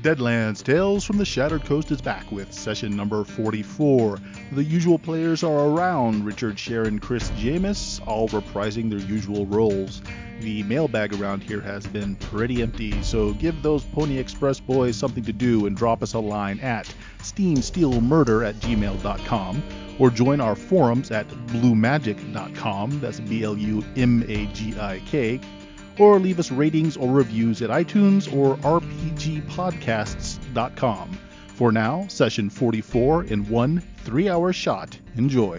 Deadlands Tales from the Shattered Coast is back with session number 44. The usual players are around: Richard, Sharon, Chris, Jameis, all reprising their usual roles. The mailbag around here has been pretty empty, so give those Pony Express boys something to do and drop us a line at steamsteelmurder@gmail.com or join our forums at bluemagic.com, that's BLUMAGIK, or leave us ratings or reviews at iTunes or rpgpodcasts.com. For now, session 44 in one 3-hour shot. Enjoy.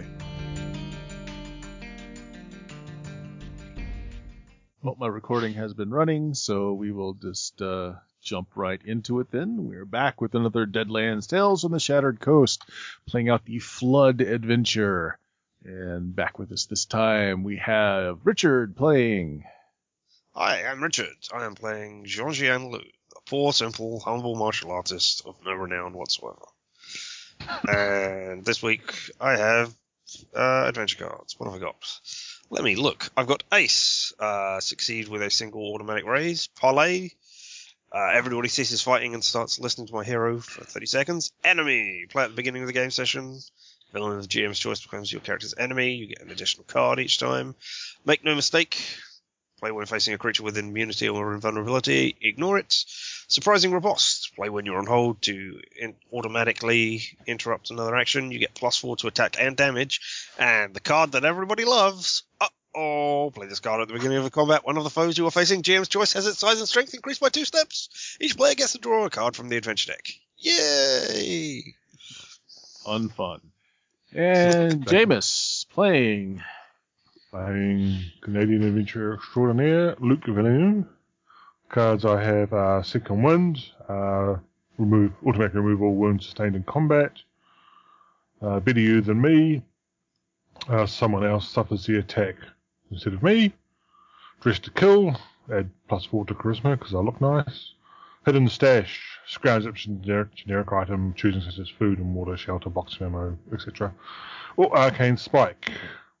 Well, my recording has been running, so we will just jump right into it then. We're back with another Deadlands Tales from the Shattered Coast, playing out the Flood adventure. And back with us this time, we have Richard playing... Hi, I'm Richard. I am playing Jean-Gian Liu, a poor, simple, humble martial artist of no renown whatsoever. And this week I have adventure cards. What have I got? Let me look. I've got Ace, succeed with a single automatic raise. Parlay, everybody ceases fighting and starts listening to my hero for 30 seconds. Enemy, play at the beginning of the game session. Villain of the GM's choice becomes your character's enemy. You get an additional card each time. Make no mistake. Play when facing a creature with immunity or invulnerability. Ignore it. Surprising riposte. Play when you're on hold to automatically interrupt another action. You get +4 to attack and damage. And the card that everybody loves. Play this card at the beginning of the combat. One of the foes you are facing, GM's choice, has its size and strength increased by 2 steps. Each player gets to draw a card from the adventure deck. Yay! Unfun. And Jameis playing Canadian Adventure Extraordinaire, Luke Villeneuve. Cards I have are Second Wind, automatic remove all wounds sustained in combat. Better you than me. Someone else suffers the attack instead of me. Dress to kill, add +4 to charisma because I look nice. Hidden stash, scrounge up generic item, choosing such as food and water, shelter, box ammo, etc. Or arcane spike.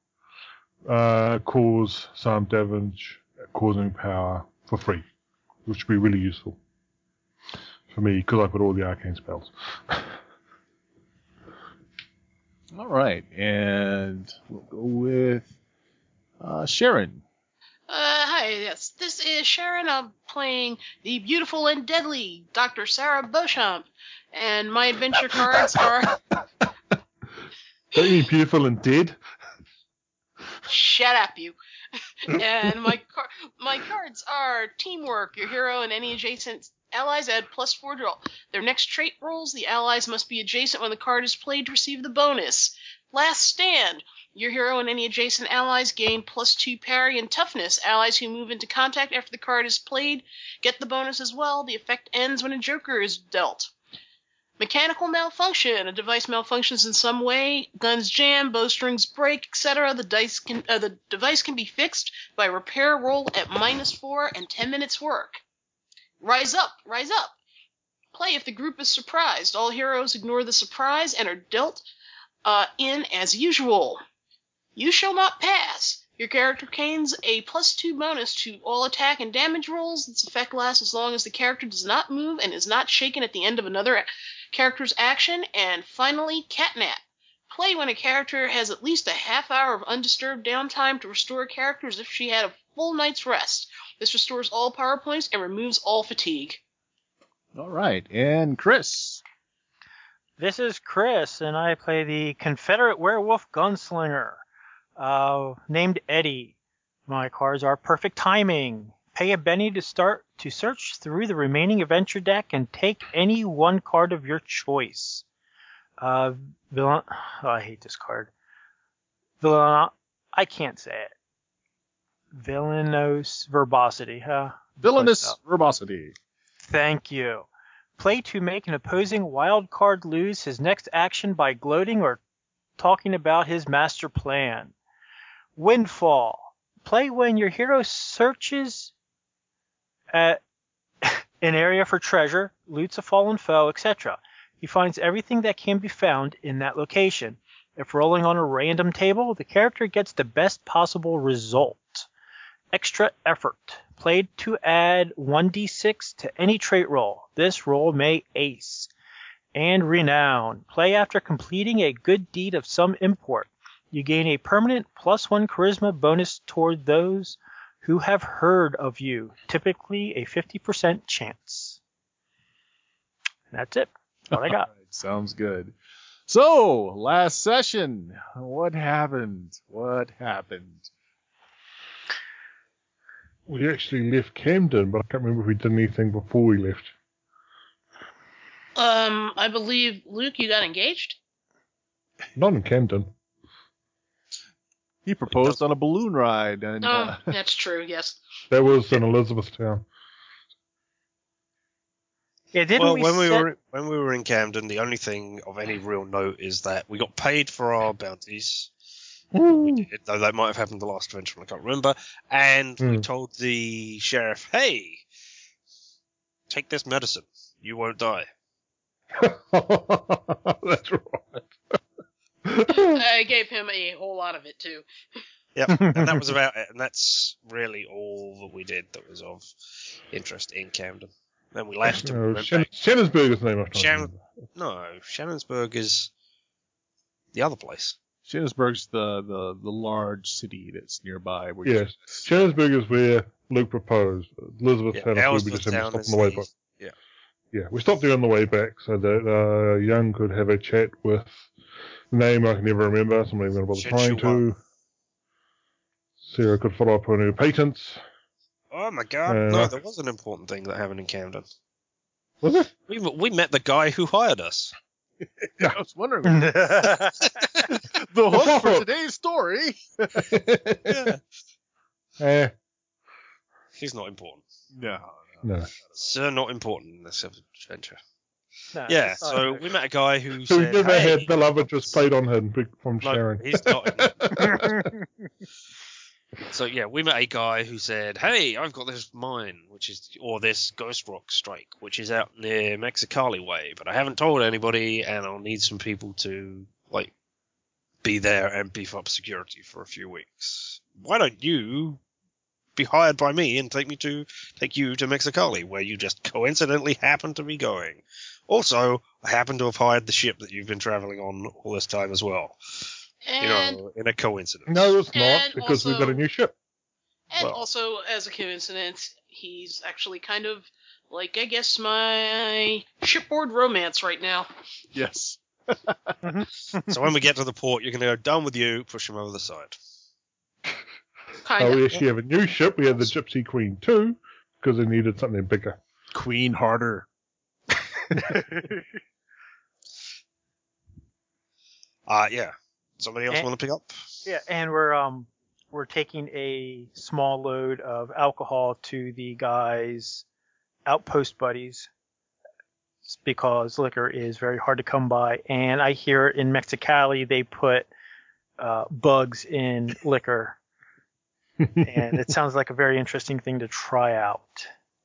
Cause some damage, causing power for free, which would be really useful for me because I've got all the arcane spells. All right, and we'll go with Sharon. Hi, yes, this is Sharon. I'm playing the beautiful and deadly Dr. Sarah Beauchamp, and my adventure cards are... Don't you mean beautiful and dead? Shut up, you. And my cards are teamwork. Your hero and any adjacent allies add +4 to their next trait rolls. The allies must be adjacent when the card is played to receive the bonus. Last stand. Your hero and any adjacent allies gain +2 parry and toughness. Allies who move into contact after the card is played get the bonus as well. The effect ends when a joker is dealt. Mechanical malfunction. A device malfunctions in some way. Guns jam, bowstrings break, etc. The device can be fixed by repair roll at -4 and 10 minutes work. Rise up, rise up. Play if the group is surprised. All heroes ignore the surprise and are dealt in as usual. You shall not pass. Your character gains a +2 bonus to all attack and damage rolls. This effect lasts as long as the character does not move and is not shaken at the end of another character's action. And finally, catnap. Play when a character has at least a half hour of undisturbed downtime to restore a character as if she had a full night's rest. This restores all power points and removes all fatigue. All right, and Chris. This is Chris, and I play the Confederate Werewolf Gunslinger, named Eddie. My cards are Perfect Timing. Pay a penny to start to search through the remaining adventure deck and take any one card of your choice. I hate this card. I can't say it. Villainous Verbosity, huh? Villainous Verbosity. Thank you. Play to make an opposing wild card lose his next action by gloating or talking about his master plan. Windfall. Play when your hero searches at an area for treasure, loots a fallen foe, etc. He finds everything that can be found in that location. If rolling on a random table, the character gets the best possible result. Extra effort. Play to add 1d6 to any trait roll. This roll may ace. And Renown. Play after completing a good deed of some import. You gain a permanent +1 charisma bonus toward those who have heard of you, typically a 50% chance. And that's it. What I got. All right, sounds good. So, last session. What happened? We actually left Camden, but I can't remember if we did anything before we left. I believe, Luke, you got engaged? Not in Camden. He proposed on a balloon ride. And, That's true, yes. That was in Elizabethtown. Yeah, didn't Well, we when we were in Camden, the only thing of any real note is that we got paid for our bounties. We did, though that might have happened the last adventure, I can't remember. And we told the sheriff, "Hey, take this medicine. You won't die." That's right. I gave him a whole lot of it, too. Yep, and that was about it. And that's really all that we did that was of interest in Camden. Then we left and we went back. Shannonsburg is the name I was trying to remember. No, Shannonsburg is the other place. Shannonsburg's the large city that's nearby. Yes, Shannonsburg is where Luke proposed. Elizabethtown is where we just had to stop on the way back. Yeah, we stopped there on the way back so that Young could have a chat with the name I can never remember, so I'm not even going to bother trying to. Sarah could follow up on her patents. Oh my god, no, there was an important thing that happened in Camden. Was it? We met the guy who hired us. I was wondering. The hook for today's story. Yeah. He's not important. No. Sir, not important in this adventure. No, Yeah, so we met a guy who So said, we never "Hey, had the love interest played on him from no, Sharon. he's not in it." So yeah, we met a guy who said, "Hey, I've got this mine, or this Ghost Rock Strike, which is out near Mexicali Way, but I haven't told anybody, and I'll need some people to be there and beef up security for a few weeks. Why don't you be hired by me and take you to Mexicali, where you just coincidentally happen to be going? Also, I happen to have hired the ship that you've been traveling on all this time as well." And, in a coincidence. No, it's not, And because we've got a new ship. also, as a coincidence, he's actually kind of like, I guess, my shipboard romance right now. Yes. So when we get to the port, you're going to go, "Done with you," push him over the side. Kind We of. actually have a new ship. We have the Gypsy Queen 2, because they needed something bigger. Queen harder. Yeah. Somebody else want to pick up? Yeah, and we're taking a small load of alcohol to the guys' outpost buddies because liquor is very hard to come by. And I hear in Mexicali they put bugs in liquor, and it sounds like a very interesting thing to try out.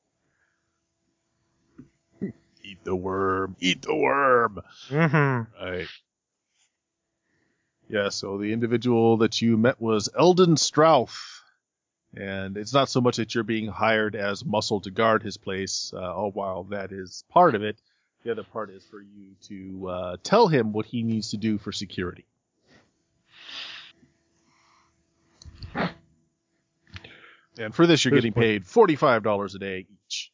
Eat the worm. Eat the worm. Mm-hmm. Right. Yeah, so the individual that you met was Eldon Strouth. And it's not so much that you're being hired as muscle to guard his place, while that is part of it. The other part is for you to tell him what he needs to do for security. And for this, you're getting paid $45 a day each.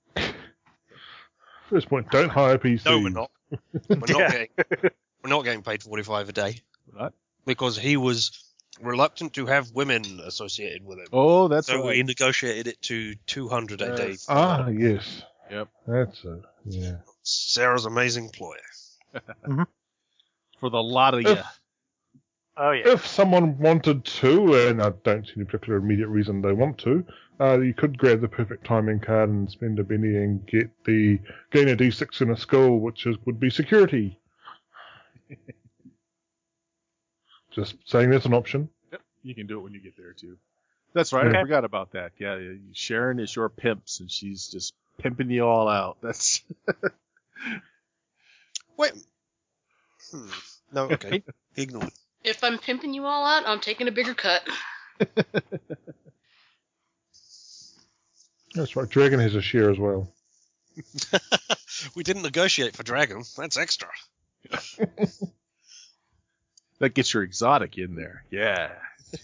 First point, don't hire PCs. No, we're not. We're not getting paid $45 a day. What? Because he was reluctant to have women associated with him. Oh, that's so right. we negotiated it to $200 a day. Yes. Yep. That's it. Yeah. Sarah's amazing employer. For the lot of you. Oh yeah. If someone wanted to, and I don't see any particular immediate reason they want to, you could grab the perfect timing card and spend a penny and gain a D6 in a skill, which would be security. Just saying that's an option. Yep. You can do it when you get there, too. That's right. Okay. I forgot about that. Yeah, Sharon is your pimps, and she's just pimping you all out. That's... Wait. No, okay. Ignore it. If I'm pimping you all out, I'm taking a bigger cut. That's right. Dragon has a share as well. We didn't negotiate for Dragon. That's extra. That gets your exotic in there. Yeah.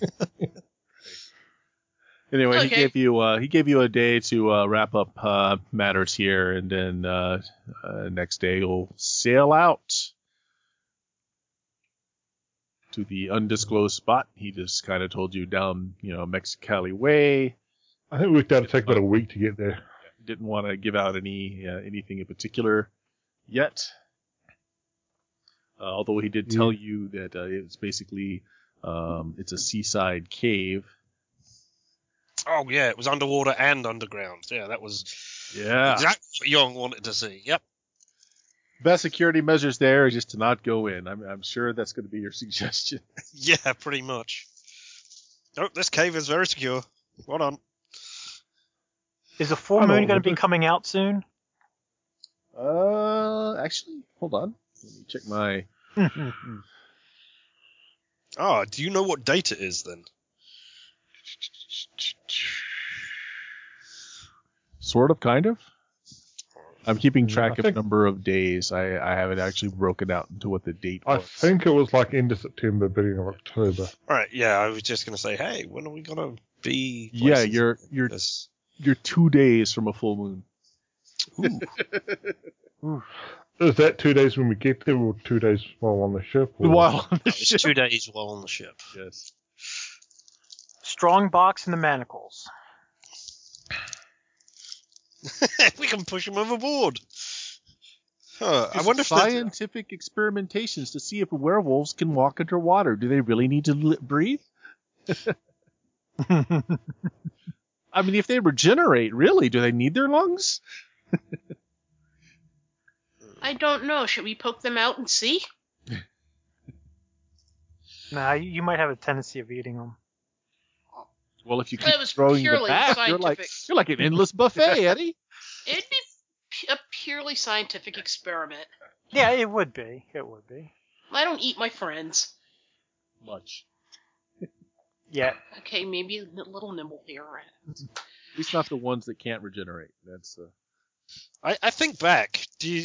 Anyway, Okay. he gave you a day to wrap up matters here, and then next day you'll sail out to the undisclosed spot. He just kind of told you down, Mexicali way. I think we worked out to take about a week to get there. Didn't want to give out anything in particular yet. Although he did tell you that it's basically it's a seaside cave. Oh, yeah, it was underwater and underground. Yeah, that was exactly what Young wanted to see. Yep. Best security measures there is just to not go in. I'm sure that's going to be your suggestion. Yeah, pretty much. Oh, this cave is very secure. Hold on. Is the full moon going to be coming out soon? Actually, hold on. Let me check my... Oh, do you know what date it is then? Sort of, kind of. I'm keeping track of number of days. I haven't actually broken out into what the date was. I think it was like end of September, beginning of October. All right, yeah, I was just going to say, hey, when are we going to be... Yeah, you're 2 days from a full moon. Ooh. Is that 2 days when we get there, or 2 days while on the ship? Or? While on the ship. It's 2 days while on the ship. Yes. Strong box in the manacles. We can push him overboard. I wonder if scientific experimentations to see if werewolves can walk underwater. Do they really need to breathe? I mean, if they regenerate, really, do they need their lungs? I don't know. Should we poke them out and see? Nah, you might have a tendency of eating them. Well, if you keep throwing them back, you're like an endless buffet, Eddie. It'd be a purely scientific experiment. Yeah, it would be. It would be. I don't eat my friends. Much. Yeah. Okay, maybe a little nimble here. At least not the ones that can't regenerate. That's. I think back.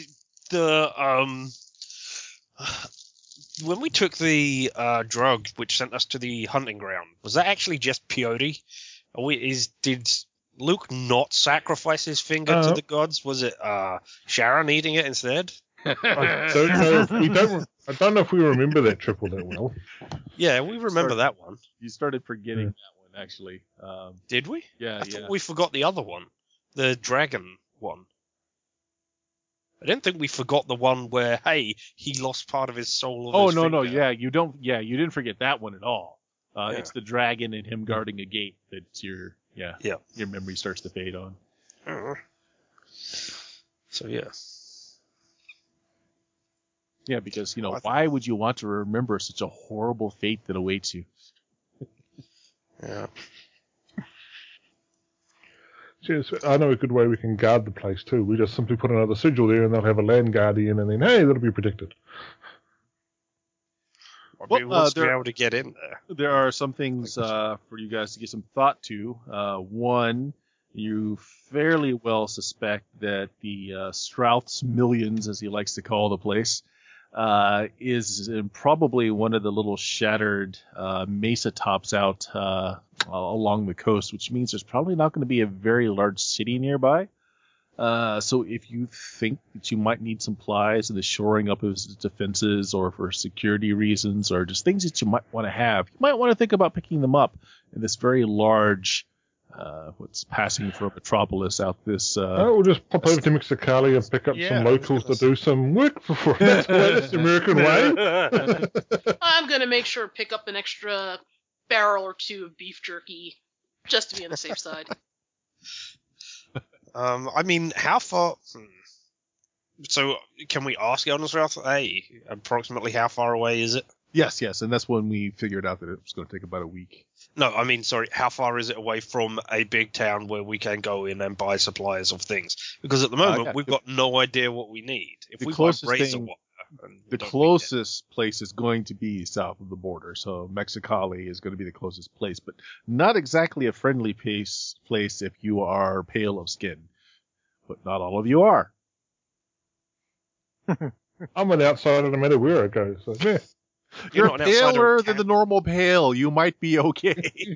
When we took the drug which sent us to the hunting ground, was that actually just peyote? Did Luke not sacrifice his finger to the gods? Was it Sharon eating it instead? I don't know if we remember that trip all that well. Yeah, we remember that one. You started forgetting that one, actually. Did we? Yeah, I thought we forgot the other one, the dragon one. I didn't think we forgot the one where, hey, he lost part of his soul. Oh, no, yeah, you didn't forget that one at all. It's the dragon and him guarding a gate that's your memory starts to fade on. So, yeah. Yeah, because, why would you want to remember such a horrible fate that awaits you? Yeah. Yes, I know a good way we can guard the place too. We just simply put another sigil there and they'll have a land guardian and then, hey, that'll be protected. Well, wants to be able to get in there. There are some things for you guys to give some thought to. One, you fairly well suspect that the Strouth's Millions, as he likes to call the place, is in probably one of the little shattered mesa tops out along the coast, which means there's probably not going to be a very large city nearby. So if you think that you might need some supplies in the shoring up of his defenses or for security reasons or just things that you might want to have, you might want to think about picking them up in this very large what's passing for a metropolis out this... we'll just pop over to Mexicali and pick up some locals to do some work for us. That's the American way. I'm going to make sure to pick up an extra barrel or two of beef jerky just to be on the safe side. I mean, how far... So, can we ask Elden South, hey, approximately how far away is it? Yes, and that's when we figured out that it was going to take about a week. No, I mean, sorry, how far is it away from a big town where we can go in and buy supplies of things? Because at the moment, we've got no idea what we need. If we buy razor wire... And The don't closest place is going to be south of the border, so Mexicali is going to be the closest place, but not exactly a friendly place if you are pale of skin. But not all of you are. I'm an outsider no matter where I go. So yeah. You're not an outsider paler of than the normal pale. You might be okay.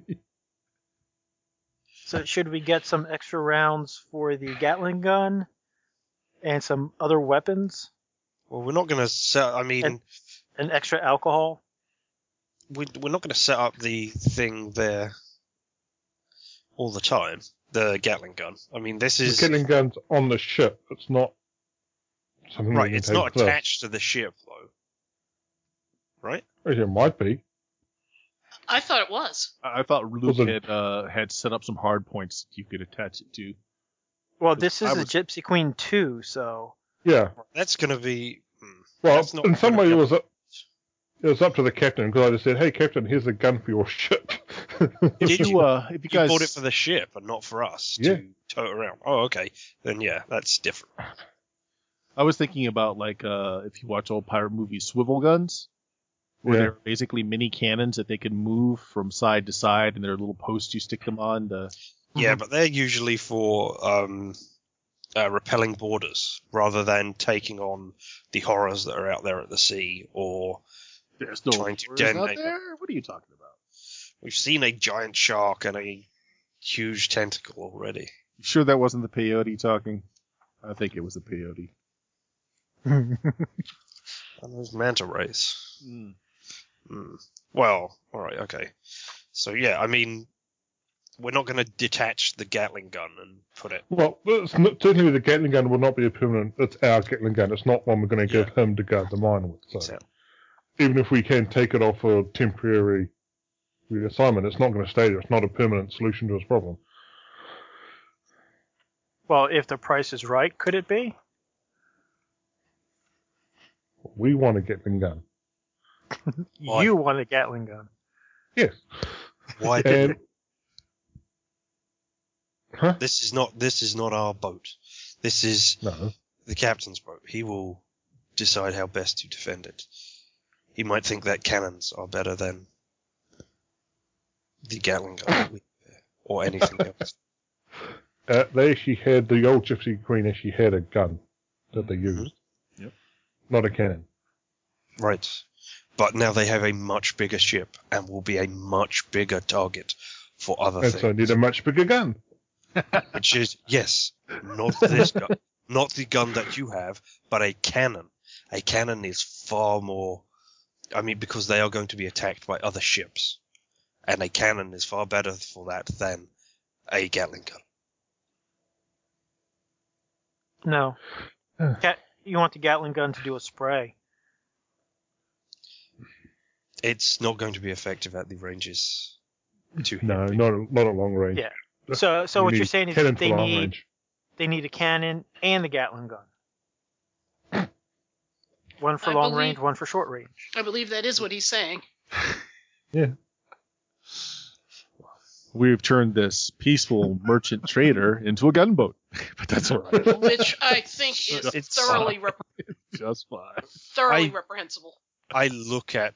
So should we get some extra rounds for the Gatling gun and some other weapons Well, we're not going to set. I mean, and extra alcohol? we're not going to set up the thing there all the time. The Gatling gun. I mean, this The is killing gun's on the ship. It's not something right. we can It's take not with us. attached to the ship, though. Right? Actually, it might be. I thought it was. I thought Luke Was it- had set up some hard points you could attach it to. Well, this is I a was- Gypsy Queen 2, so Yeah. That's going to be. Well, That's not in some way, gonna it was up to the captain because I just said, "Hey, captain, here's a gun for your ship." Did you? If you You guys bought it for the ship and not for us Yeah. to tow it around. Oh, okay. Then yeah, that's different. I was thinking about if you watch old pirate movies, swivel guns, where Yeah. they're basically mini cannons that they can move from side to side, and they're little posts you stick them on. Yeah, but they're usually for repelling borders rather than taking on the horrors that are out there at the sea. Or There's no Trying to horrors out detonate there. What are you talking about? we've seen a giant shark and a huge tentacle already. You sure that wasn't the peyote talking? I think it was the peyote. And those manta rays. Well, all right, okay. So yeah, I mean, we're not going to detach the Gatling gun and put it. Well, certainly the Gatling gun will not be a permanent. It's our Gatling gun. It's not one we're going to give him to guard the mine with. So So, even if we can take it off for a temporary reassignment, it's not going to stay there. It's not a permanent solution to his problem. well, if the price is right, could it be? We want a Gatling gun. Why? You want a Gatling gun. Yes. why did And it? huh? This is not our boat. This is No. the captain's boat. He will decide how best to defend it. He might think that cannons are better than the Gatling gun or anything else. They actually had the old Gypsy Queen actually had a gun that they used. Yep. Not a cannon. Right. But now they have a much bigger ship and will be a much bigger target for other And things. so need a much bigger gun. Which is, yes, not this gun, not the gun that you have, but a cannon. A cannon is far more, I mean, because they are going to be attacked by other ships. And a cannon is far better for that than a Gatling gun. No. You want the Gatling gun to do a spray. It's not going to be effective at the ranges too No, handy. not at long range. Yeah. So You what you're need saying is cannon they for long need range. a cannon and the Gatling gun. One for I long believe- range, one for short range. I believe that is what he's saying. Yeah. We've turned this peaceful merchant trader into a gunboat, but that's all right. Which I think is It's thoroughly Just fine. thoroughly I- reprehensible. I look at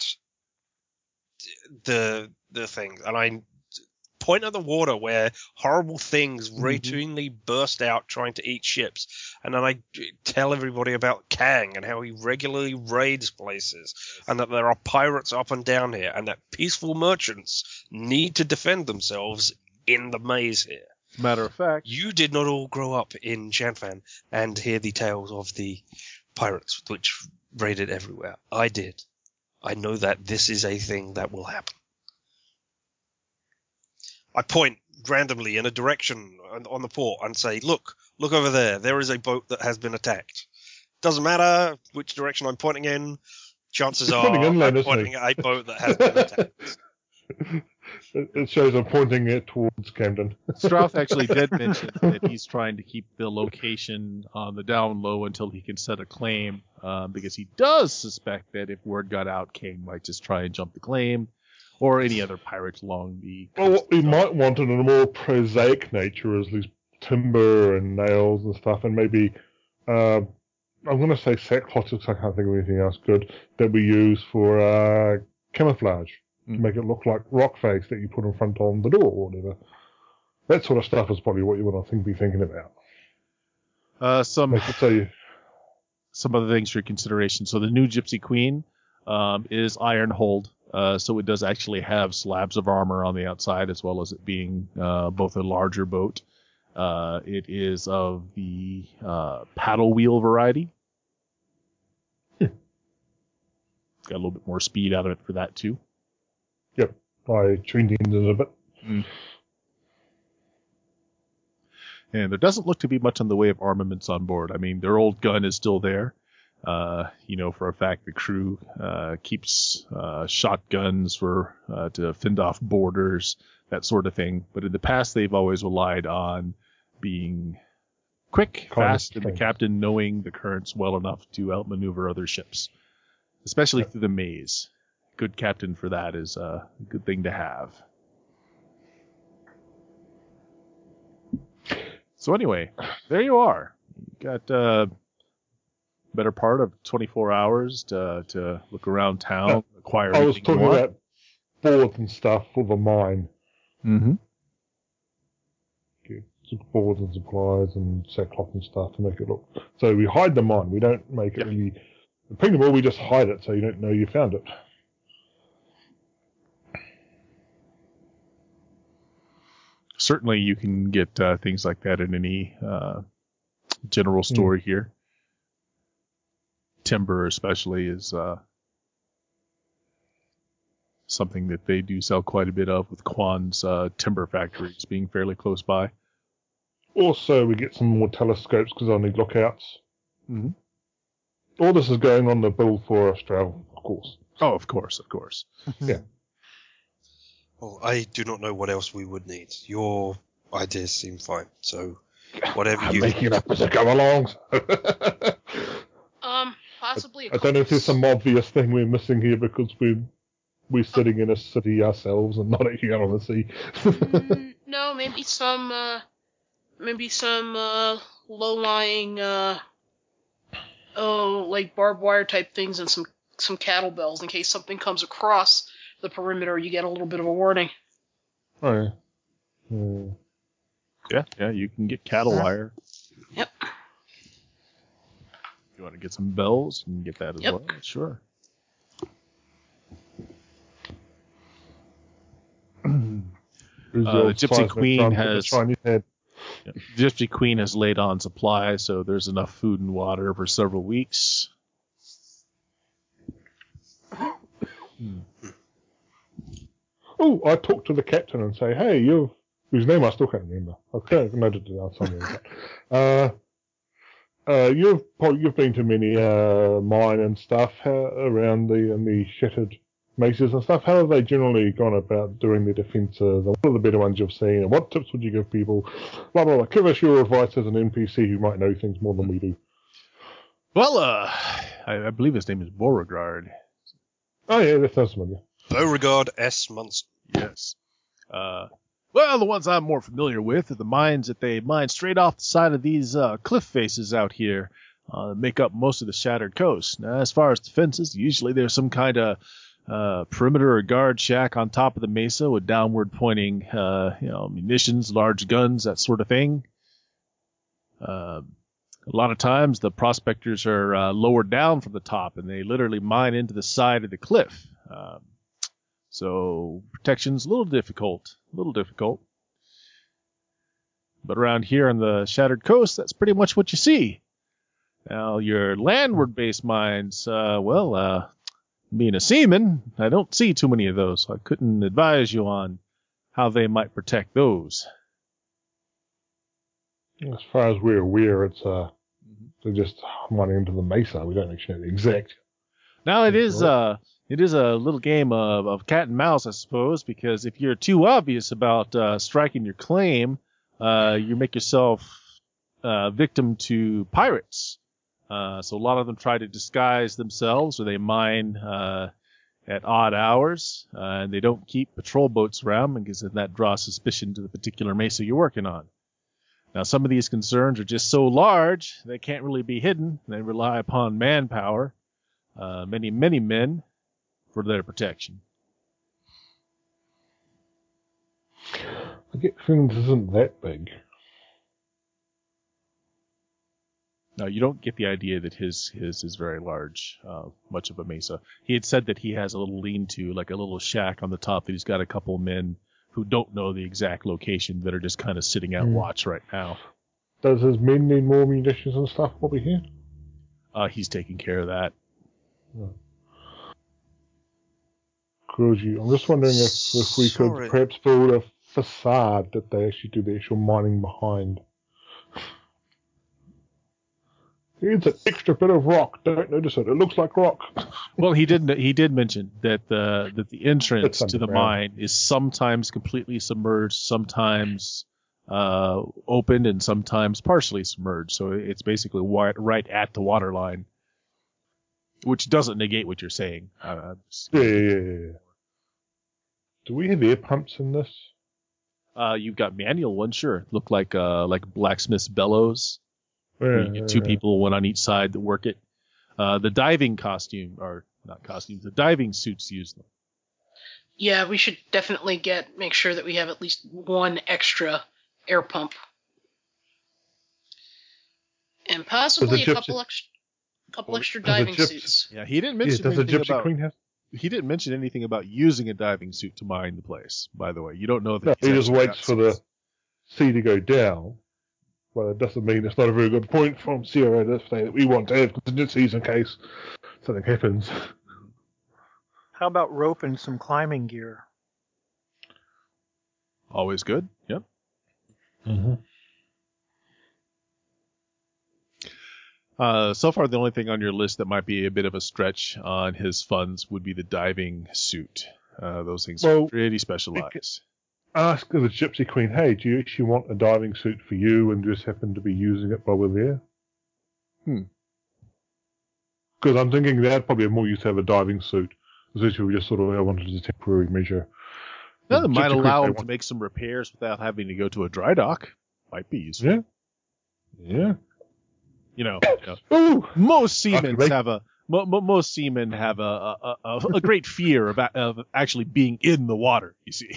the thing and I point at the water where horrible things routinely burst out trying to eat ships, and then I tell everybody about Kang and how he regularly raids places, and that there are pirates up and down here, and that peaceful merchants need to defend themselves in the maze here. Matter of fact, You did not all grow up in Shanfan and hear the tales of the pirates which raided everywhere. I did. I know that this is a thing that will happen. I point randomly in a direction on the port and say, look over there. There is a boat that has been attacked. Doesn't matter which direction I'm pointing in. Chances He's are pointing inland, I'm isn't he? pointing at a boat that has been attacked. It shows I'm pointing it towards Camden. Strauth actually did mention that he's trying to keep the location on the down low until he can set a claim, because he does suspect that if word got out, King might just try and jump the claim, or any other pirates along the Well, coast. what we might want in a more prosaic nature is these timber and nails and stuff, and maybe I'm going to say sackcloth because I can't think of anything else good that we use for camouflage to make it look like rock face that you put in front on the door or whatever. That sort of stuff is probably what you want to be thinking about. Some other things for consideration. So the new Gypsy Queen is iron hulled, so it does actually have slabs of armor on the outside as well as it being both a larger boat. It is of the paddle wheel variety. Got a little bit more speed out of it for that too. Yep, I tuned in it a bit. And there doesn't look to be much in the way of armaments on board. I mean, their old gun is still there. For a fact, the crew keeps shotguns to fend off boarders, that sort of thing. But in the past, they've always relied on being quick, fast, and the captain knowing the currents well enough to outmaneuver other ships, especially through the maze. Good captain for that is a good thing to have. So anyway, there you are. You got better part of 24 hours to look around town, acquire I was anything talking you want. about boards and stuff for the mine. Mm-hmm. Some boards and supplies and sackcloth and stuff to make it look. So we hide the mine. We don't make it really paintable. We just hide it so you don't know you found it. Certainly, you can get things like that in any general store here. Timber, especially, is something that they do sell quite a bit of, with Kwan's timber factories being fairly close by. Also, we get some more telescopes because I need lookouts. Mm-hmm. All this is going on the bill for Australia, of course. Oh, of course. Yeah. Well, I do not know what else we would need. Your ideas seem fine, so whatever I'm you making it up as I go along. Possibly. I don't know if there's some obvious thing we're missing here because we're sitting in a city ourselves and not actually out on the sea. No, maybe some low-lying, like barbed wire type things and some cattle bells in case something comes across the perimeter. You get a little bit of a warning. Oh yeah. Yeah, you can get cattle wire. Yep. If you want to get some bells, you can get that as well. Sure. The Gypsy Queen Gypsy Queen has laid on supplies, so there's enough food and water for several weeks. Oh, I talked to the captain and say, hey, whose name I still can't remember. Okay, I've noted it down somewhere. You've been to many mine and stuff around the shattered mesas and stuff. How have they generally gone about doing their defences? And what are the better ones you've seen? And what tips would you give people? Blah, blah, blah. Give us your advice as an NPC who might know things more than we do. Well, I believe his name is Beauregard. Oh, yeah, that sounds familiar. Beauregard S. Munson. Yes. Well, the ones I'm more familiar with are the mines that they mine straight off the side of these cliff faces out here that make up most of the Shattered Coast. Now, as far as defenses, usually there's some kind of perimeter or guard shack on top of the mesa with downward pointing munitions, large guns, that sort of thing. A lot of times the prospectors are lowered down from the top and they literally mine into the side of the cliff. So protection's a little difficult. But around here on the Shattered Coast, that's pretty much what you see. Now, your landward-based mines, being a seaman, I don't see too many of those, so I couldn't advise you on how they might protect those. As far as we're aware, it's they're just mining into the mesa. We don't actually know the exact. Now, it is a little game of cat and mouse, I suppose, because if you're too obvious about striking your claim, you make yourself victim to pirates. So a lot of them try to disguise themselves, or they mine at odd hours, and they don't keep patrol boats around because then that draws suspicion to the particular mesa you're working on. Now, some of these concerns are just so large they can't really be hidden. They rely upon manpower, many men, for their protection. I get the feeling this isn't that big. No, you don't get the idea that his is very large, much of a mesa. He had said that he has a little lean-to, like a little shack on the top, that he's got a couple men who don't know the exact location that are just kind of sitting out watch right now. Does his men need more munitions and stuff over here? He's taking care of that. I'm just wondering if we could perhaps build a facade that they actually do the actual mining behind. Here's an extra bit of rock. Don't notice it. It looks like rock. Well, he did mention that the entrance to the mine is sometimes completely submerged, sometimes opened, and sometimes partially submerged. So it's basically right at the water line, which doesn't negate what you're saying. Yeah. Do we have air pumps in this? You've got manual ones, sure. Look like blacksmith's bellows. You get two people, one on each side, that work it. The diving the diving suits use them. Yeah, we should definitely make sure that we have at least one extra air pump. And possibly a couple extra diving suits. Yeah, he didn't mention anything about... Queen have... He didn't mention anything about using a diving suit to mine the place, by the way. You don't know that he just waits for the sea to go down. Well, it doesn't mean it's not a very good point from Sierra to say that we want to have contingencies in case something happens. How about rope and some climbing gear? Always good, yep. Mm-hmm. So far, the only thing on your list that might be a bit of a stretch on his funds would be the diving suit. Those things are pretty specialized. Ask the Gypsy Queen, hey, do you actually want a diving suit for you and just happen to be using it while we're there? Because I'm thinking that'd probably have more use to have a diving suit. Especially we just sort of wanted as a temporary measure. No, it might allow him to make some repairs without having to go to a dry dock. Might be useful. Yeah. Most seamen have a great fear of actually being in the water, you see.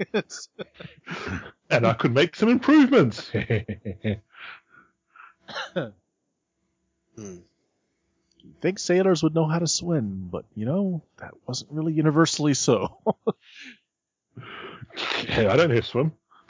And I could make some improvements. You'd think sailors would know how to swim, but, that wasn't really universally so. Hey, I don't know how to swim.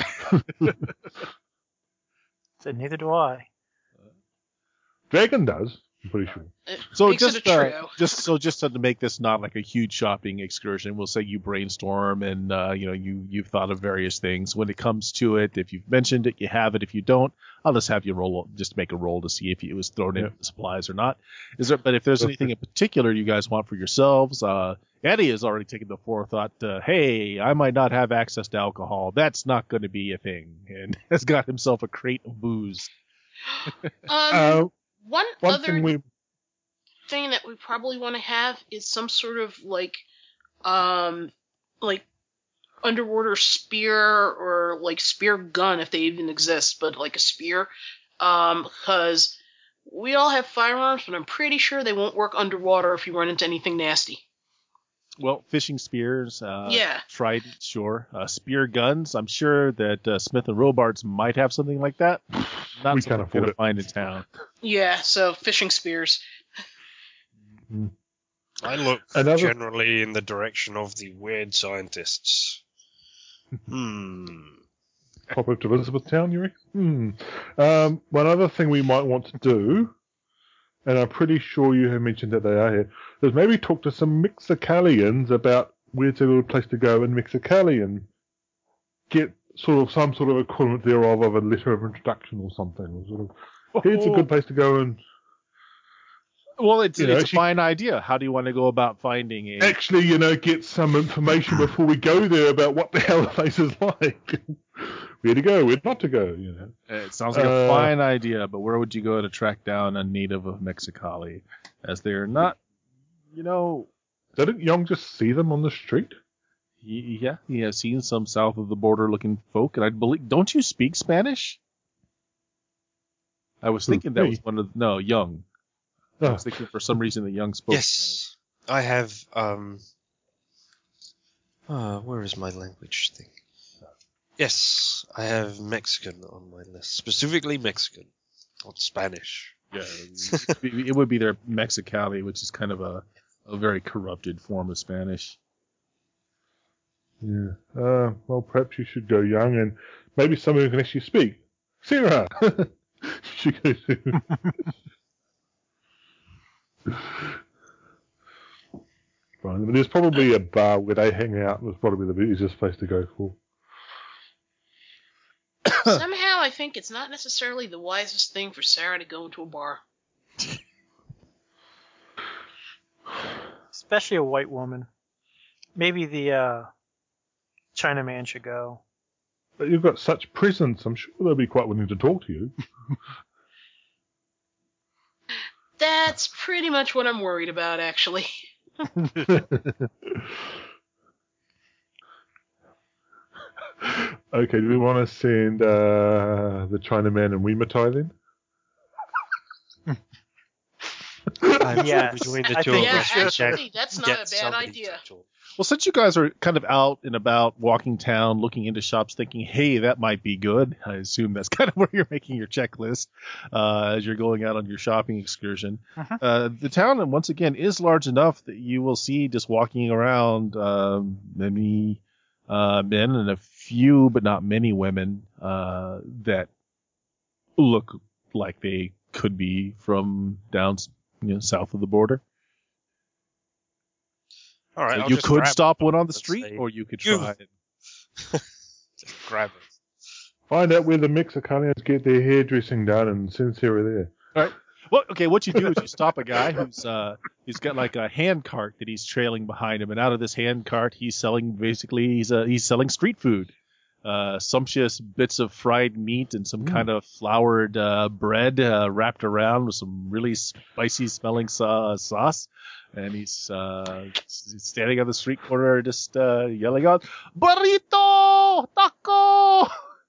So neither do I. Dragon does, I'm pretty sure. So just to make this not like a huge shopping excursion, we'll say you brainstorm and you've thought of various things. When it comes to it, if you've mentioned it, you have it. If you don't, I'll just have you make a roll to see if it was thrown in supplies or not. But if there's anything in particular you guys want for yourselves, Eddie has already taken the forethought. Hey, I might not have access to alcohol. That's not going to be a thing, and has got himself a crate of booze. One other thing that we probably want to have is some sort of like underwater spear or like spear gun if they even exist, but like a spear, because we all have firearms, but I'm pretty sure they won't work underwater if you run into anything nasty. Well, fishing spears, trident, sure. Spear guns, I'm sure that Smith & Robards might have something like that. Not something we're going to find in town. Yeah, so fishing spears. I look generally in the direction of the weird scientists. Pop up to Elizabethtown, you reckon? One other thing we might want to do, and I'm pretty sure you have mentioned that they are here, is maybe talk to some Mexicalians about where's a good place to go in Mexicalian. Get some sort of equivalent thereof of a letter of introduction or something. Here's a good place to go and... Well, it's a fine idea. How do you want to go about finding Actually, get some information before we go there about what the hell the place is like. Where to go, where not to go, It sounds like a fine idea, but where would you go to track down a native of Mexicali? As they're not, Didn't Young just see them on the street? Yeah, he has seen some south of the border looking folk, and I believe, don't you speak Spanish? I was thinking that was one of Young. I Oh, was thinking for some reason that Young spoke. Yes, I have. Where is my language thing? Yes, I have Mexican on my list, specifically Mexican, not Spanish. Yeah, it would be their Mexicali, which is kind of a very corrupted form of Spanish. yeah. Well, perhaps you should go young, and maybe someone who can actually speak. Sarah! She goes to... Fine. But there's probably a bar where they hang out. That's probably the easiest place to go for. Somehow I think it's not necessarily the wisest thing for Sarah to go into a bar. Especially a white woman. Maybe the Chinaman should go. But you've got such presence. I'm sure they'll be quite willing to talk to you. That's pretty much what I'm worried about, actually. Okay, do we want to send the Chinaman and Weematai then? Yes, Between the I two think of Yeah, we us, should. actually, that's not get a bad somebody idea. to talk. Well, since you guys are kind of out and about, walking town, looking into shops, thinking, hey, that might be good, I assume that's kind of where you're making your checklist as you're going out on your shopping excursion. The town, once again, is large enough that you will see just walking around many men and a few, but not many women that look like they could be from down south of the border. All right, So I'll you just could grab stop them one on the and street, say, or you could "You." try. Just grab it. Find out where the Mexicalians get their hairdressing done and send Sarah there. Well, okay, what you do is you stop a guy he's got like a hand cart that he's trailing behind him, and out of this hand cart he's selling he's selling street food, sumptuous bits of fried meat and some kind of floured bread wrapped around with some really spicy smelling sauce. And he's standing on the street corner just yelling out, "Burrito! Taco!"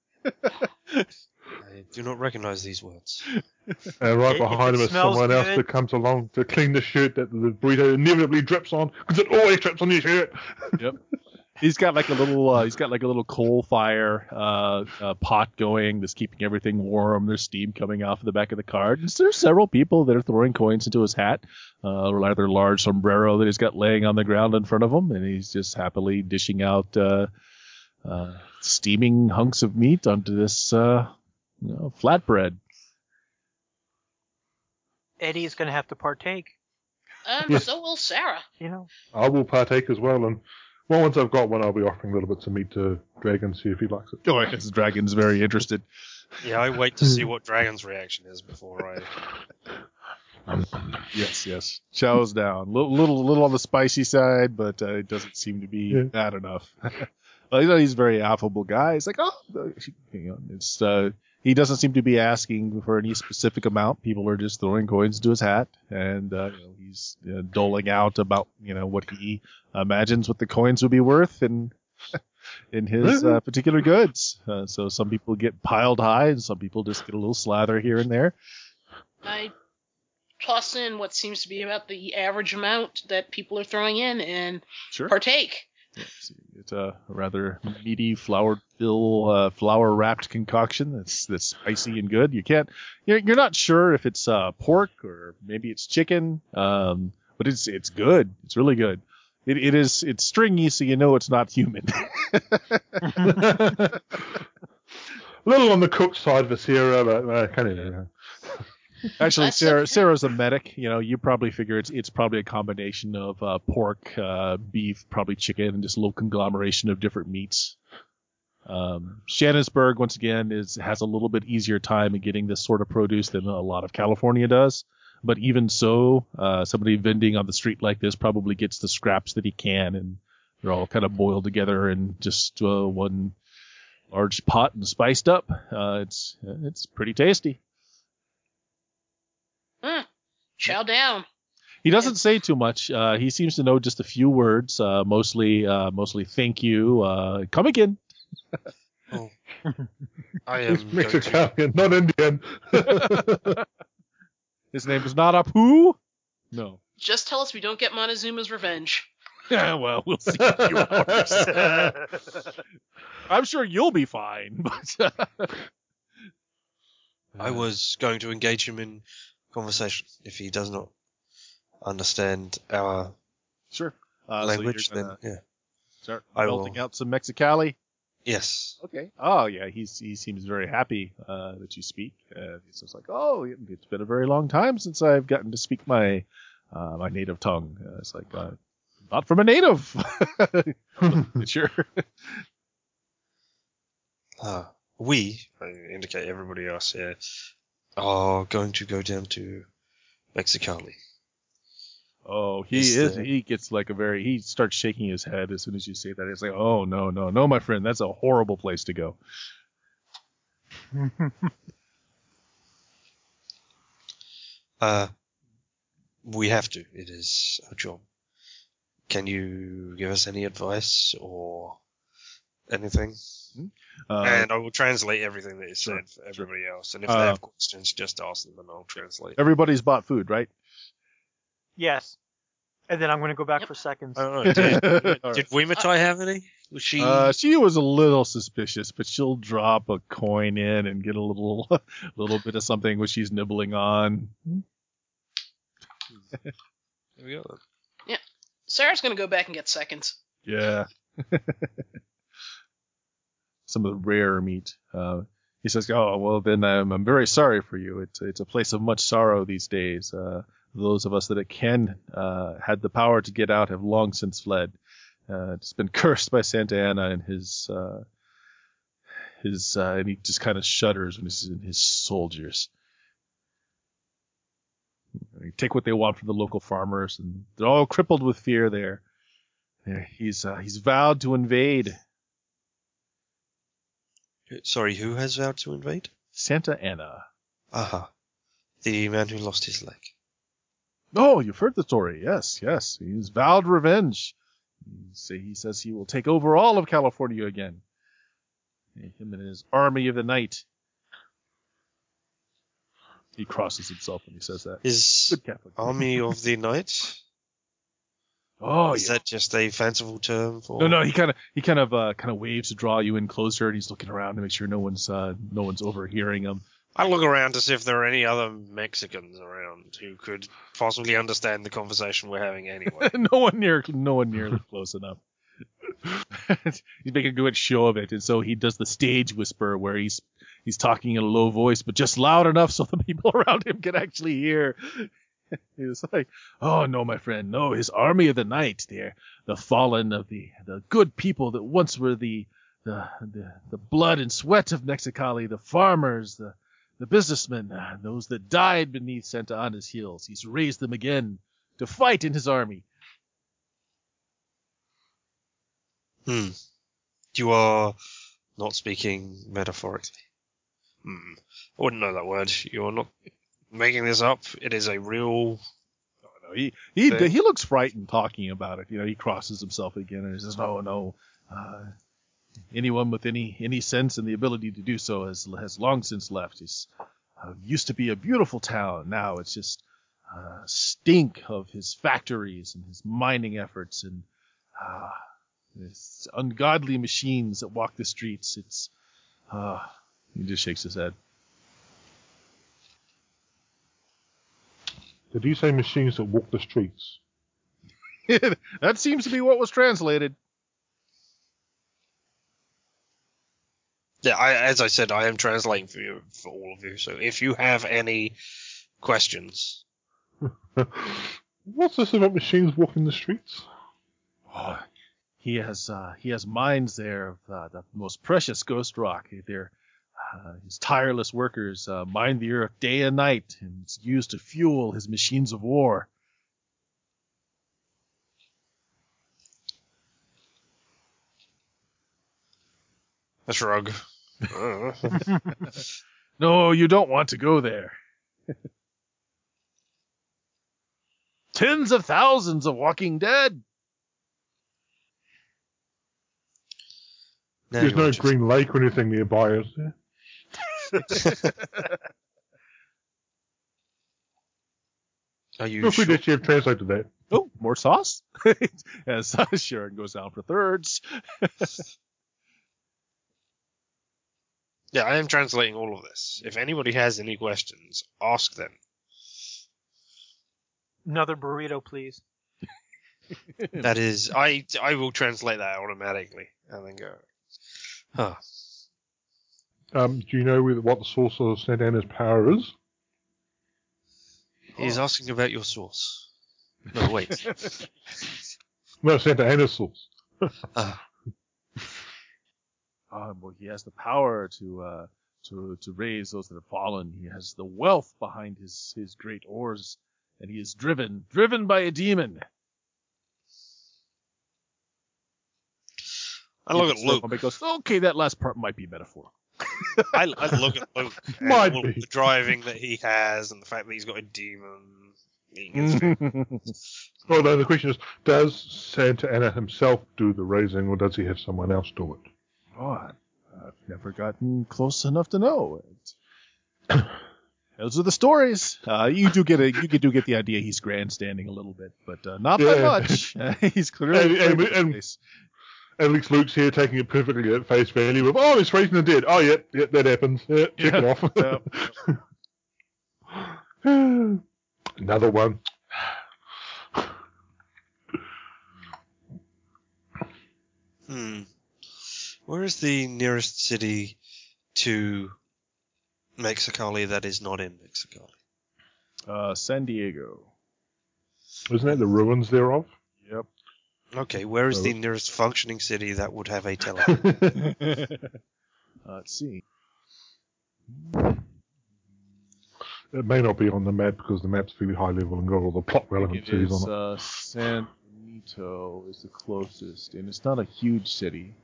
I do not recognize these words. And right If behind it him is smells someone else good- that comes along to clean the shirt that the burrito inevitably drips on, because it always drips on your shirt. Yep. He's got like a little coal fire pot going that's keeping everything warm. There's steam coming off the back of the cart. And there's several people that are throwing coins into his hat, or rather large sombrero that he's got laying on the ground in front of him, and he's just happily dishing out steaming hunks of meat onto this flatbread. Eddie's going to have to partake. Yes. So will Sarah. I will partake as well, and well, once I've got one, I'll be offering little bits of meat to Dragon, see if he likes it. Oh, yes, Dragon's very interested. Yeah, I wait to see what Dragon's reaction is before I. Yes. Chow's down. Little on the spicy side, but it doesn't seem to be bad enough. Well, he's a very affable guy. He's like, it's he doesn't seem to be asking for any specific amount. People are just throwing coins into his hat, and he's doling out about what he imagines what the coins would be worth in his particular goods. So some people get piled high, and some people just get a little slather here and there. I toss in what seems to be about the average amount that people are throwing in and partake. It's a rather meaty flour-wrapped concoction that's spicy and good. You're not sure if it's pork or maybe it's chicken, but it's good. It's really good. It's stringy, so you know it's not human. A little on the cooked side for Sarah, but kind of. Actually, That's okay. Sarah's a medic. You probably figure it's probably a combination of pork, beef, probably chicken, and just a little conglomeration of different meats. Shannosburg, once again, has a little bit easier time in getting this sort of produce than a lot of California does. But even so, somebody vending on the street like this probably gets the scraps that he can, and they're all kind of boiled together in just one large pot and spiced up. It's pretty tasty. Chow down. He doesn't say too much. He seems to know just a few words, mostly thank you, come again. Oh. I He's am going to... Mexican, not Indian. His name is not Apu? No. Just tell us we don't get Montezuma's revenge. Yeah, well, we'll see in a few hours. I'm sure you'll be fine, but... I was going to engage him in conversation. If he does not understand our Sure. language, so you're gonna then yeah. start I belting will. out some Mexicali. Yes. Okay. Oh yeah, he seems very happy that you speak. He's just like, oh, it's been a very long time since I've gotten to speak my my native tongue. It's like not from a native. Sure. We, I indicate everybody else here, are going to go down to Mexicali. Oh, he Is is. there- He gets like he starts shaking his head as soon as you say that. It's like, oh no, no, no, my friend, that's a horrible place to go. We have to. It is our job. Can you give us any advice or anything? And I will translate everything that is Sure, said for everybody else. And if they have questions, just ask them and I'll translate. Everybody's bought food, right? Yes. And then I'm going to go back for seconds. I don't know. Did All Wimatai have any? Was she? She was a little suspicious, but she'll drop a coin in and get a little bit of something which she's nibbling on. There we go. Yeah. Sarah's gonna go back and get seconds. Yeah. Some of the rare meat. He says, "Oh, well, then I'm very sorry for you. It's a place of much sorrow these days. Those of us that had the power to get out have long since fled. It's been cursed by Santa Anna and his and he just kind of shudders when he's in his soldiers. They take what they want from the local farmers, and they're all crippled with fear there. He's vowed to invade. Sorry, who has vowed to invade? Santa Anna. Aha. The man who lost his leg. Oh, you've heard the story. Yes. He's vowed revenge. He says he will take over all of California again. Him and his army of the night. He crosses himself when he says that. His Good Catholic. army of the night? Oh, Is that just a fanciful term for? No. He kind of waves to draw you in closer, and he's looking around to make sure no one's overhearing him. I look around to see if there are any other Mexicans around who could possibly understand the conversation we're having anyway. no one nearly close enough. He's making a good show of it, and so he does the stage whisper where he's talking in a low voice, but just loud enough so the people around him can actually hear. He's like, "Oh no, my friend, no! His army of the night, they're the fallen of the good people that once were the blood and sweat of Mexicali, the farmers, the businessmen, those that died beneath Santa Anna's heels. He's raised them again to fight in his army." You are not speaking metaphorically. I wouldn't know that word. You are not making this up. It is a real... He looks frightened talking about it. He crosses himself again and he says, "No. Anyone with any sense and the ability to do so has long since left. It used to be a beautiful town. Now it's just stink of his factories and his mining efforts and this ungodly machines that walk the streets. It's he just shakes his head. Did he say machines that walk the streets? That seems to be what was translated. Yeah, as I said, I am translating for all of you. So if you have any questions... What's this about machines walking the streets? Oh, he has mines there of the most precious ghost rock. His tireless workers mine the earth day and night, and it's used to fuel his machines of war. A shrug. No, you don't want to go there. Tens of thousands of walking dead. There's no Green Lake or anything nearby, is there? Are you Feel free sure? to have translated that. Oh, more sauce? As Sharon goes down for thirds. Yeah, I am translating all of this. If anybody has any questions, ask them. Another burrito, please. That is, I will translate that automatically and then go. Huh. Do you know what the source of Santana's power is? He's asking about your source. No, wait. No, Santa Ana's source. Well, he has the power to raise those that have fallen. He has the wealth behind his great oars, and he is driven by a demon. I look at Luke. And goes, okay, that last part might be metaphor. I look at Luke and Might all be. of the driving that he has and the fact that he's got a demon eating his food. Well, no, the question is, does Santa Ana himself do the raising, or does he have someone else do it? Oh, I've never gotten close enough to know. Those are the stories. You do get the idea he's grandstanding a little bit, but not by much. He's clearly At least Luke's here taking it perfectly at face value of, oh, he's raising the dead. Oh, yep, that happens. Yeah, check it off. Yep. Another one. Where is the nearest city to Mexicali that is not in Mexicali? San Diego. Isn't that the ruins thereof? Yep. Okay, where is the nearest functioning city that would have a telephone? Let's see. It may not be on the map because the map's fairly high level and got all the plot relevant cities on it. San Benito is the closest, and it's not a huge city.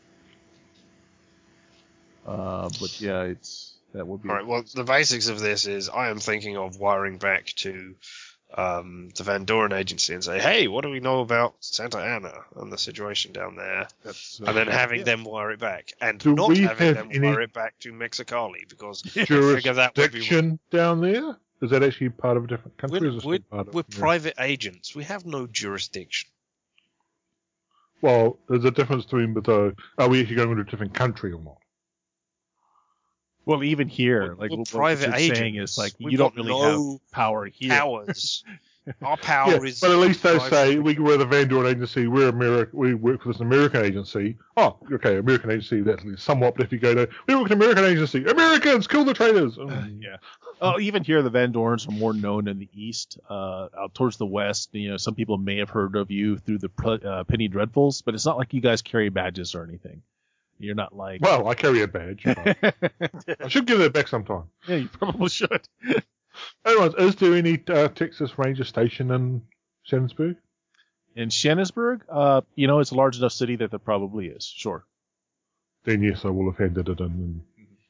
But yeah, that would be. All right. Well, the basics of this is I am thinking of wiring back to the Van Doren agency and say, hey, what do we know about Santa Ana and the situation down there? And then having them wire it back, and Do not we having have them wire it back to Mexicali because I figure that would be Jurisdiction down there? Is that actually part of a different country? we're private agents. We have no jurisdiction. Well, there's a difference between are we actually going into a different country or not? Well, even here, We're what private you're agents. saying is like We've you don't got really no have power here. Powers. Our power is. But at least they private. say we're the Van Doren agency. We work for this American agency. Oh, okay, American agency. That's somewhat. But if you go to we work for an American agency, Americans kill the traitors. Yeah. Oh, even here, the Van Dorns are more known in the east. Out towards the west, some people may have heard of you through the Penny Dreadfuls, but it's not like you guys carry badges or anything. You're not like. Well, I carry a badge. I should give that back sometime. Yeah, you probably should. Anyways, is there any Texas Ranger station in Shannosburg? In Shannosburg, it's a large enough city that there probably is. Sure. Then yes, I will have handed it in.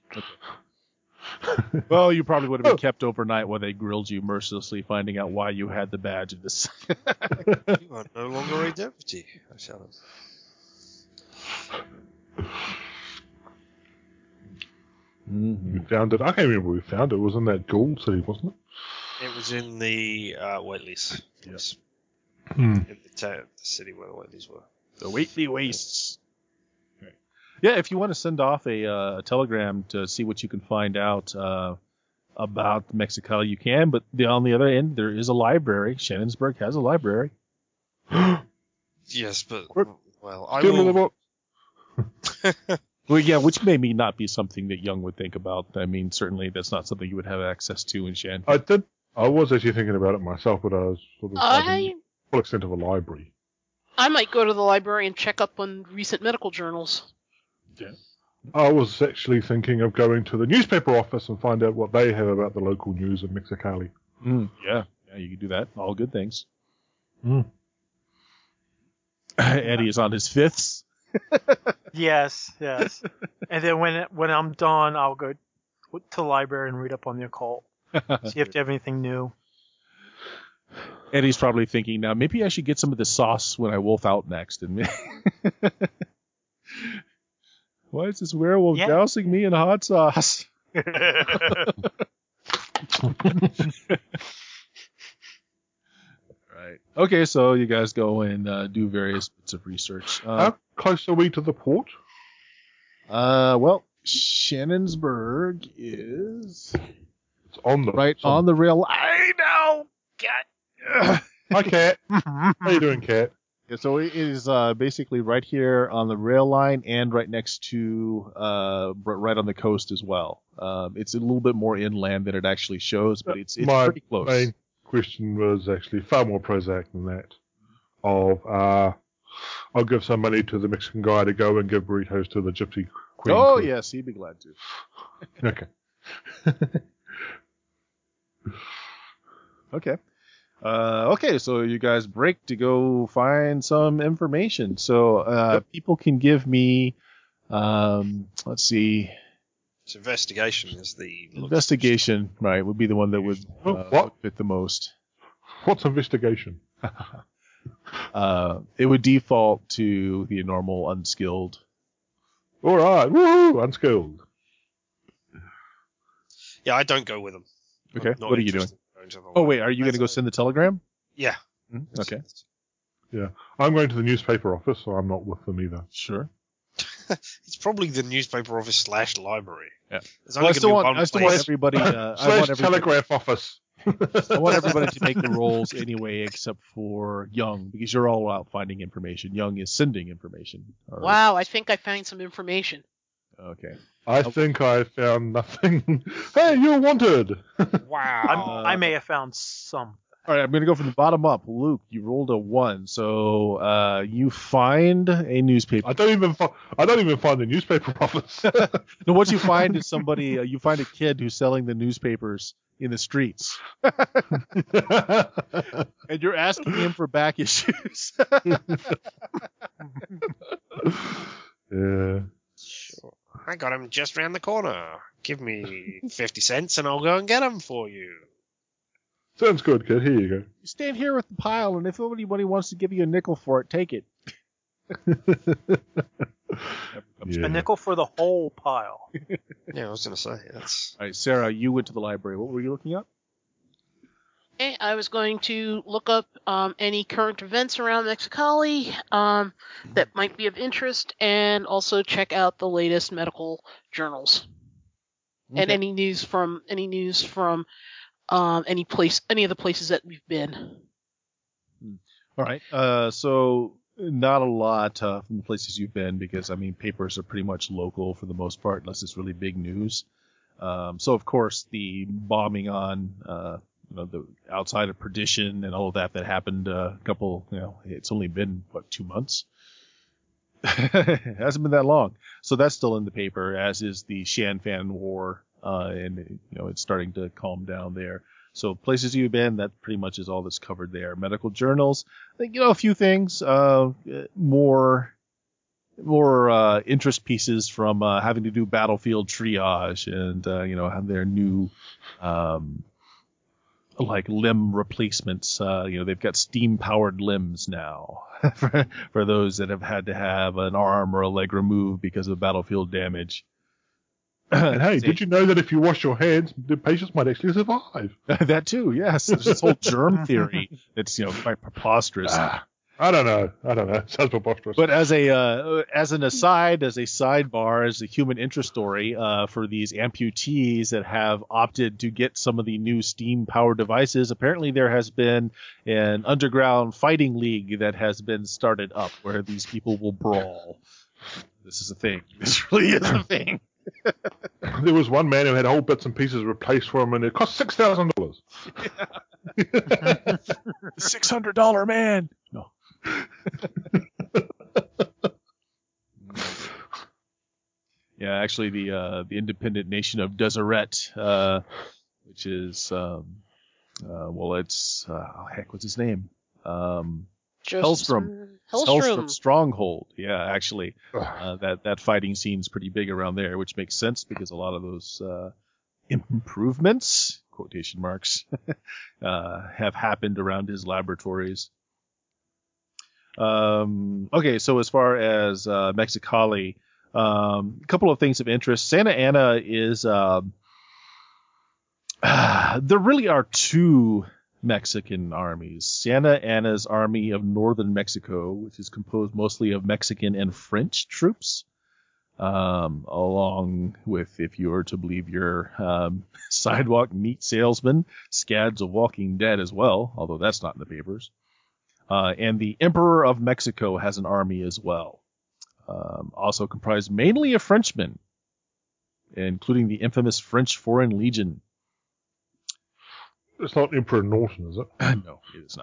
Okay. Well, you probably would have been kept overnight while they grilled you mercilessly, finding out why you had the badge of this. You are no longer a deputy. I shall have. We found it. I can't remember where we found it. It was in that gold city, wasn't it? It was in the Whateleys. Yes. Hmm. In the city where the Whateleys were. The Whately Wastes. Okay. Yeah, if you want to send off a telegram to see what you can find out about Mexicali, you can. But on the other end, there is a library. Shannonsburg has a library. Yes, but well, I Give me the will. book. Well, yeah, which may not be something that Young would think about. I mean, certainly that's not something you would have access to in Shan. I was actually thinking about it myself, but I was sort of the full extent of a library. I might go to the library and check up on recent medical journals. Yeah. I was actually thinking of going to the newspaper office and find out what they have about the local news of Mexicali. Yeah, you can do that. All good things. Mm. Eddie is on his fifths. Yes. And then when I'm done, I'll go to the library and read up on the occult. See if they have anything new. Eddie's probably thinking now, maybe I should get some of the sauce when I wolf out next. And Why is this werewolf Yeah. dousing me in hot sauce? Right. Okay, so you guys go and do various bits of research. How close are we to the port? Well, Shannonsburg is It's on the right on the rail. I know. God. Hi, Cat. How you doing, Cat? Yeah, so it is basically right here on the rail line and right next to right on the coast as well. It's a little bit more inland than it actually shows, but it's My pretty close. main question was actually far more prosaic than that. I'll give some money to the Mexican guy to go and give burritos to the Gypsy Queen. Oh yes, he'd be glad to. Okay. Okay. Okay, so you guys break to go find some information. So people can give me, let's see, It's investigation is the investigation, right, would be the one that would What? fit the most. What's investigation? It would default to the normal unskilled. All right. Woohoo! Unskilled. Yeah, I don't go with them. Okay, I'm not what are you doing? interested in going to the Oh line. wait, are you going to go send the telegram? Yeah. Okay, Yeah. I'm going to the newspaper office, so I'm not with them either. sure. It's probably the newspaper office / library. Yeah. There's Well, only I still gonna be want one place. everybody. I / want everybody. telegraph office. I want everybody to make the rolls anyway, except for Young, because you're all out finding information. Young is sending information. Wow, I think I found some information. Okay. I think I found nothing. Hey, you're wanted. Wow. I may have found some. All right, I'm going to go from the bottom up. Luke, you rolled a 1, so you find a newspaper. I don't even find the newspaper office. No, what you find is somebody. You find a kid who's selling the newspapers in the streets, and you're asking him for back issues. Yeah. Sure. I got him just round the corner. Give me 50 cents and I'll go and get him for you. Sounds good, kid. Here you go. You stand here with the pile, and if anybody wants to give you a nickel for it, take it. Yeah. A nickel for the whole pile. Yeah, I was going to say, that's... All right, Sarah, you went to the library. What were you looking up? Okay, I was going to look up any current events around Mexicali that might be of interest, and also check out the latest medical journals and Okay. any news from any of the places that we've been. All right. So not a lot from the places you've been, because I mean papers are pretty much local for the most part, unless it's really big news. So of course the bombing on the outside of Perdition and all of that happened a couple. It's only been 2 months. It hasn't been that long. So that's still in the paper, as is the Shan Fan War, and it's starting to calm down there. So places you've been, that pretty much is all that's covered there. Medical journals, I think, a few things, more interest pieces from having to do battlefield triage and have their new like limb replacements. They've got steam powered limbs now for those that have had to have an arm or a leg removed because of battlefield damage. And hey, did you know that if you wash your hands, the patients might actually survive? That too, yes. There's this whole germ theory that's quite preposterous. I don't know. Sounds preposterous. But as an aside, as a sidebar, as a human interest story for these amputees that have opted to get some of the new steam-powered devices, apparently there has been an underground fighting league that has been started up where these people will brawl. This is a thing. This really is a thing. There was one man who had whole bits and pieces replaced for him, and it cost $6,000. $600 man. No. Yeah, actually, the independent nation of Deseret, which is it's what's his name? Hellstrom Stronghold. Yeah, actually, that fighting scene's pretty big around there, which makes sense because a lot of those improvements, quotation marks, have happened around his laboratories. Okay, so as far as Mexicali, A couple of things of interest. Santa Anna is there really are two Mexican armies. Santa Anna's army of northern Mexico, which is composed mostly of Mexican and French troops, along with, if you were to believe your sidewalk meat salesman, scads of Walking Dead as well, although that's not in the papers. And the Emperor of Mexico has an army as well, also comprised mainly of Frenchmen, including the infamous French Foreign Legion. It's not Emperor Norton, is it? No, it is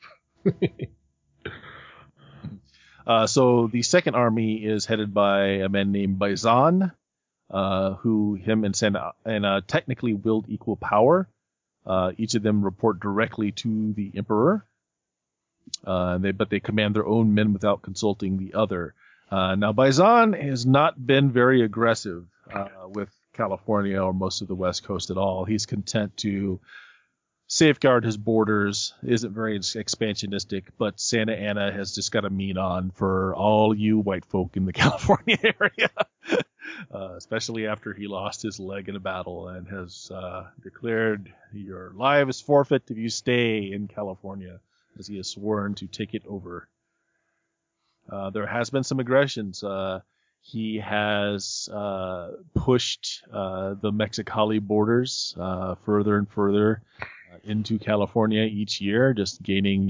not. So the second army is headed by a man named Baizan, who him and Santa Anna technically wield equal power. Each of them report directly to the Emperor, but they command their own men without consulting the other. Now, Baizan has not been very aggressive with California or most of the West Coast at all. He's content to safeguard his borders, isn't very expansionistic, but Santa Anna has just got a mean on for all you white folk in the California area, especially after he lost his leg in a battle and has declared your life is forfeit if you stay in California, as he has sworn to take it over. There has been some aggressions. He has pushed the Mexicali borders further and further into California each year, just gaining,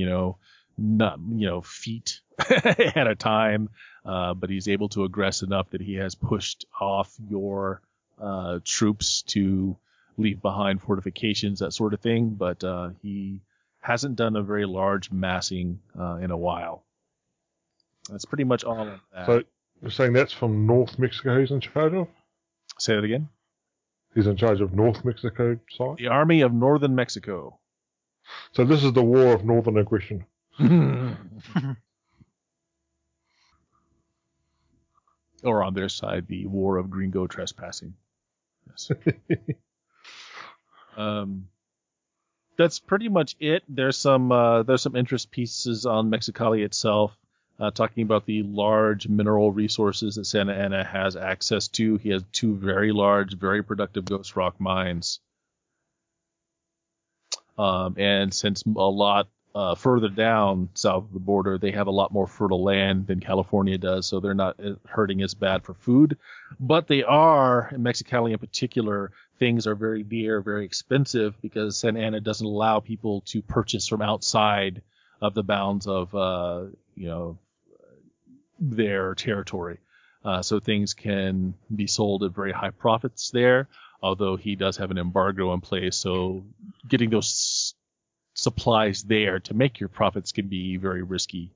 feet at a time. But he's able to aggress enough that he has pushed off your troops to leave behind fortifications, that sort of thing. But he hasn't done a very large massing in a while. That's pretty much all of that. So you're saying that's from North Mexico he's in charge of? Say that again? He's in charge of North Mexico side? The Army of Northern Mexico. So this is the War of Northern Aggression. Or on their side, the War of Gringo Trespassing. Yes. That's pretty much it. There's some interest pieces on Mexicali itself, talking about the large mineral resources that Santa Anna has access to. He has two very large, very productive ghost rock mines. And since a lot further down south of the border, they have a lot more fertile land than California does, so they're not hurting as bad for food. But they are, in Mexicali in particular, things are very dear, very expensive, because Santa Anna doesn't allow people to purchase from outside of the bounds of, their territory. So things can be sold at very high profits there, although he does have an embargo in place, so getting those supplies there to make your profits can be very risky.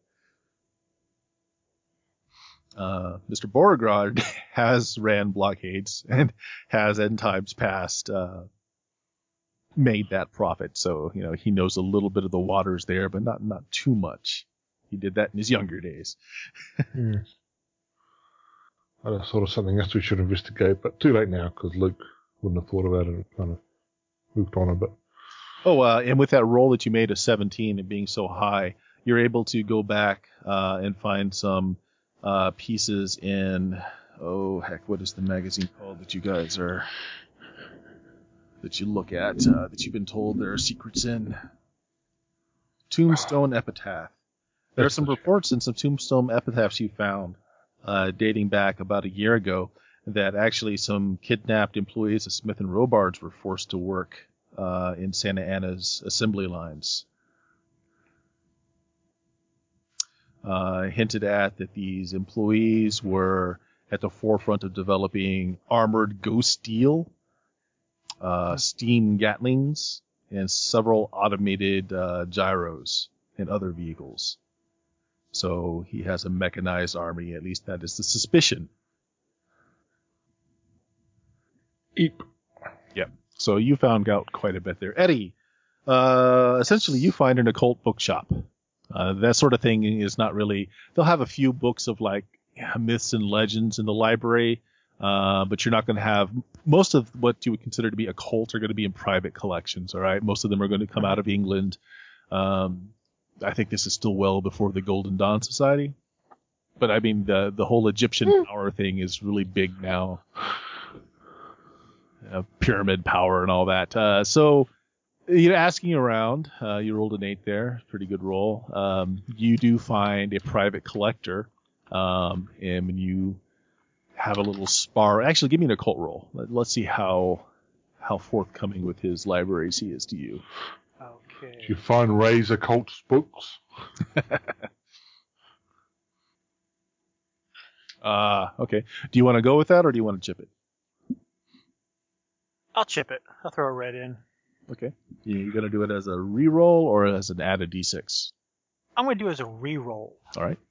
Mr. Beauregard has ran blockades and has in times past made that profit, so he knows a little bit of the waters there, but not too much. He did that in his younger days. Yes. That's sort of something else we should investigate, but too late now because Luke wouldn't have thought about it and kind of moved on a bit. Oh, and with that roll that you made of 17 and being so high, you're able to go back and find some pieces in, what is the magazine called that you guys are, that you look at, that you've been told there are secrets in? Tombstone Epitaph. There are some reports and some tombstone epitaphs you found dating back about a year ago that actually some kidnapped employees of Smith & Robards were forced to work in Santa Anna's assembly lines. Hinted at that these employees were at the forefront of developing armored ghost steel, steam Gatlings, and several automated gyros and other vehicles. So he has a mechanized army, at least that is the suspicion. Eep. Yeah. So you found out quite a bit there. Eddie, essentially you find an occult bookshop. That sort of thing is not really, they'll have a few books of myths and legends in the library, but you're not going to have, most of what you would consider to be occult are going to be in private collections, all right? Most of them are going to come out of England. I think this is still well before the Golden Dawn Society. But I mean, the whole Egyptian power thing is really big now. Pyramid power and all that. So you're asking around. You rolled an 8 there. Pretty good roll. You do find a private collector. And when you have a little spar, actually, give me an occult roll. Let's see how forthcoming with his libraries he is to you. Okay. Do you find Ray's occult books? Okay. Do you want to go with that, or do you want to chip it? I'll chip it. I'll throw a red in. Okay. You going to do it as a reroll or as an added d6? I'm going to do it as a reroll. All right.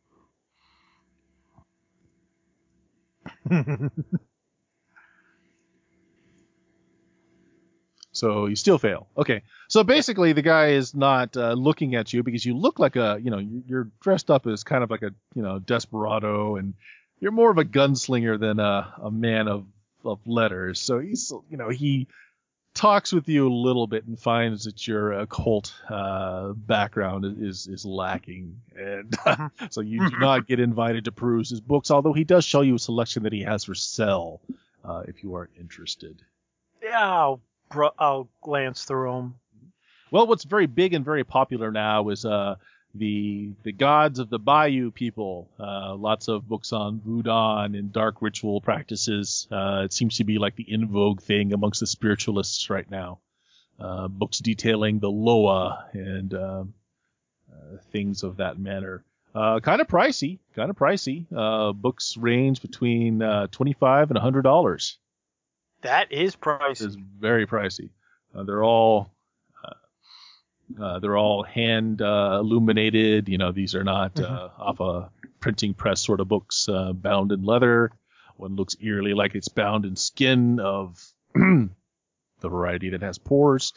So you still fail. Okay. So basically, the guy is not looking at you because you look like you're dressed up as kind of like a, desperado, and you're more of a gunslinger than a man of letters. So he's, he talks with you a little bit and finds that your occult background is lacking, and so you do not get invited to peruse his books. Although he does show you a selection that he has for sale, if you are interested. Yeah, I'll glance through them. Well, what's very big and very popular now is the gods of the Bayou people. Lots of books on voodoo and dark ritual practices. It seems to be like the in vogue thing amongst the spiritualists right now. Books detailing the Loa and things of that manner. Kind of pricey. Books range between $25 and $100. That is pricey. It's very pricey. They're all hand illuminated. These are not off a printing press sort of books bound in leather. One looks eerily like it's bound in skin of the variety that has pores.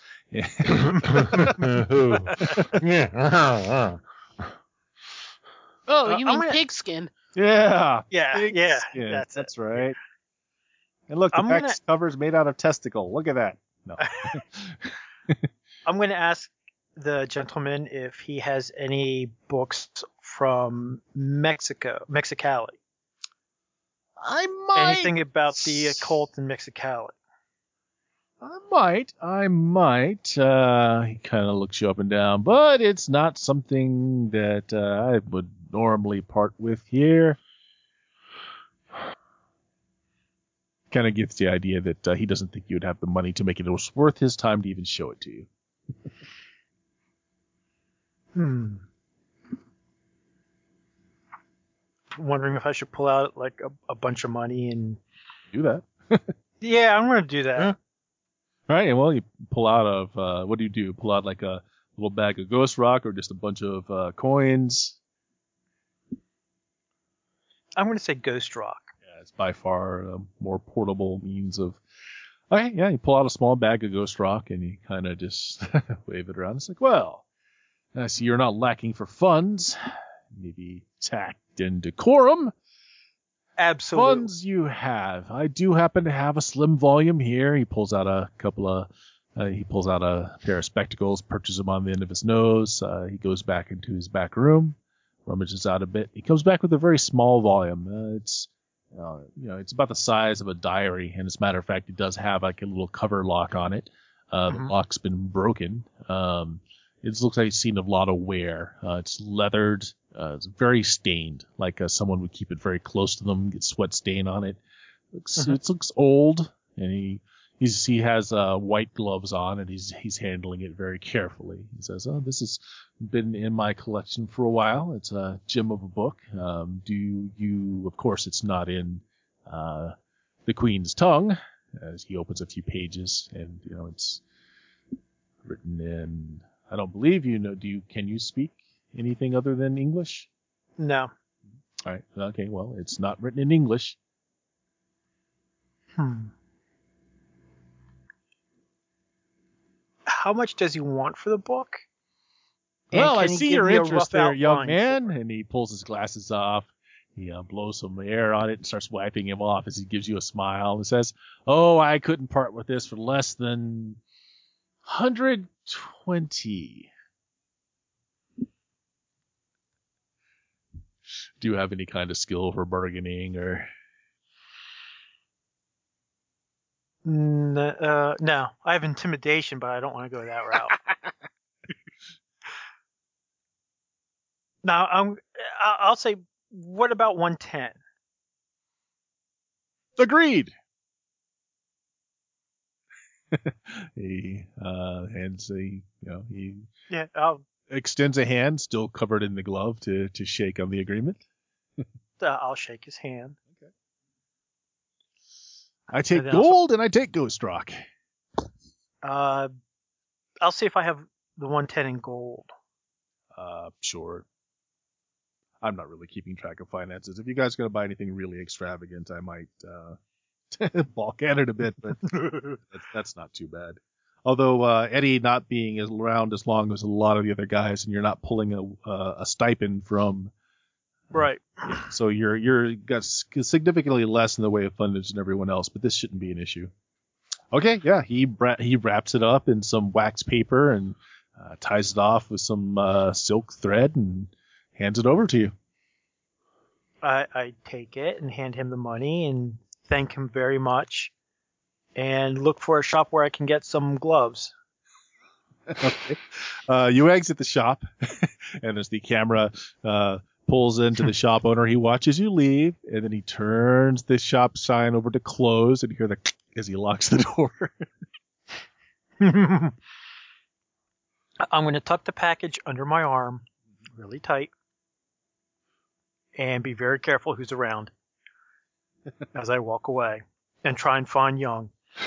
Oh, you mean pigskin? Yeah. Yeah. That's right. And look, the back cover's made out of testicle. Look at that. No. I'm going to ask the gentleman if he has any books from Mexicali. I might. Anything about the occult in Mexicali? I might. He kind of looks you up and down, but it's not something that I would normally part with here. Kind of gets the idea that he doesn't think you'd have the money to make it worth his time to even show it to you. Wondering if I should pull out like a bunch of money and do that. Yeah, I'm going to do that. Yeah. All right. Well, you pull out of what do you do? Pull out like a little bag of ghost rock or just a bunch of coins? I'm going to say ghost rock. Yeah, it's by far a more portable means of. Okay, yeah, you pull out a small bag of ghost rock and you kind of just wave it around. It's like, well, I see you're not lacking for funds. Maybe tact and decorum. Absolutely. Funds you have. I do happen to have a slim volume here. He pulls out a pair of spectacles, perches them on the end of his nose. He goes back into his back room, rummages out a bit. He comes back with a very small volume. It's about the size of a diary, and as a matter of fact, it does have like a little cover lock on it. The lock's been broken. It looks like it's seen a lot of wear. It's leathered. It's very stained, like someone would keep it very close to them, get sweat stain on it. It looks old, and he has white gloves on, and he's handling it very carefully. He says, "Oh, this has been in my collection for a while. It's a gem of a book. Of course, it's not in the Queen's tongue." As he opens a few pages, and it's written in. I don't believe you know. Can you speak anything other than English? No. All right. Okay. Well, it's not written in English. How much does he want for the book? Well, I see your interest there, young man. And he pulls his glasses off. He blows some air on it and starts wiping him off as he gives you a smile and says, "Oh, I couldn't part with this for less than 120. Do you have any kind of skill for bargaining or? No, I have intimidation, but I don't want to go that route. Now, I'll say, what about 110? Agreed. He hands he extends a hand, still covered in the glove, to shake on the agreement. I'll shake his hand. Okay. I take gold and I take Ghost Rock. I'll see if I have the 110 in gold. Sure. I'm not really keeping track of finances. If you guys are going to buy anything really extravagant, I might balk at it a bit, but that's not too bad. Although Eddie not being around as long as a lot of the other guys, and you're not pulling a stipend from, right? So you're got significantly less in the way of fundage than everyone else, but this shouldn't be an issue. Okay, yeah, he wraps it up in some wax paper and ties it off with some silk thread and hands it over to you. I take it and hand him the money and thank him very much, and look for a shop where I can get some gloves. Okay. You exit the shop, and as the camera pulls into the shop owner, he watches you leave, and then he turns the shop sign over to close, and you hear the as he locks the door. I'm going to tuck the package under my arm really tight and be very careful who's around as I walk away and try and find Young.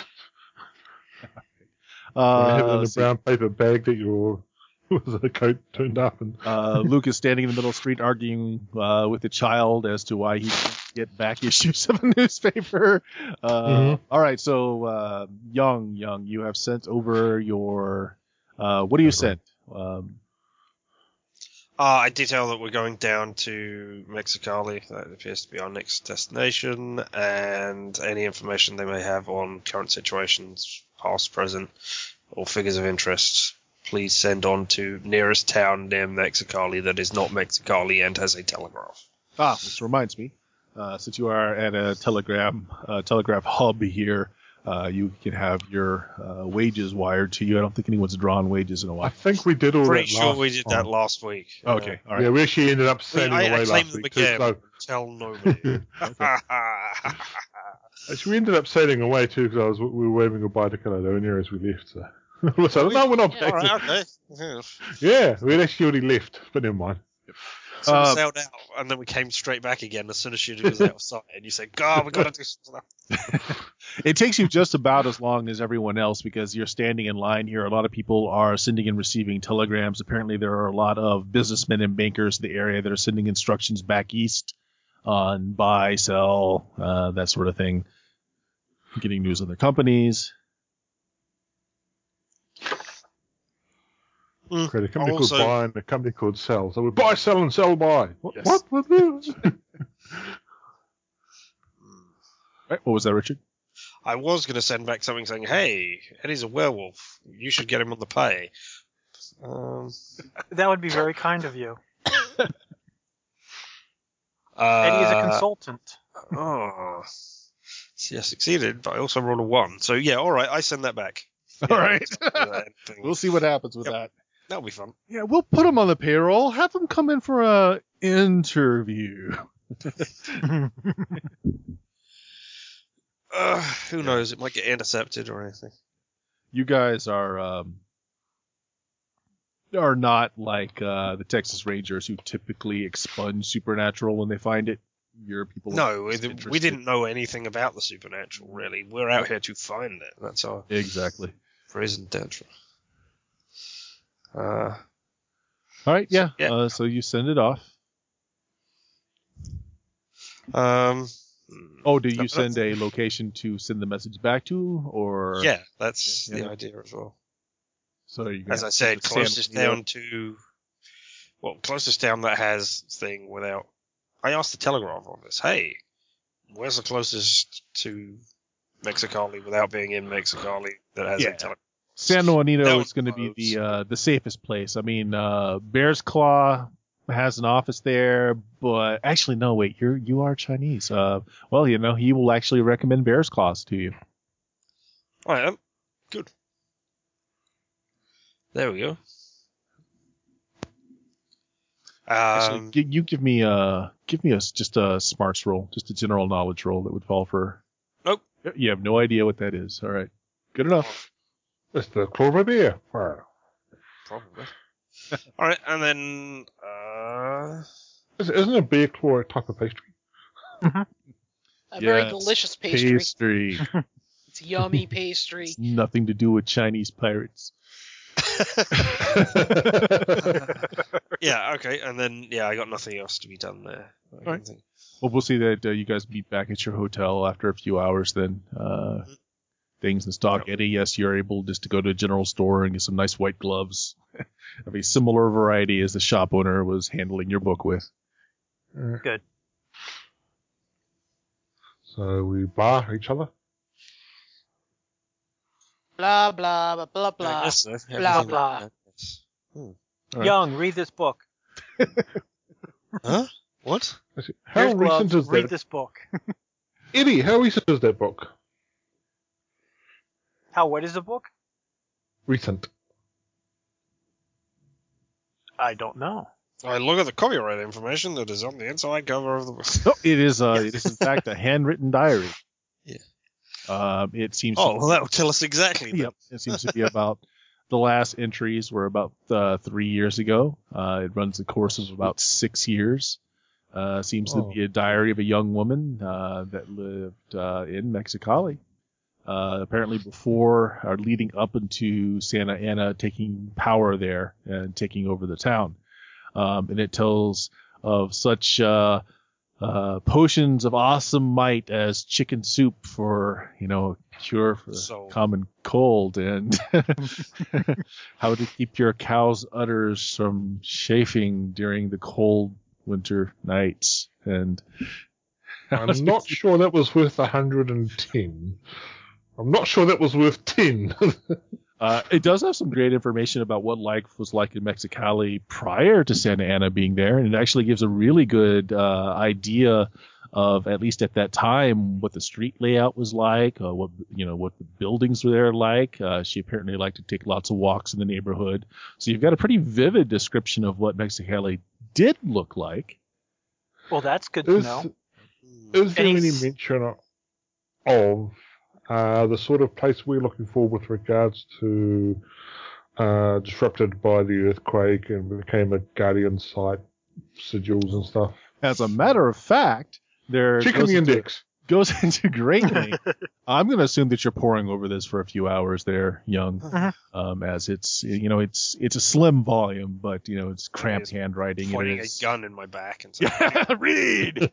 I have it in a brown paper bag that your coat turned up. And Luke is standing in the middle of the street arguing with a child as to why he can't get back issues of a newspaper. All right, so Young, you have sent over your... what do you send? I detail that we're going down to Mexicali. That appears to be our next destination, and any information they may have on current situations, past, present, or figures of interest, please send on to nearest town near Mexicali that is not Mexicali and has a telegraph. This reminds me, since you are at a telegraph hub here, you can have your wages wired to you. I don't think anyone's drawn wages in a while. I think we did all that Pretty sure we did that last week. Okay, all right. Yeah, we actually ended up sailing away last week. Tell nobody. Actually, we ended up sailing away too because we were waving goodbye to Caledonia as we left. So, no, we're not back. All right, okay. Yeah, we had actually already left, but never mind. So we sailed out, and then we came straight back again as soon as she was outside, and you said, God, we got to do stuff. It takes you just about as long as everyone else because you're standing in line here. A lot of people are sending and receiving telegrams. Apparently there are a lot of businessmen and bankers in the area that are sending instructions back east on buy, sell, that sort of thing, getting news on their companies. Create a company called buy and a company called sell. So we buy, sell, and sell, buy. What? Yes. What? Right, what was that, Richard? I was going to send back something saying, hey, Eddie's a werewolf. You should get him on the pay. That would be very kind of you. Eddie is a consultant. Oh. See, I succeeded, but I also rolled a 1. So, yeah, all right, I send that back. All right. We'll see what happens with that. That'll be fun. Yeah, we'll put him on the payroll. Have him come in for a interview. Who knows? It might get intercepted or anything. You guys are not like the Texas Rangers who typically expunge supernatural when they find it. You're people. No, we didn't know anything about the supernatural, really. We're out here to find it. That's our exactly reason. All right, yeah. So you send it off. Do you send a location to send the message back to, or? Yeah, that's the idea as well. So you, as I said, closest town that has thing without. I asked the telegraph office, hey, where's the closest to Mexicali without being in Mexicali that has a telegraph? San Juanito is going to be the safest place. I mean, Bear's Claw has an office there, but actually, no, wait, you are Chinese. Well, he will actually recommend Bear's Claws to you. I am. Good. There we go. Actually, you give me just a smarts roll, just a general knowledge roll that would fall for. Nope. You have no idea what that is. All right, good enough. It's the Clover Beer. Wow. Probably. All right, and then Isn't a beer claw a type of pastry? A very delicious pastry. Pastry. It's yummy pastry. It's nothing to do with Chinese pirates. yeah, okay, and then I got nothing else to be done there. I Right. think. Well, we'll see that you guys meet back at your hotel after a few hours. Then things in stock. Eddie, yes, you're able just to go to a general store and get some nice white gloves of a similar variety as the shop owner was handling your book with. Good. So we bar each other. Blah, blah, blah, blah, blah. I guess so. Blah, blah. Right. Young, read this book. Huh? What? How Here's recent gloves, is read that? this book. Eddie, how recent is that book? How, what is the book? Recent. I don't know. I look at the copyright information that is on the inside cover of the book. No, it is in fact a handwritten diary. Yeah. It seems. Oh, well, that will tell us exactly. Yep. It seems to be about the last entries were about 3 years ago. It runs the course of about 6 years. Seems to be a diary of a young woman that lived in Mexicali. Apparently before or leading up into Santa Ana taking power there and taking over the town. And it tells of such potions of awesome might as chicken soup for, cure for common cold, and how to keep your cow's udders from chafing during the cold winter nights. And I'm not sure that was worth 110. I'm not sure that was worth 10. It does have some great information about what life was like in Mexicali prior to Santa Ana being there, and it actually gives a really good idea of, at least at that time, what the street layout was like, what the buildings were there like. She apparently liked to take lots of walks in the neighborhood, so you've got a pretty vivid description of what Mexicali did look like. Well, that's good to know. Is there any mention of the sort of place we're looking for with regards to disrupted by the earthquake and became a guardian site, sigils and stuff? As a matter of fact, there Checking the index. Goes into great length. I'm going to assume that you're poring over this for a few hours there, Young, as it's a slim volume, but it's cramped handwriting. Pointing a gun in my back and saying, "Read."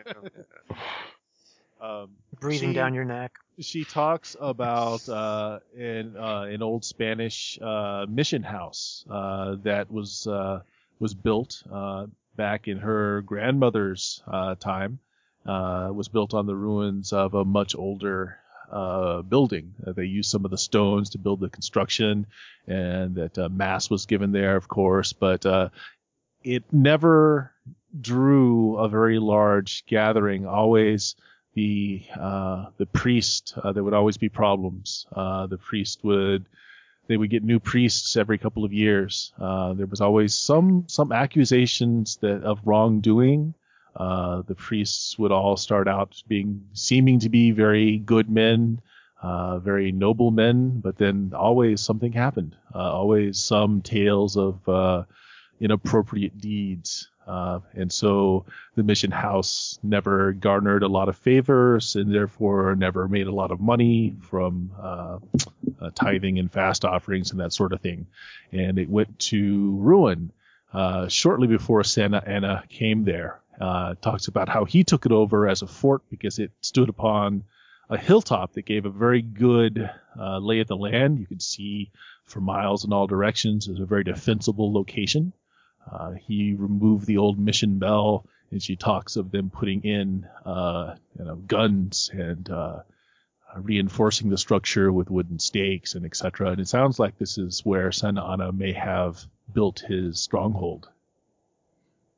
Breathing down your neck. She talks about an old Spanish mission house that was built back in her grandmother's time. Was built on the ruins of a much older building. They used some of the stones to build the construction, and that mass was given there, of course, but it never drew a very large gathering. Always the priest, there would always be problems. The priest they would get new priests every couple of years. There was always some accusations of wrongdoing. The priests would all start out seeming to be very good men, very noble men, but then always something happened. Always some tales of inappropriate deeds. And so the mission house never garnered a lot of favors and therefore never made a lot of money from tithing and fast offerings and that sort of thing. And it went to ruin shortly before Santa Ana came there. Talks about how he took it over as a fort because it stood upon a hilltop that gave a very good lay of the land. You could see for miles in all directions. It was a very defensible location. He removed the old mission bell, and she talks of them putting in guns and reinforcing the structure with wooden stakes and etc. And it sounds like this is where Santa Ana may have built his stronghold.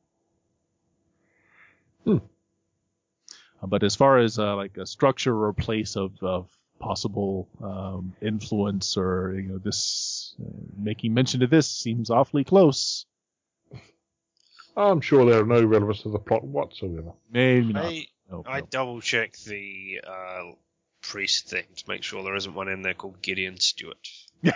But as far as like a structure or place of possible influence, or this making mention of this seems awfully close. I'm sure there are no relevance to the plot whatsoever. Maybe not. I double checked the priest thing to make sure there isn't one in there called Gideon Stewart. He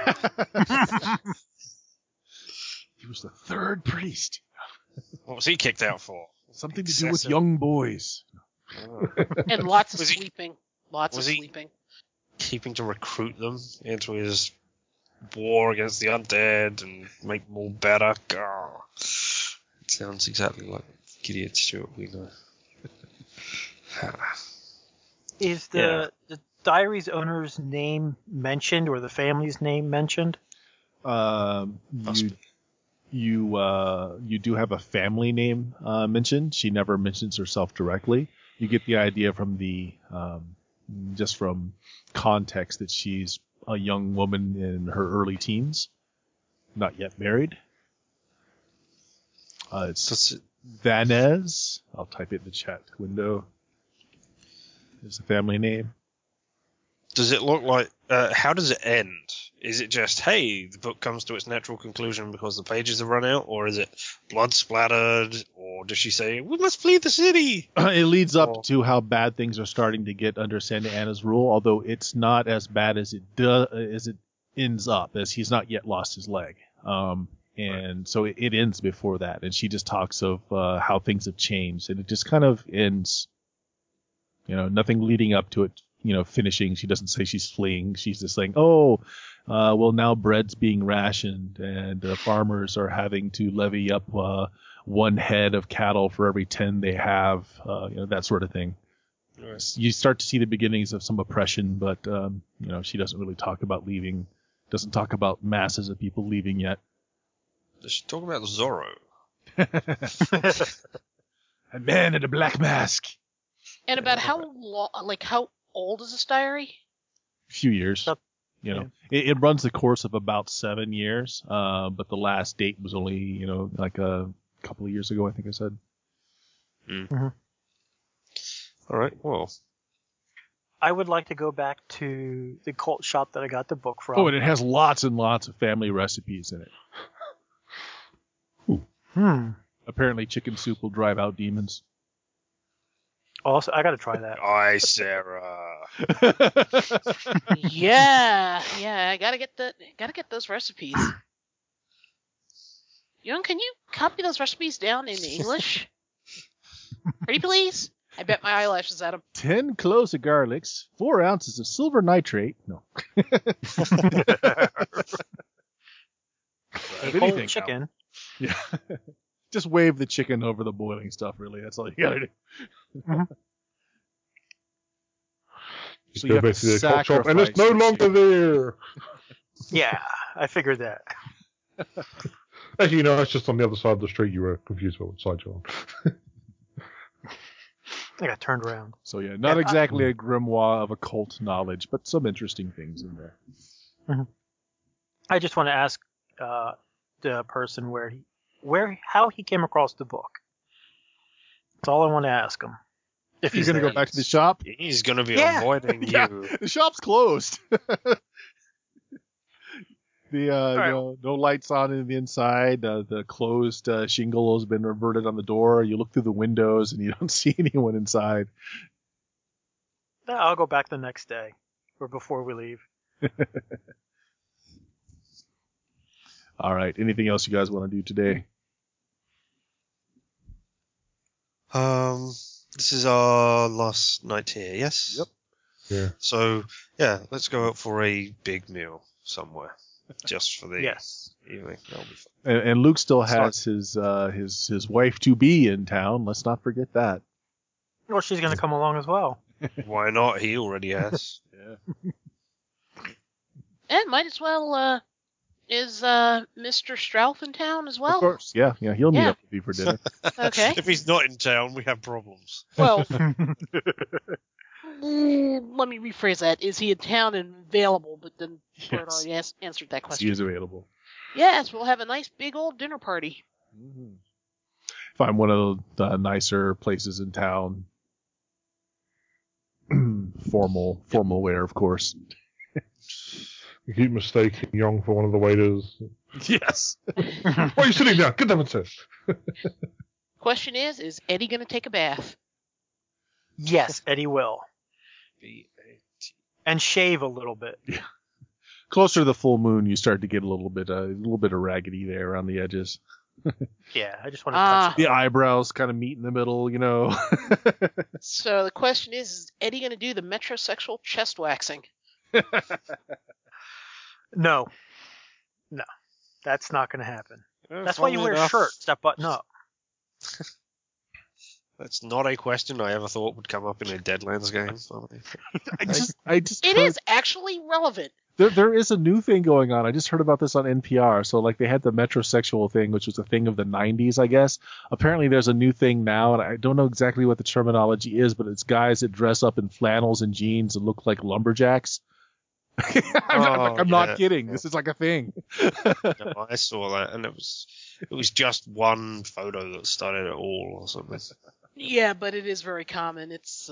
was the third priest. What was he kicked out for? Something to do with young boys. Oh. And lots of Was he- sleeping. Lots of was he- sleeping. Keeping to recruit them into his war against the undead and make them all better. Oh. It sounds exactly like Gideon Stewart we know. Is the diary's owner's name mentioned, or the family's name mentioned? You do have a family name mentioned. She never mentions herself directly. You get the idea from the just from context that she's a young woman in her early teens, not yet married. It's Vanez. I'll type it in the chat window. Is the family name. Does it look like... how does it end? Is it just, hey, the book comes to its natural conclusion because the pages have run out? Or is it blood splattered? Or does she say, we must flee the city? It leads up to how bad things are starting to get under Santa Anna's rule, although it's not as bad as it ends up, as he's not yet lost his leg. And so it ends before that. And she just talks of how things have changed. And it just kind of ends, nothing leading up to it. Finishing. She doesn't say she's fleeing. She's just saying, well, now bread's being rationed and farmers are having to levy up one head of cattle for every 10 they have, that sort of thing. Right. You start to see the beginnings of some oppression, but, she doesn't really talk about leaving, doesn't talk about masses of people leaving yet. Does she talk about Zorro? A man in a black mask. And about how old is this diary? A few years. It runs the course of about 7 years, but the last date was only, like a couple of years ago, I think I said. Mm-hmm. All right, well. I would like to go back to the cult shop that I got the book from. Oh, and it has lots and lots of family recipes in it. Apparently chicken soup will drive out demons. Also, I got to try that. Aye, Sarah. Yeah, I gotta get those recipes. Young, can you copy those recipes down in English? Pretty please? I bet my eyelashes at him. 10 cloves of garlics, 4 ounces of silver nitrate. No. Whole chicken. Yeah. Just wave the chicken over the boiling stuff, really. That's all you gotta do. Mm-hmm. So you have to sacrifice shop, and it's no longer there. Yeah, I figured that. Actually, it's just on the other side of the street. You were confused about what side you're on. I got turned around. So yeah, not exactly a grimoire of occult knowledge, but some interesting things in there. Mm-hmm. I just want to ask the person how he came across the book. That's all I want to ask him. If he's going to go back to the shop? He's going to be avoiding you. The shop's closed. No lights on in the inside. The closed shingle has been reverted on the door. You look through the windows and you don't see anyone inside. I'll go back the next day or before we leave. All right. Anything else you guys want to do today? This is our last night here, yes? Yep. Yeah. So, let's go out for a big meal somewhere. Just for the evening. That'll be fun. And Luke still has his wife to be in town. Let's not forget that. Well, she's going to come along as well. Why not? He already has. Yeah. And might as well. Is Mr. Strouth in town as well? Of course. Yeah. He'll meet up with you for dinner. Okay. If he's not in town, we have problems. Well, let me rephrase that. Is he in town and available? But then Bert already answered that question. He is available. Yes, we'll have a nice big old dinner party. Mm-hmm. find one of the nicer places in town. Formal wear, of course. You keep mistaking Young for one of the waiters. Yes. Why are you sitting down? Get down and sit. Question is Eddie going to take a bath? Yes, Eddie will. B-A-T. And shave a little bit. Closer to the full moon, you start to get a little bit of raggedy there around the edges. Yeah, I just want to touch The eyebrows kind of meet in the middle, you know. So the question is Eddie going to do the metrosexual chest waxing? No. That's not going to happen. That's why you Funnily wear enough, shirts that button up. That's not a question I ever thought would come up in a Deadlands game. I just It heard, is actually relevant. there is a new thing going on. I just heard about this on NPR. So like they had the metrosexual thing, which was a thing of the 90s, I guess. Apparently there's a new thing now, and I don't know exactly what the terminology is, but it's guys that dress up in flannels and jeans and look like lumberjacks. I'm not kidding. Yeah. This is like a thing. No, I saw that, and it was just one photo that started it all, or something. Yeah, but it is very common. It's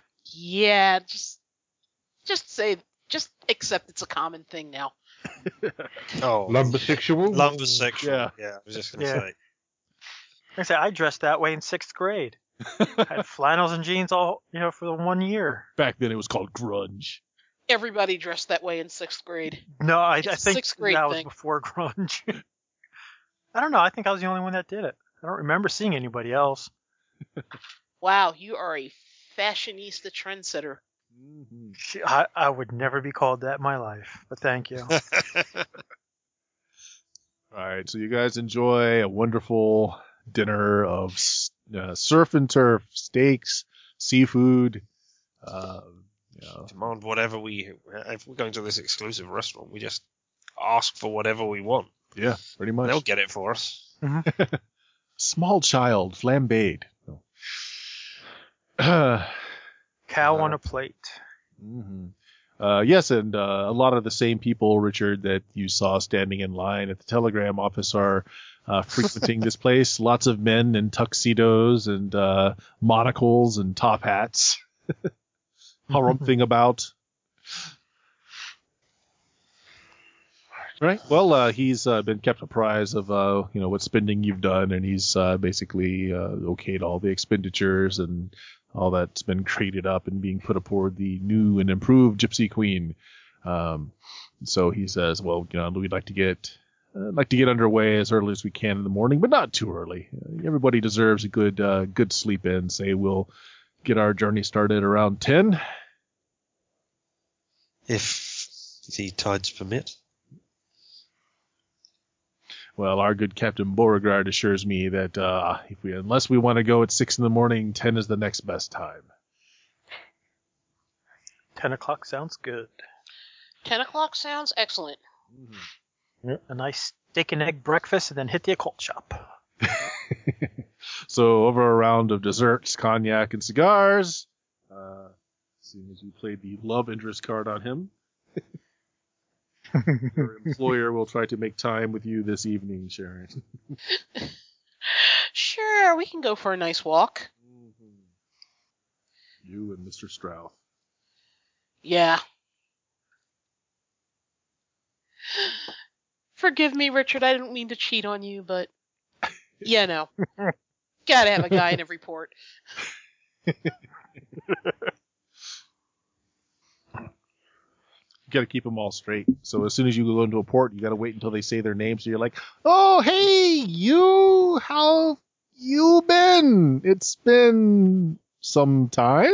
just accept it's a common thing now. Oh, Lumbersexual? lumbersexual. Yeah, I was just gonna say. Like I said, I dressed that way in 6th grade. I had flannels and jeans all, for the 1 year. Back then it was called grunge. Everybody dressed that way in 6th grade. No, I It's a think 6th grade that was thing. before grunge. I don't know. I think I was the only one that did it. I don't remember seeing anybody else. Wow, you are a fashionista trendsetter. I would never be called that in my life, but thank you. All right, so you guys enjoy a wonderful dinner of surf and turf, steaks, seafood. Demand whatever if we're going to this exclusive restaurant, we just ask for whatever we want. Yeah, pretty much. They'll get it for us. Small child, flambéed. Cow on a plate. Yes, and a lot of the same people, Richard, that you saw standing in line at the telegram office are frequenting this place. Lots of men in tuxedos and monocles and top hats. Harumphing about. Right. Well, he's been kept apprised of what spending you've done, and he's basically okayed all the expenditures and all that's been crated up and being put aboard the new and improved Gypsy Queen. So he says, well, we'd like to get underway as early as we can in the morning, but not too early. Everybody deserves a good sleep in. Say we'll get our journey started around 10. If the tides permit. Well, our good Captain Beauregard assures me that unless we want to go at 6 in the morning, 10 is the next best time. 10 o'clock sounds good. 10 o'clock sounds excellent. A nice steak and egg breakfast and then hit the occult shop. So over a round of desserts, cognac, and cigars, seeing as you played the love interest card on him, your employer will try to make time with you this evening, Sharon. Sure, we can go for a nice walk. You and Mr. Strauss. Yeah. Forgive me, Richard, I didn't mean to cheat on you, but gotta have a guy in every port. You got to keep them all straight. So as soon as you go into a port, you got to wait until they say their name. So you're like, "Oh, hey, you, how you been? It's been some time."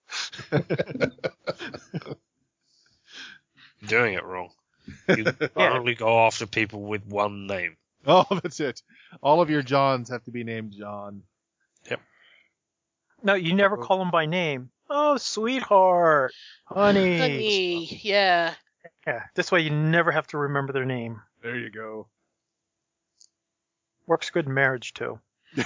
Doing it wrong. You only go after people with one name. Oh, that's it. All of your Johns have to be named John. Yep. No, you never call them by name. Oh, sweetheart, honey. Yeah. Yeah, this way you never have to remember their name. There you go. Works good in marriage, too.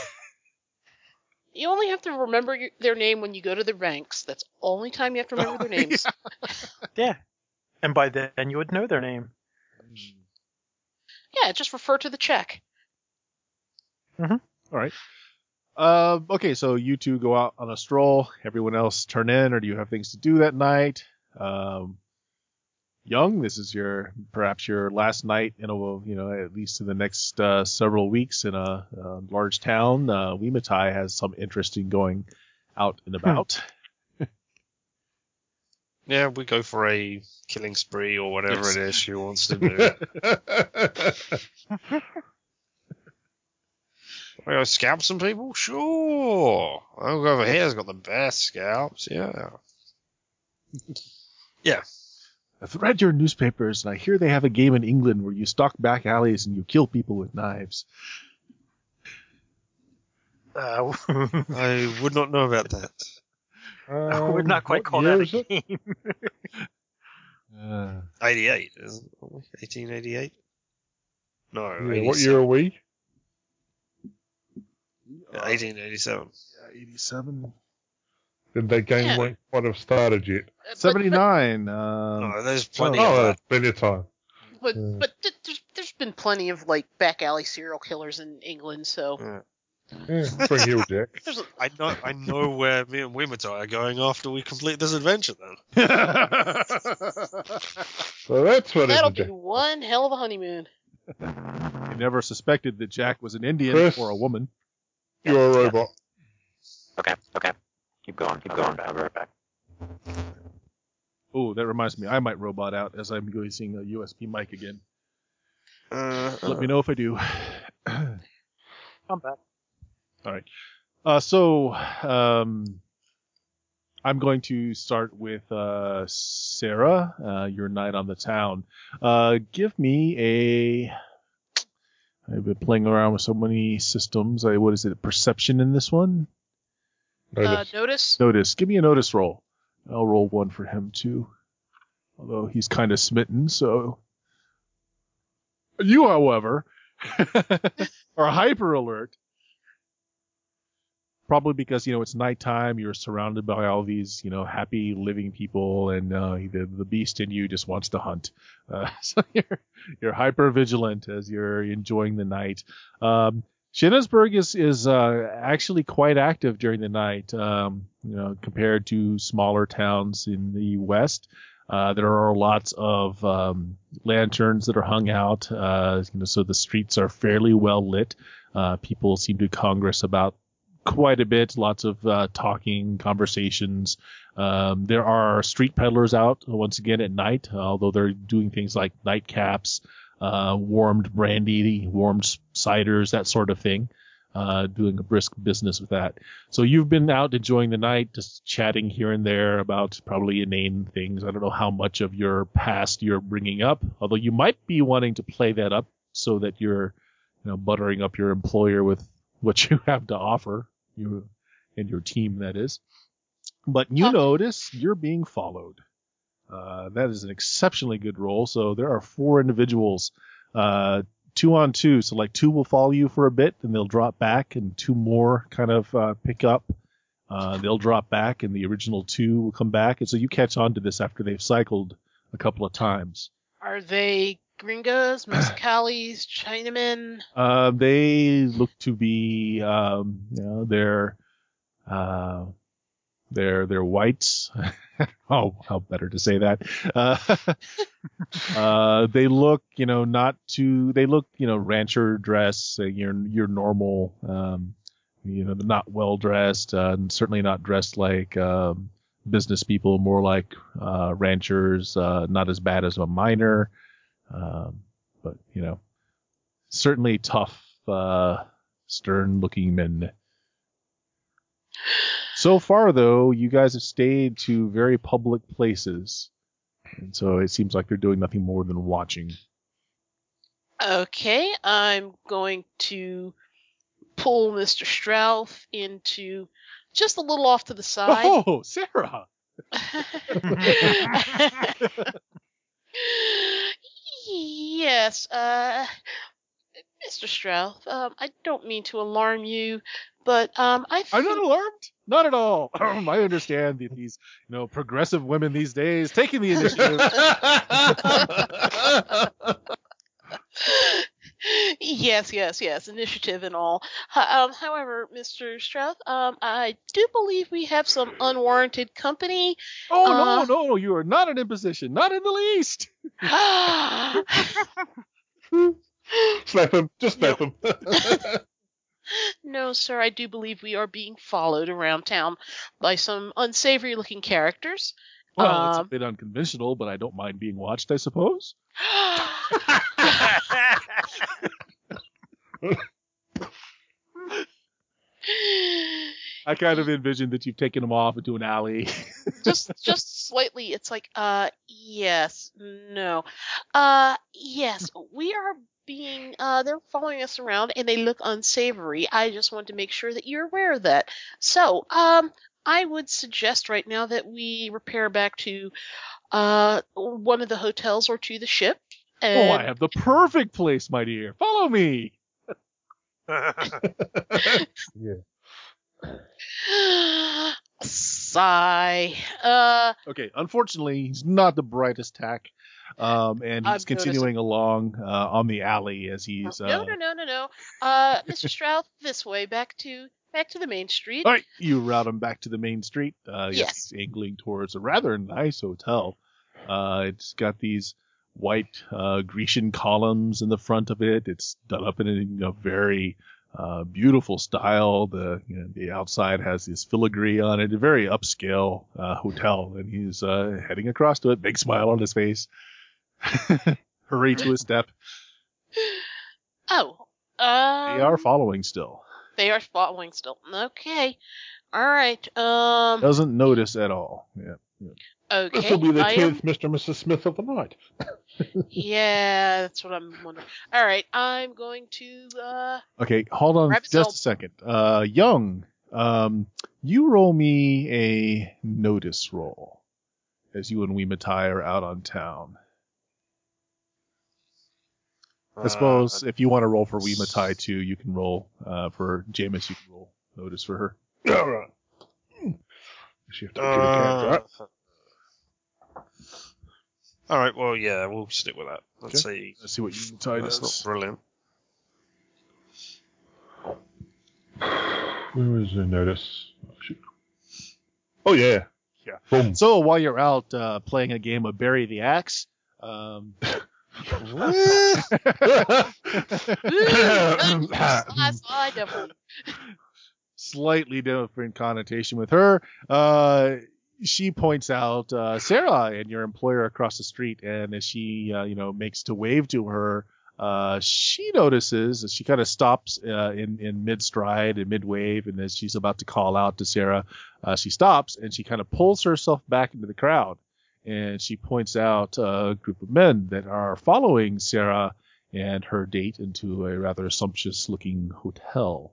You only have to remember their name when you go to the ranks. That's the only time you have to remember their names. Yeah. And by then you would know their name. Yeah, just refer to the check. All right. Okay, so you two go out on a stroll. Everyone else turn in, or do you have things to do that night? Young, this is perhaps your last night in at least in the next several weeks in a large town. Wimatai has some interesting going out and about. Yeah, we go for a killing spree or whatever it is she wants to do. We go scalp some people? Sure. I'll go over here. It's got the best scalps. Yeah. Yeah. I've read your newspapers, and I hear they have a game in England where you stalk back alleys and you kill people with knives. I would not know about that. Would not quite call that a game. 88, isn't it? 1888? No, Yeah, what year are we? 1887. 87. Then that game won't quite have started yet. 79. No, there's plenty of Oh, that. plenty of time. But there's been plenty of like back alley serial killers in England, so Yeah, bring Hill Jack. I know where me and Wimatai are going after we complete this adventure then. So that's what that'll it's be one hell of a honeymoon. You never suspected that Jack was an Indian Chris? or a woman. You're a robot. Okay. Keep going. I'll be right back. Oh, that reminds me. I might robot out as I'm using a USB mic again. Let me know if I do. I'm back. All right. So I'm going to start with Sarah, your night on the town. Give me I've been playing around with so many systems. What is it? Perception in this one? Notice. Notice. Give me a notice roll. I'll roll one for him too. Although he's kind of smitten, so. You, however, are hyper alert. Probably because, it's nighttime, you're surrounded by all these, happy living people, and the beast in you just wants to hunt. So you're hyper vigilant as you're enjoying the night. Shinnasburg is actually quite active during the night, compared to smaller towns in the west. There are lots of lanterns that are hung out, so the streets are fairly well lit. People seem to congress about quite a bit, lots of talking, conversations. There are street peddlers out once again at night, although they're doing things like nightcaps, warmed brandy, warmed ciders, that sort of thing, doing a brisk business with that. So you've been out enjoying the night, just chatting here and there about probably inane things. I don't know how much of your past you're bringing up, although you might be wanting to play that up so that you're buttering up your employer with what you have to offer, you and your team, that is. But you notice you're being followed. That is an exceptionally good roll. So there are 4 individuals, 2 on 2. So like 2 will follow you for a bit, and they'll drop back, and 2 more kind of pick up. They'll drop back, and the original 2 will come back. And so you catch on to this after they've cycled a couple of times. Are they gringos, Mexicalis, Chinamen? They look to be, they're whites. Oh, how better to say that. They look, they look, rancher dress, your normal, they're not well dressed, certainly not dressed like, business people, more like, ranchers, not as bad as a miner. But, certainly tough, stern looking men. So far, though, you guys have stayed to very public places. And so it seems like they're doing nothing more than watching. Okay, I'm going to pull Mr. Strouth into just a little off to the side. Oh, Sarah! Yes, Mr. Strouth, I don't mean to alarm you, but I'm not alarmed. Not at all. I understand that these, progressive women these days taking the initiative. Yes, initiative and all. However, Mr. Strauss, I do believe we have some unwarranted company. Oh, no, you are not an imposition. Not in the least. Slap him. Just slap him. No, sir, I do believe we are being followed around town by some unsavory-looking characters. Well, it's a bit unconventional, but I don't mind being watched, I suppose. I kind of envisioned that you've taken them off into an alley. just slightly. It's like, yes, no. Yes, we are being, they're following us around and they look unsavory. I just want to make sure that you're aware of that. So, I would suggest right now that we repair back to, one of the hotels or to the ship. And... Oh, I have the perfect place, my dear. Follow me. Yeah. Sigh. Okay, unfortunately, he's not the brightest tack, and he's continuing along on the alley as he's. No. Mr. Strauss, this way, back to the main street. All right, you route him back to the main street. Yes. He's angling towards a rather nice hotel. It's got these white Grecian columns in the front of it. It's done up in a very beautiful style. The outside has this filigree on it. A very upscale hotel, and he's heading across to it. Big smile on his face. Hurry to his step. Oh. They are following still. They are following still. Okay. All right. Doesn't notice at all. Yeah. Okay. This will be the 10th Mr. and Mrs. Smith of the night. Yeah, that's what I'm wondering. All right, I'm going to. Okay, hold on just a second. Young, you roll me a notice roll as you and Weematai are out on town. I suppose if you want to roll for Weematai too, you can roll for Jameis. You can roll notice for her. All right. She have to get a cat, right? All right, well, yeah, we'll stick with that. Let's see what Weematai does. That's not brilliant. Where is the notice? Oh, yeah. Yeah. Boom. So while you're out playing a game of Bury the Axe, slightly different connotation with her. She points out Sarah and your employer across the street, and as she makes to wave to her, she notices as she kind of stops in mid stride and mid wave, and as she's about to call out to Sarah, she stops and she kind of pulls herself back into the crowd, and she points out a group of men that are following Sarah and her date into a rather sumptuous looking hotel.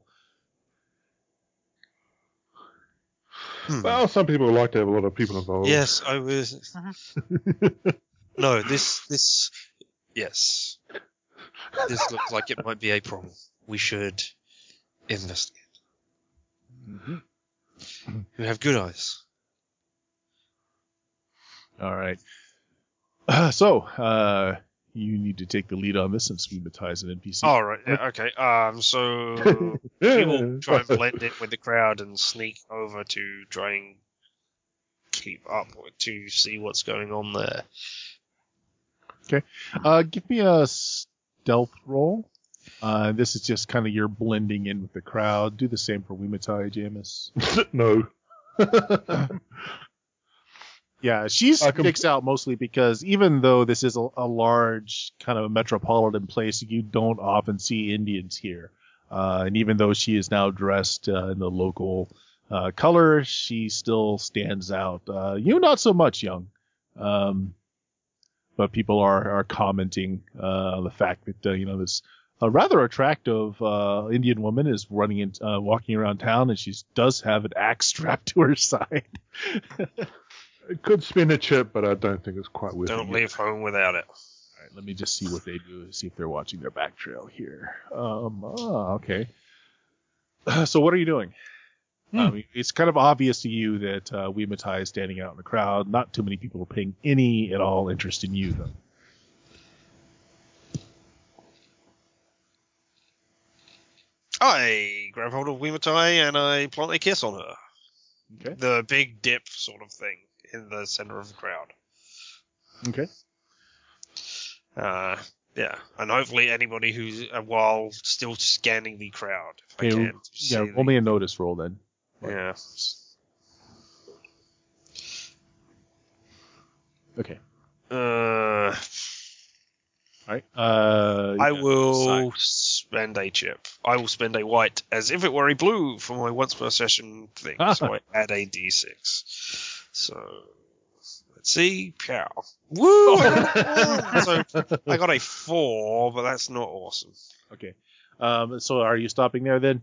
Well, some people like to have a lot of people involved. Yes, I was. No, this. Yes. This looks like it might be a problem. We should investigate. Mm-hmm. You have good eyes. All right. So, you need to take the lead on this since Weematai's an NPC. All right. Yeah, okay. So we will try and blend in with the crowd and sneak over to try and keep up to see what's going on there. Okay. Give me a stealth roll. This is just kind of your blending in with the crowd. Do the same for Weematai, Jameis. No. Yeah, she sticks out mostly because even though this is a large kind of metropolitan place, you don't often see Indians here. And even though she is now dressed in the local color, she still stands out. You not so much, Young. But people are commenting the fact that this rather attractive Indian woman is walking around town, and she does have an axe strapped to her side. It could spin a chip, but I don't think it's quite worth it. Don't leave home without it. All right, let me just see what they do, see if they're watching their back trail here. Okay. So what are you doing? It's kind of obvious to you that Weematai is standing out in the crowd. Not too many people are paying any at all interest in you, though. I grab hold of Wimatai and I plant a kiss on her. Okay. The big dip sort of thing in the center of the crowd. Okay. Yeah, and hopefully anybody who's while still scanning the crowd, if I can. Yeah, roll me a notice roll then. Yeah. Okay. All right. I will spend a chip. I will spend a white as if it were a blue for my once per session thing. So I add a d6. So let's see. Pow. Woo! So I got a 4, but that's not awesome. Okay. So are you stopping there then?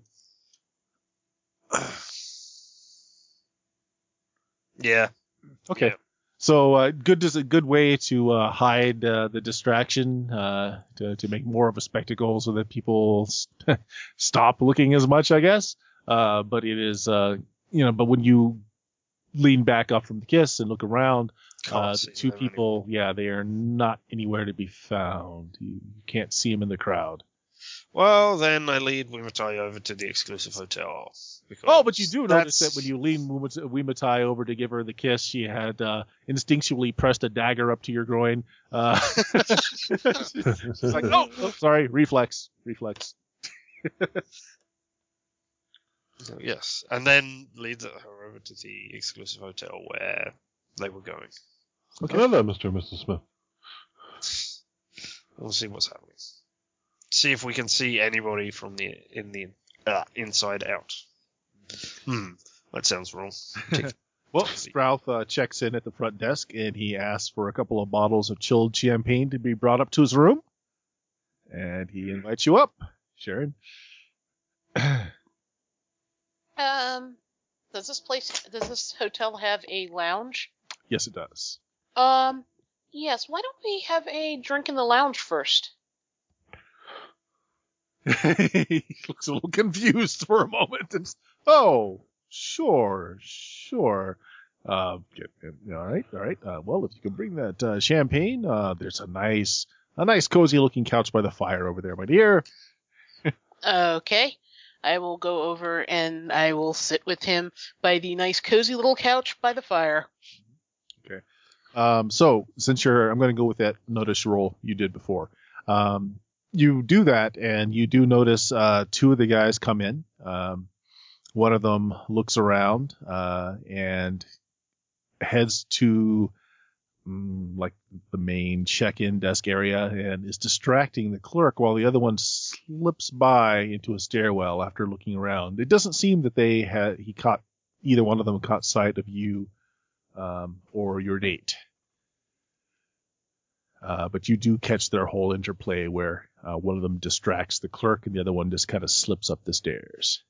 Yeah. Okay. Yeah. So good is a good way to hide the distraction, to make more of a spectacle so that people stop looking as much, I guess. But it is, but when you lean back up from the kiss and look around, the two people, they are not anywhere to be found. You can't see them in the crowd. Well, then I lead Wimatai over to the exclusive hotel. But you do notice that when you lean Wimatai over to give her the kiss, she had instinctually pressed a dagger up to your groin. She's like, oh, sorry, reflex. Yes, and then leads her over to the exclusive hotel where they were going. Okay. Hello, Mr. and Mrs. Smith. We'll see what's happening. See if we can see anybody from the inside out. That sounds wrong. Well, Strouth checks in at the front desk and he asks for a couple of bottles of chilled champagne to be brought up to his room. And he invites you up, Sharon. Does this hotel have a lounge? Yes, it does. Yes. Why don't we have a drink in the lounge first? He looks a little confused for a moment. Oh, sure. All right. Well, if you can bring that champagne, there's a nice cozy looking couch by the fire over there, my dear. Okay. I will go over and I will sit with him by the nice cozy little couch by the fire. Okay. So since I'm going to go with that notice roll you did before. You do that, and you do notice two of the guys come in. One of them looks around and heads to like the main check-in desk area and is distracting the clerk while the other one slips by into a stairwell after looking around. It doesn't seem that either one of them caught sight of you or your date. But you do catch their whole interplay where one of them distracts the clerk and the other one just kind of slips up the stairs.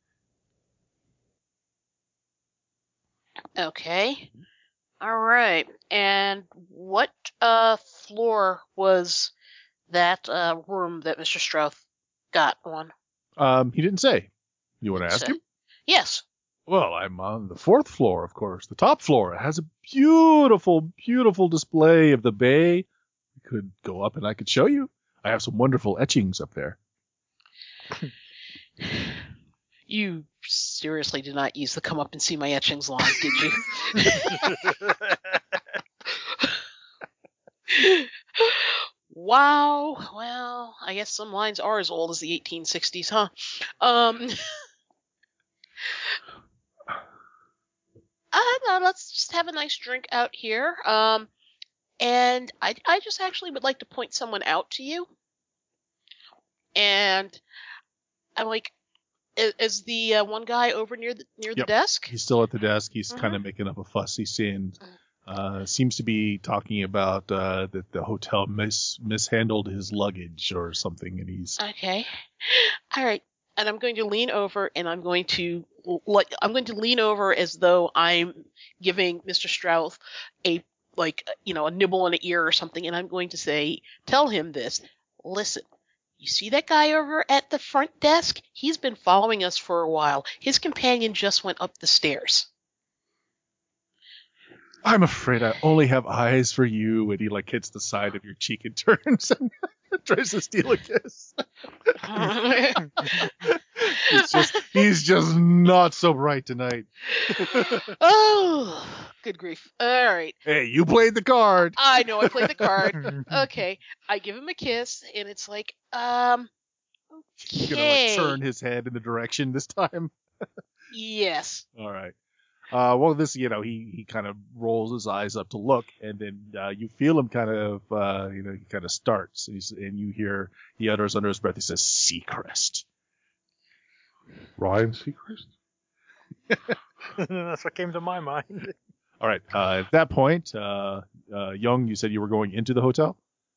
Okay. All right. And what floor was that room that Mr. Strouth got on? He didn't say. You want to ask him? Yes. Well, I'm on the 4th floor, of course. The top floor. It has a beautiful, beautiful display of the bay. You could go up and I could show you. I have some wonderful etchings up there. You seriously did not use the come up and see my etchings line, did you? Wow. Well, I guess some lines are as old as the 1860s, huh? No, let's just have a nice drink out here. And I just actually would like to point someone out to you. And I'm like, is the one guy over near the desk? He's still at the desk. He's kind of making up a fuss. He's saying, seems to be talking about that the hotel mishandled his luggage or something, and he's okay. All right, and I'm going to lean over, and I'm going to lean over as though I'm giving Mr. Strouth a nibble in an ear or something, and I'm going to tell him this. Listen. You see that guy over at the front desk? He's been following us for a while. His companion just went up the stairs. I'm afraid I only have eyes for you. And he hits the side of your cheek and turns and tries to steal a kiss. He's just not so bright tonight. Oh, good grief. All right. Hey, you played the card. I know I played the card. Okay. I give him a kiss, and it's like, You're gonna like okay. turn his head in the direction this time. Yes. All right. Well, this, he kind of rolls his eyes up to look, and then you feel him kind of, he kind of starts, and you hear he utters under his breath. He says, "Seacrest." Ryan Seacrest? That's what came to my mind. All right. At that point, Young, you said you were going into the hotel.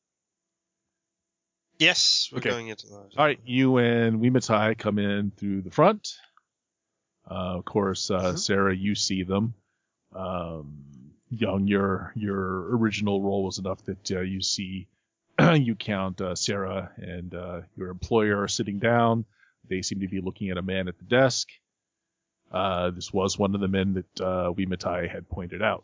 Yes, we're Okay. going into those. All right. You and Wimatai come in through the front. Of course, Sarah, you see them. Young, your original roll was enough that you see, you count Sarah and your employer are sitting down. They seem to be looking at a man at the desk. This was one of the men that Wimatai had pointed out.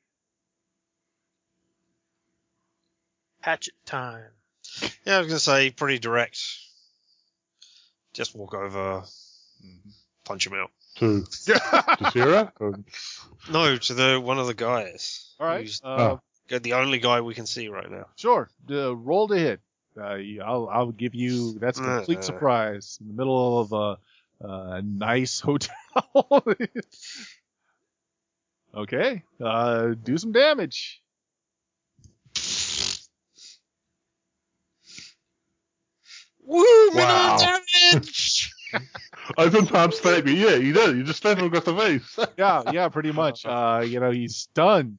Hatchet time. Yeah, I was going to say pretty direct. Just walk over, punch him out. To Sarah? No, to one of the guys. All right. Who's the only guy we can see right now. Sure. Roll to hit. I'll give you. That's a complete surprise in the middle of a nice hotel. Okay. Do some damage. Woo! Wow. Minimum damage! I sometimes stab you. Yeah, you do. You just stab him across the face. Yeah, pretty much. He's stunned.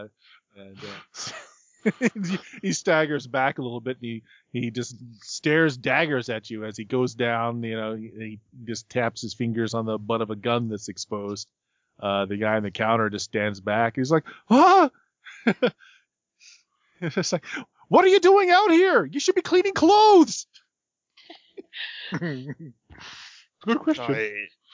He staggers back a little bit, and he just stares daggers at you as he goes down. He just taps his fingers on the butt of a gun that's exposed. The guy on the counter just stands back. He's like, "Ah!" It's just like, "What are you doing out here? You should be cleaning clothes." Good question.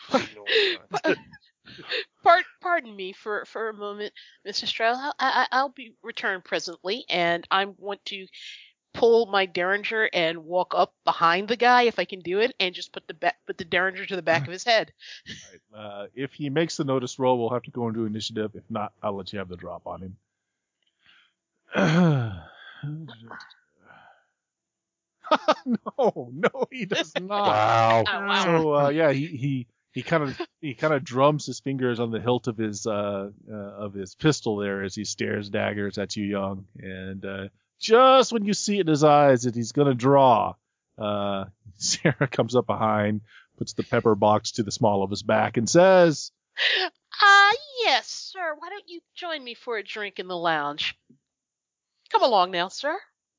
Pardon me for a moment, Mr. Stroud. I'll be returned presently, and I want to pull my Derringer and walk up behind the guy if I can do it, and just put the Derringer to the back of his head. All right. If he makes the notice roll, we'll have to go into initiative. If not, I'll let you have the drop on him. No, he does not. Wow. Oh, wow. So he kind of drums his fingers on the hilt of his pistol there as he stares daggers at you, Young. And just when you see it in his eyes that he's gonna draw, Sarah comes up behind, puts the pepper box to the small of his back, and says, Yes, sir. Why don't you join me for a drink in the lounge? Come along now, sir.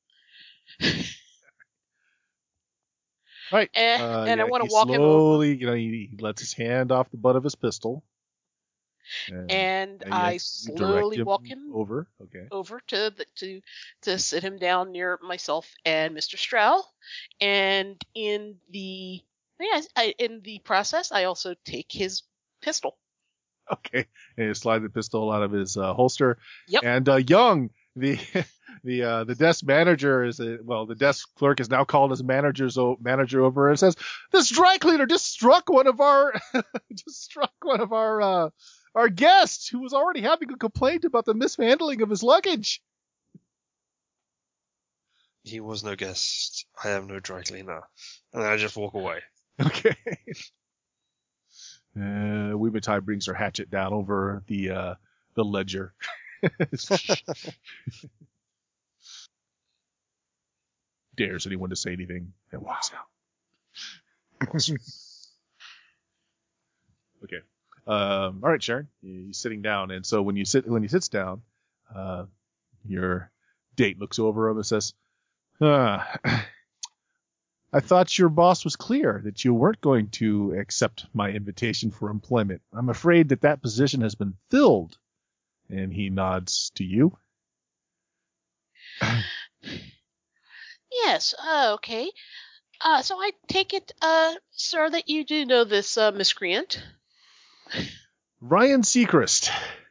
"Right." And I want to walk him slowly, he lets his hand off the butt of his pistol. and I you slowly direct walk him over. Okay. over to sit him down near myself and Mr. Stroud. And in the process, I also take his pistol. Okay. And you slide the pistol out of his holster. Yep. And Young, the desk manager the desk clerk is now called as manager over and says, "This dry cleaner just struck one of our our guests who was already having a complaint about the mishandling of his luggage." He was no guest. I am no dry cleaner. And then I just walk away. Okay. Wimatai brings her hatchet down over the ledger. Dares anyone to say anything and walks out. Okay. All right, Sharon. He's sitting down, and so when he sits down, your date looks over him and says, "I thought your boss was clear that you weren't going to accept my invitation for employment. I'm afraid that position has been filled." And he nods to you. Yes. Okay. So I take it, sir, that you do know this miscreant. Ryan Seacrest.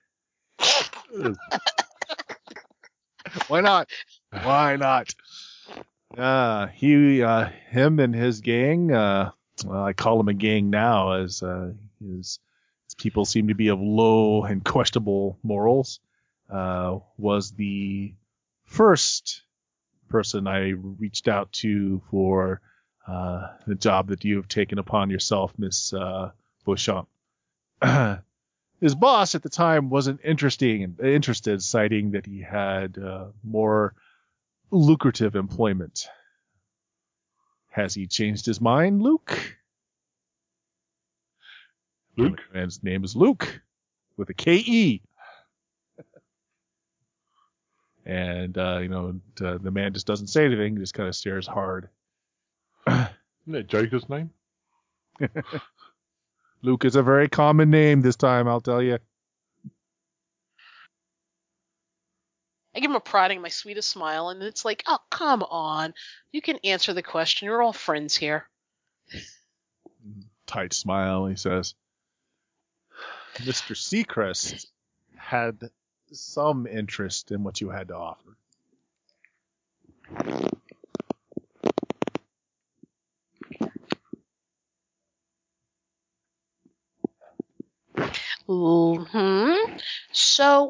Why not? Why not? Him and his gang well, I call him a gang now, as his people seem to be of low and questionable morals, was the first person I reached out to for the job that you have taken upon yourself, Miss Beauchamp. His boss at the time wasn't interested, citing that he had more lucrative employment. Has he changed his mind, Luke? Luke? The man's name is Luke, with a K-E. And, the man just doesn't say anything, just kind of stares hard. Isn't that Joker's name? Luke is a very common name this time, I'll tell you. I give him a prodding, my sweetest smile, and it's like, oh, come on. You can answer the question. You're all friends here. Tight smile, he says. Mr. Seacrest had some interest in what you had to offer. So,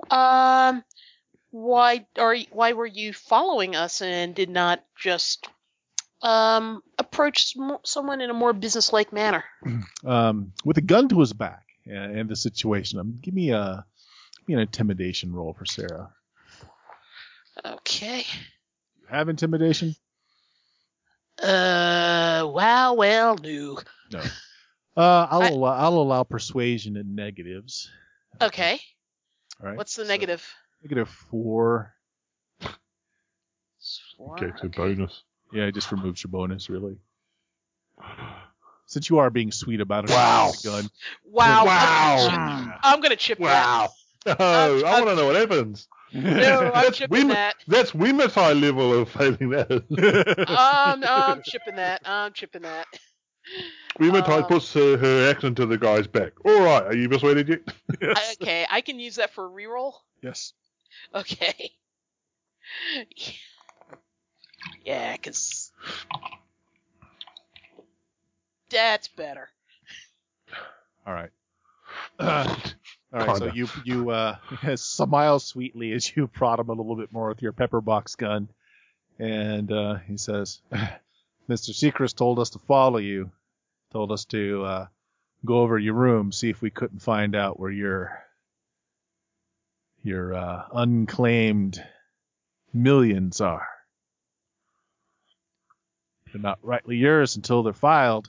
why were you following us and did not just approach someone in a more businesslike manner? With a gun to his back and the situation, give me an intimidation roll for Sarah. Okay. You have intimidation? Well, no. No. I'll allow persuasion and negatives. Okay. All right. What's the negative? -4. Okay, it's a bonus. Yeah, it just removes your bonus, really. Since you are being sweet about it. Wow. With the gun. Wow. Wow. I'm gonna chip that. Oh, I want to know what happens. No, I'm chipping that. That's Wimatai level of failing that. I'm chipping that. Wimatai puts her accent to the guy's back. All right, are you persuaded yet? Yes. Okay, I can use that for a reroll? Yes. Okay. Yeah, because that's better. All right. All right. So you smile sweetly as you prod him a little bit more with your pepper box gun, and he says, "Mr. Seacrest told us to follow you. Told us to go over your room, see if we couldn't find out where your unclaimed millions are. They're not rightly yours until they're filed."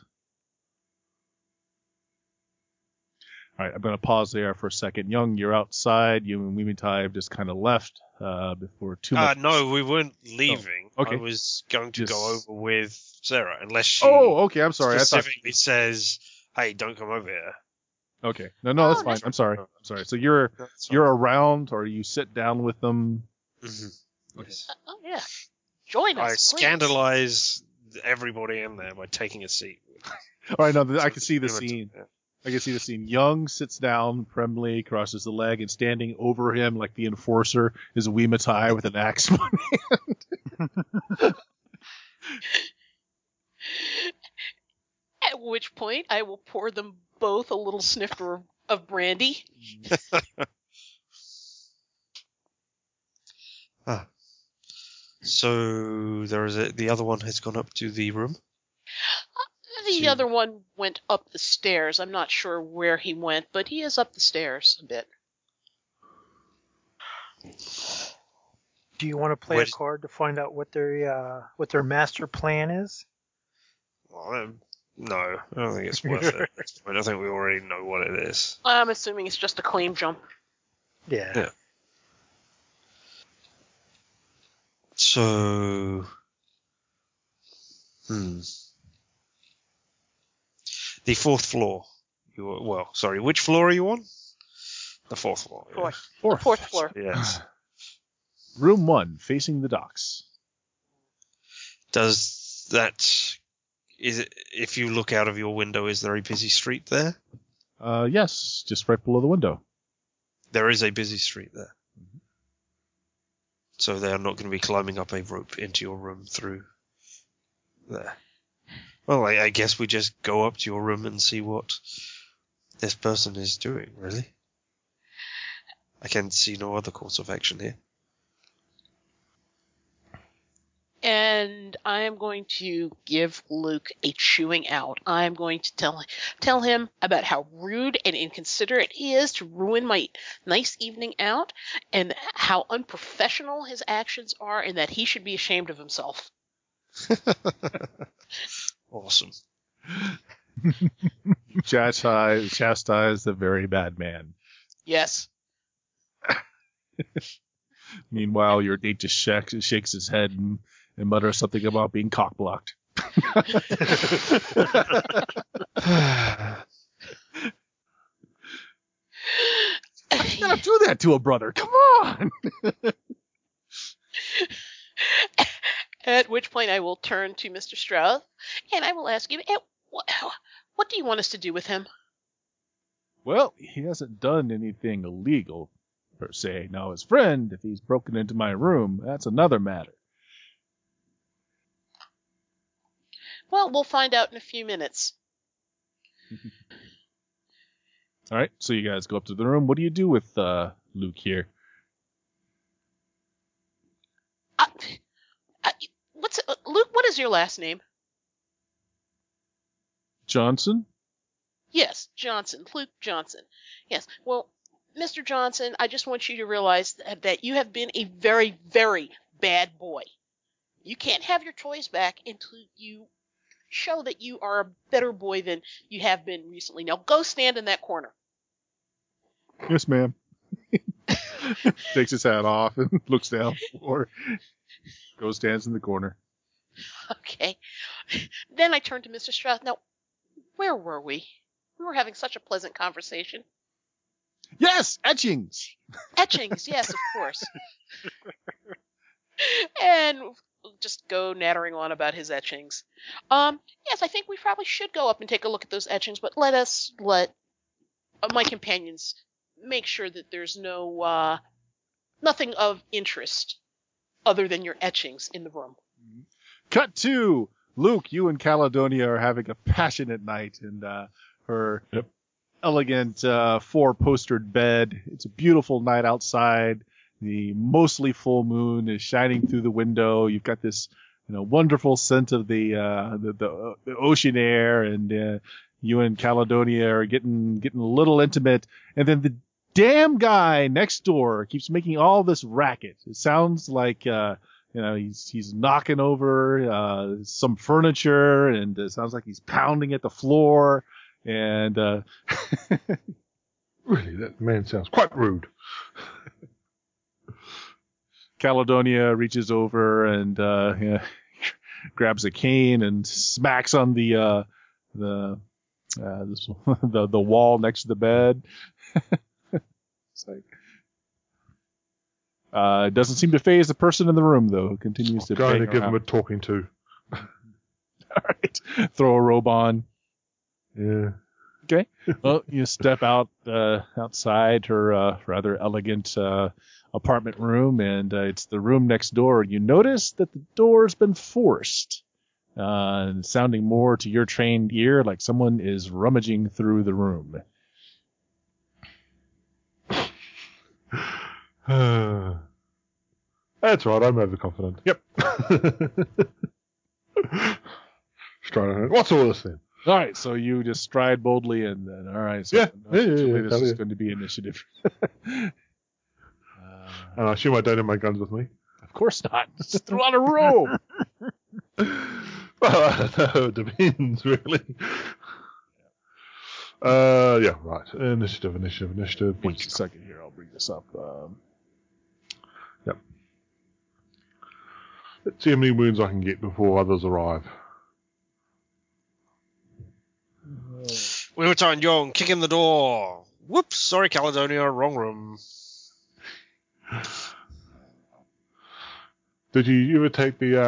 All right, I'm going to pause there for a second. Young, you're outside. You and Wimatai have just kind of left before too much. No, we weren't leaving. Oh, okay. I was going to go over with Sarah, unless she okay. I'm sorry. specifically says, "Hey, don't come over here." Okay. No, that's fine. I'm sorry. So you're around, or you sit down with them. Mm-hmm. Yes. Oh yeah, join us. I please. scandalize everybody in there by taking a seat. All right. No, I can see the scene. Yeah. I can see the scene. Young sits down, primly crosses the leg, and standing over him like the enforcer is Wimatai with an axe in one hand. At which point, I will pour them both a little snifter of brandy. So the other one has gone up to the room? The other one went up the stairs. I'm not sure where he went, but he is up the stairs a bit. Do you want to play a card to find out what their master plan is? Well, no, I don't think it's worth it. I don't think we already know what it is. I'm assuming it's just a claim jump. Yeah. So, the fourth floor. Which floor are you on? The fourth floor. Yeah. The fourth floor. Yes. Room 1, facing the docks. If you look out of your window, is there a busy street there? Yes, just right below the window. There is a busy street there. Mm-hmm. So they are not going to be climbing up a rope into your room through there. Well, I guess we just go up to your room and see what this person is doing, really. I can see no other course of action here. And I am going to give Luke a chewing out. I am going to tell him about how rude and inconsiderate he is to ruin my nice evening out, and how unprofessional his actions are, and that he should be ashamed of himself. Awesome. Chastise the very bad man. Yes. Meanwhile, your date just shakes his head and mutters something about being cock-blocked. I cannot do that to a brother. Come on. At which point I will turn to Mr. Stroud, and I will ask him, what do you want us to do with him? Well, he hasn't done anything illegal, per se. Now, his friend, if he's broken into my room, that's another matter. Well, we'll find out in a few minutes. All right, so you guys go up to the room. What do you do with Luke here? Luke, what is your last name? Johnson? Yes, Johnson. Luke Johnson. Yes. Well, Mr. Johnson, I just want you to realize that you have been a very, very bad boy. You can't have your toys back until you show that you are a better boy than you have been recently. Now go stand in that corner. Yes, ma'am. Takes his hat off and looks down, or goes stands in the corner. Okay. Then I turn to Mr. Strauss. Now, where were we? We were having such a pleasant conversation. Yes, etchings. Etchings, yes, of course. And just go nattering on about his etchings. Yes, I think we probably should go up and take a look at those etchings, but let my companions make sure that there's nothing of interest other than your etchings in the room. Cut to Luke. You and Caledonia are having a passionate night in her elegant four-postered bed. It's a beautiful night outside. The mostly full moon is shining through the window. You've got this, wonderful scent of the ocean air, and you and Caledonia are getting a little intimate. And then the damn guy next door keeps making all this racket. It sounds like he's knocking over some furniture, and it sounds like he's pounding at the floor. And really, that man sounds quite rude. Caledonia reaches over and grabs a cane and smacks on the wall next to the bed. It's like it doesn't seem to faze the person in the room, though, who continues to going to bang give around. him a talking to. All right, throw a robe on. Yeah. Okay. Well, you step outside her rather elegant apartment room, and it's the room next door. You notice that the door's been forced, sounding more to your trained ear like someone is rummaging through the room. That's right, I'm overconfident. Yep. Straight ahead. What's all this then? All right, so you just stride boldly, and then all right. So Yeah. This is Yeah. going to be initiative. And I assume I don't have my guns with me. Of course not. Just throw on a robe. Well, I don't know. It depends, really. Yeah, right. Initiative. Just a second here. I'll bring this up. Yep. Let's see how many wounds I can get before others arrive. We return Young, kick in the door. Whoops, sorry Caledonia, wrong room. Did you ever take the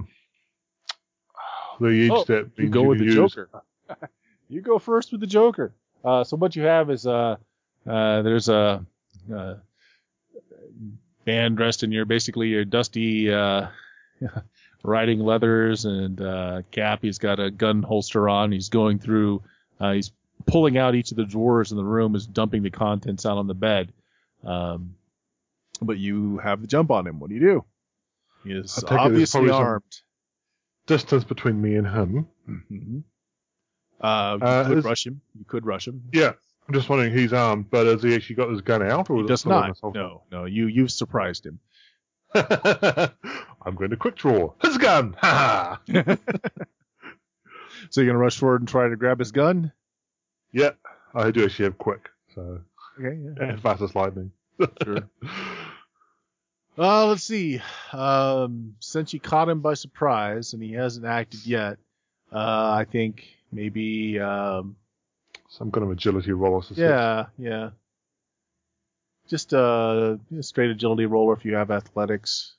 edge that you go with the use? Joker. You go first with the Joker. So what you have is there's a man dressed in your dusty riding leathers and cap. He's got a gun holster on. He's going through. He's pulling out each of the drawers in the room. Is dumping the contents out on the bed. But you have the jump on him. What do you do? He is obviously armed. Distance between me and him. Mm-hmm. You could rush him. You could rush him. Yeah. I'm just wondering, he's armed, but has he actually got his gun out? Or He does not. No. You've surprised him. I'm going to quick draw. His gun! Ha ha! So you're going to rush forward and try to grab his gun? Yeah. I do actually have quick. So. Okay, yeah. And fast as lightning. Sure. Let's see. Since you caught him by surprise and he hasn't acted yet, I think maybe some kind of agility roll or something. Yeah. Just a straight agility roll, or if you have athletics.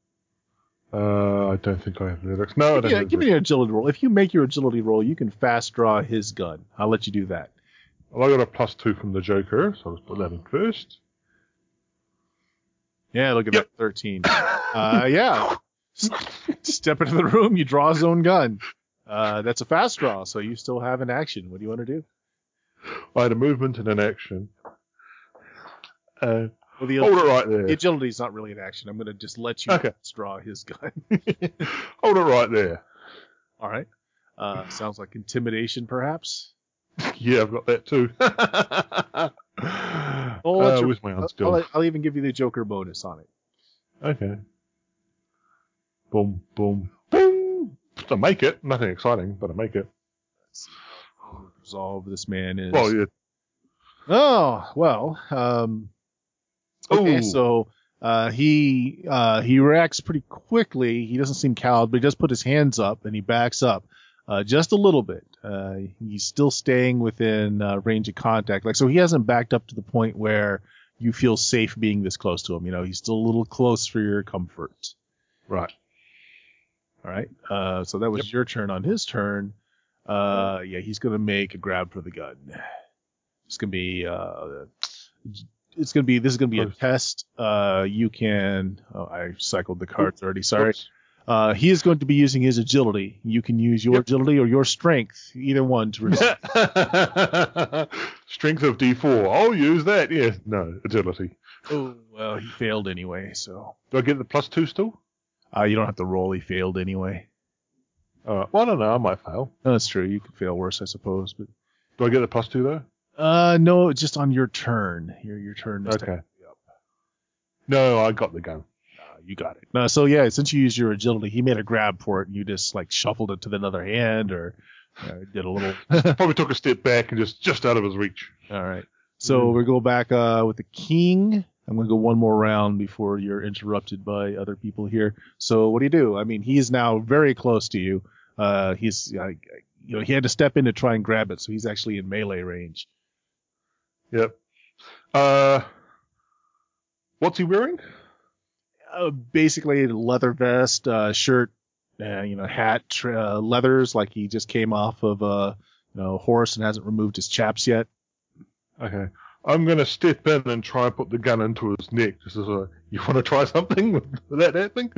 I don't think I have athletics. No, I don't. Give me an agility roll. If you make your agility roll, you can fast draw his gun. I'll let you do that. Well, I got a +2 from the Joker, so let's put that in first. Yeah, look at that, 13. Yeah. Step into the room, you draw his own gun. That's a fast draw, so you still have an action. What do you want to do? I had a movement and an action. Hold it right there. The agility is not really an action. I'm going to just let you draw his gun. Hold it right there. All right. Sounds like intimidation, perhaps? Yeah, I've got that too. Where's my unskill? I'll even give you the Joker bonus on it. Okay. Boom, boom, boom. I make it. Nothing exciting, but I make it. Let's see how resolved this man is. Well, yeah. Oh, well. Okay, so he reacts pretty quickly. He doesn't seem cowed, but he does put his hands up and he backs up just a little bit. He's still staying within range of contact. So he hasn't backed up to the point where you feel safe being this close to him. He's still a little close for your comfort. Right. All right. So that was your turn. On his turn, he's going to make a grab for the gun. It's going to be this is going to be a test. You can. Oh, I cycled the cards already. Sorry. He is going to be using his agility. You can use your agility or your strength, either one to resolve. Strength of D4. I'll use that. Yeah. No, agility. Oh, well, he failed anyway, so. Do I get the +2 still? You don't have to roll. He failed anyway. Well, I don't know. I might fail. No, that's true. You could fail worse, I suppose. But do I get the +2 though? No, just on your turn. Your turn is okay. Up. No, I got the gun. You got it. No, so yeah, since you used your agility, he made a grab for it, and you just shuffled it to the other hand, or did a little. Probably took a step back and just out of his reach. All right. So we'll go back with the king. I'm going to go one more round before you're interrupted by other people here. So what do? I mean, he is now very close to you. He's he had to step in to try and grab it, so he's actually in melee range. Yep. What's he wearing? Basically a leather vest, shirt, hat, leathers, like he just came off of a horse and hasn't removed his chaps yet. Okay. I'm going to step in and try and put the gun into his neck. Just as you want to try something with that happening?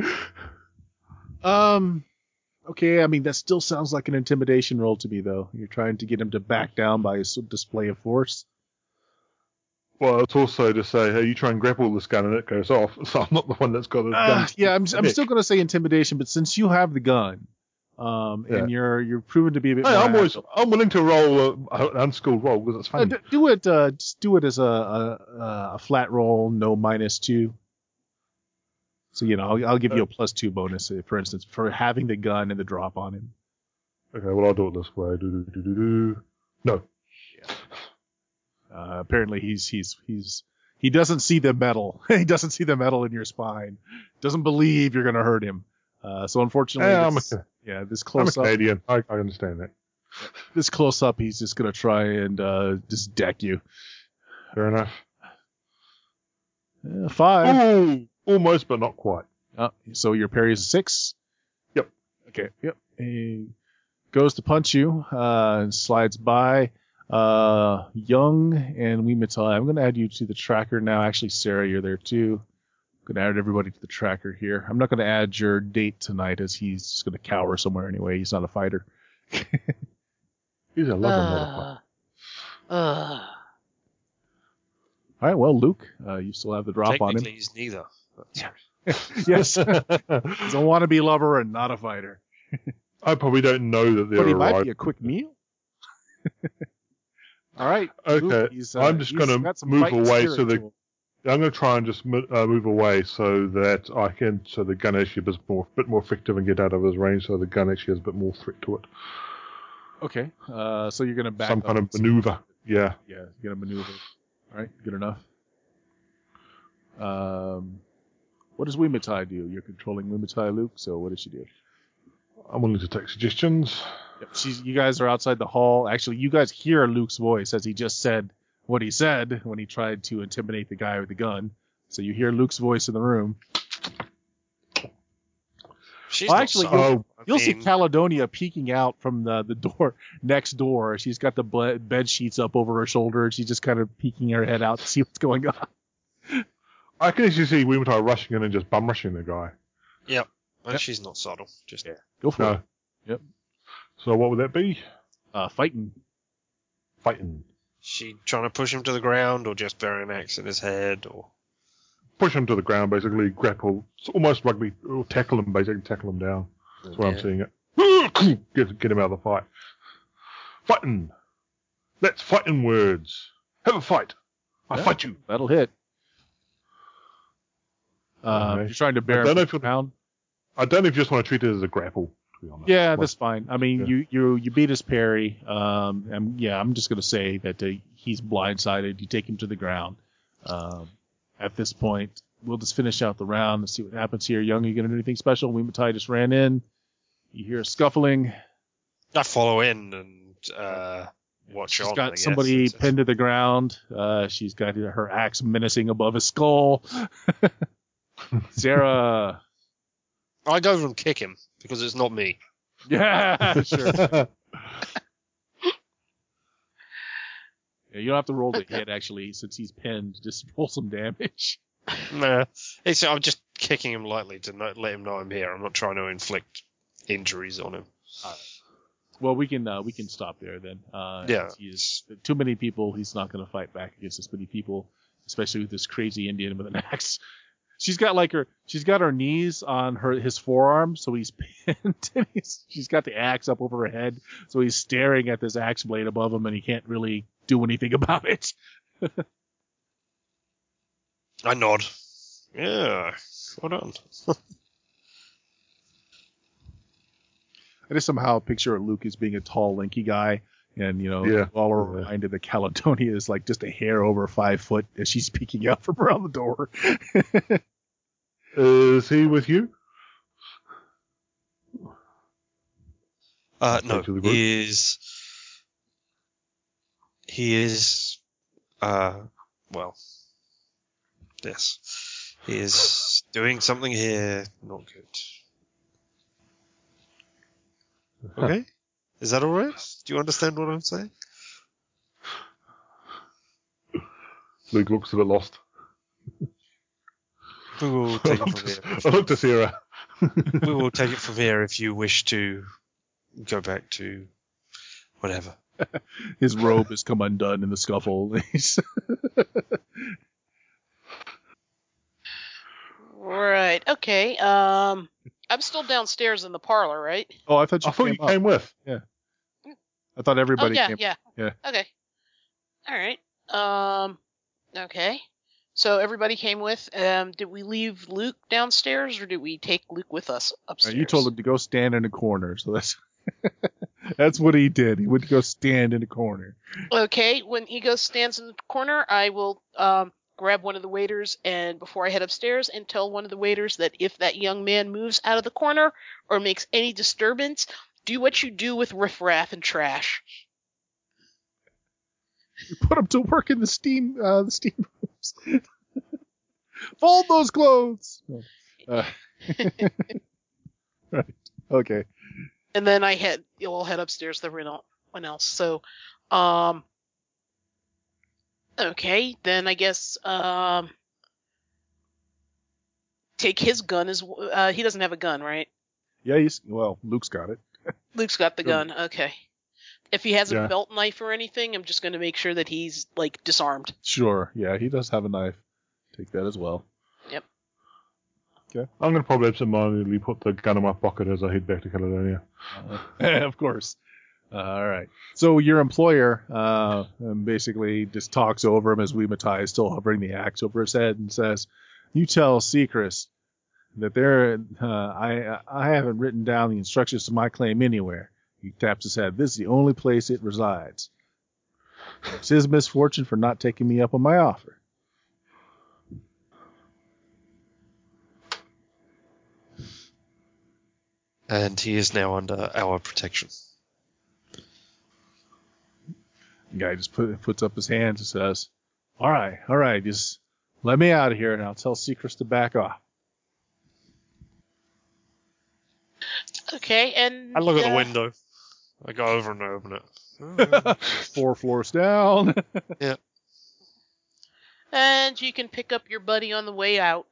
Okay, I mean, that still sounds like an intimidation roll to me, though. You're trying to get him to back down by a display of force. Well, it's also to say, hey, you try and grapple this gun and it goes off, so I'm not the one that's got a gun. Yeah, I'm still going to say intimidation, but since you have the gun, and you're proven to be a bit more I'm willing to roll an unskilled roll because it's funny. Do it, just do it as a flat roll, no -2. So, I'll give you a +2 bonus, for instance, for having the gun and the drop on him. Okay, well, I'll do it this way. No. Yeah. Apparently he doesn't see the metal. He doesn't see the metal in your spine. Doesn't believe you're going to hurt him. So unfortunately, this close up. I'm a Canadian. I understand that. This close up, he's just going to try and just deck you. Fair enough. 5. Ooh, almost, but not quite. So your parry is a 6? Yep. Okay, yep. He goes to punch you and slides by. Young and Wimatai, I'm going to add you to the tracker now. Actually, Sarah, you're there too. I'm Gonna add everybody to the tracker here. I'm not gonna add your date tonight, as he's just gonna cower somewhere anyway. He's not a fighter. He's a lover, not a fighter. All right, well, Luke, you still have the drop on him. Technically, he's neither. Yes. He's a wannabe lover and not a fighter. I probably don't know that they're But he might arrived. be a quick meal. All right. Okay, Luke, I'm just going to move away so I'm going to try and just move away so that so the gun actually is a bit more effective and get out of his range, so the gun actually has a bit more threat to it. Okay. So you're going to back some up kind of maneuver. Yeah. Yeah, you're going to maneuver. All right, good enough. What does Wimatai do? You're controlling Wimatai, Luke, so what does she do? I'm willing to take suggestions. Yep, you guys are outside the hall. Actually, you guys hear Luke's voice as he just said what he said when he tried to intimidate the guy with the gun. So you hear Luke's voice in the room. You'll see Caledonia peeking out from the door next door. She's got the bed sheets up over her shoulder. She's just kind of peeking her head out to see what's going on. I can actually see Wimatai rushing in and just bum rushing the guy. Yep. And she's not subtle. Just go for it. Yep. So what would that be? Fighting. She trying to push him to the ground, or just bury an axe in his head, or push him to the ground, basically grapple, almost rugby, or tackle him, basically tackle him down. That's where I'm seeing it. Get him out of the fight. Fighting. Let's fight in words. Have a fight. I fight you. That'll hit. You're trying to bear him down. I don't know if you just want to treat it as a grapple. To be honest. Yeah, that's fine. I mean, you beat his parry. And I'm just gonna say that he's blindsided. You take him to the ground. At this point, we'll just finish out the round and see what happens here. Young, you gonna do anything special? Wimatai just ran in. You hear a scuffling. I follow in and watch She's on. got somebody pinned to the ground. She's got her axe menacing above his skull. Sarah. I go over and kick him because it's not me. Yeah, sure. Yeah, you don't have to roll the hit, actually, since he's pinned. Just roll some damage. Nah. I'm just kicking him lightly to let him know I'm here. I'm not trying to inflict injuries on him. Well, we can stop there then. Yeah. He's too many people. He's not going to fight back against this many people, especially with this crazy Indian with an axe. She's got her knees on his forearm, so he's pinned. And she's got the axe up over her head, so he's staring at this axe blade above him, and he can't really do anything about it. I nod. Yeah, well done. I just somehow picture Luke as being a tall, lanky guy, and all around the Caledonia is like just a hair over 5 foot as she's peeking out from around the door. Is he with you? No, he is, yes. He is doing something here not good. Okay? Is that alright? Do you understand what I'm saying? Luke looks a bit lost. We will take it from here. I looked to Sarah. We will take it from here if you wish to go back to whatever. His robe has come undone in the scuffle. Right. Okay. I'm still downstairs in the parlor, right? Oh, I thought you came with. Yeah. I thought everybody came. Yeah. Yeah. Okay. All right. Okay. So everybody came with. Did we leave Luke downstairs, or did we take Luke with us upstairs? You told him to go stand in a corner, so that's that's what he did. He went to go stand in a corner. Okay. When he stands in the corner, I will grab one of the waiters, and before I head upstairs, and tell one of the waiters that if that young man moves out of the corner or makes any disturbance, do what you do with riffraff and trash. You put him to work in the steam rooms. Fold those clothes. Right. Okay. And then we'll head upstairs to everyone else. So, okay, then I guess, take his gun as he doesn't have a gun, right? Yeah, Luke's got it. Luke's got the gun. Okay. If he has a Yeah. belt knife or anything, I'm just going to make sure that he's like disarmed. Sure. Yeah, he does have a knife. Take that as well. I'm going to probably absentmindedly put the gun in my pocket as I head back to Caledonia. Of course. All right. So your employer basically just talks over him as Matai is still hovering the axe over his head and says, "You tell Sechrist that I haven't written down the instructions to my claim anywhere." He taps his head. "This is the only place it resides. It's his misfortune for not taking me up on my offer." And he is now under our protection. The guy just puts up his hands and says, all right, just let me out of here and I'll tell Sechrist to back off." Okay, and I look at the window. I go over and open it. 4 floors down. and you can pick up your buddy on the way out.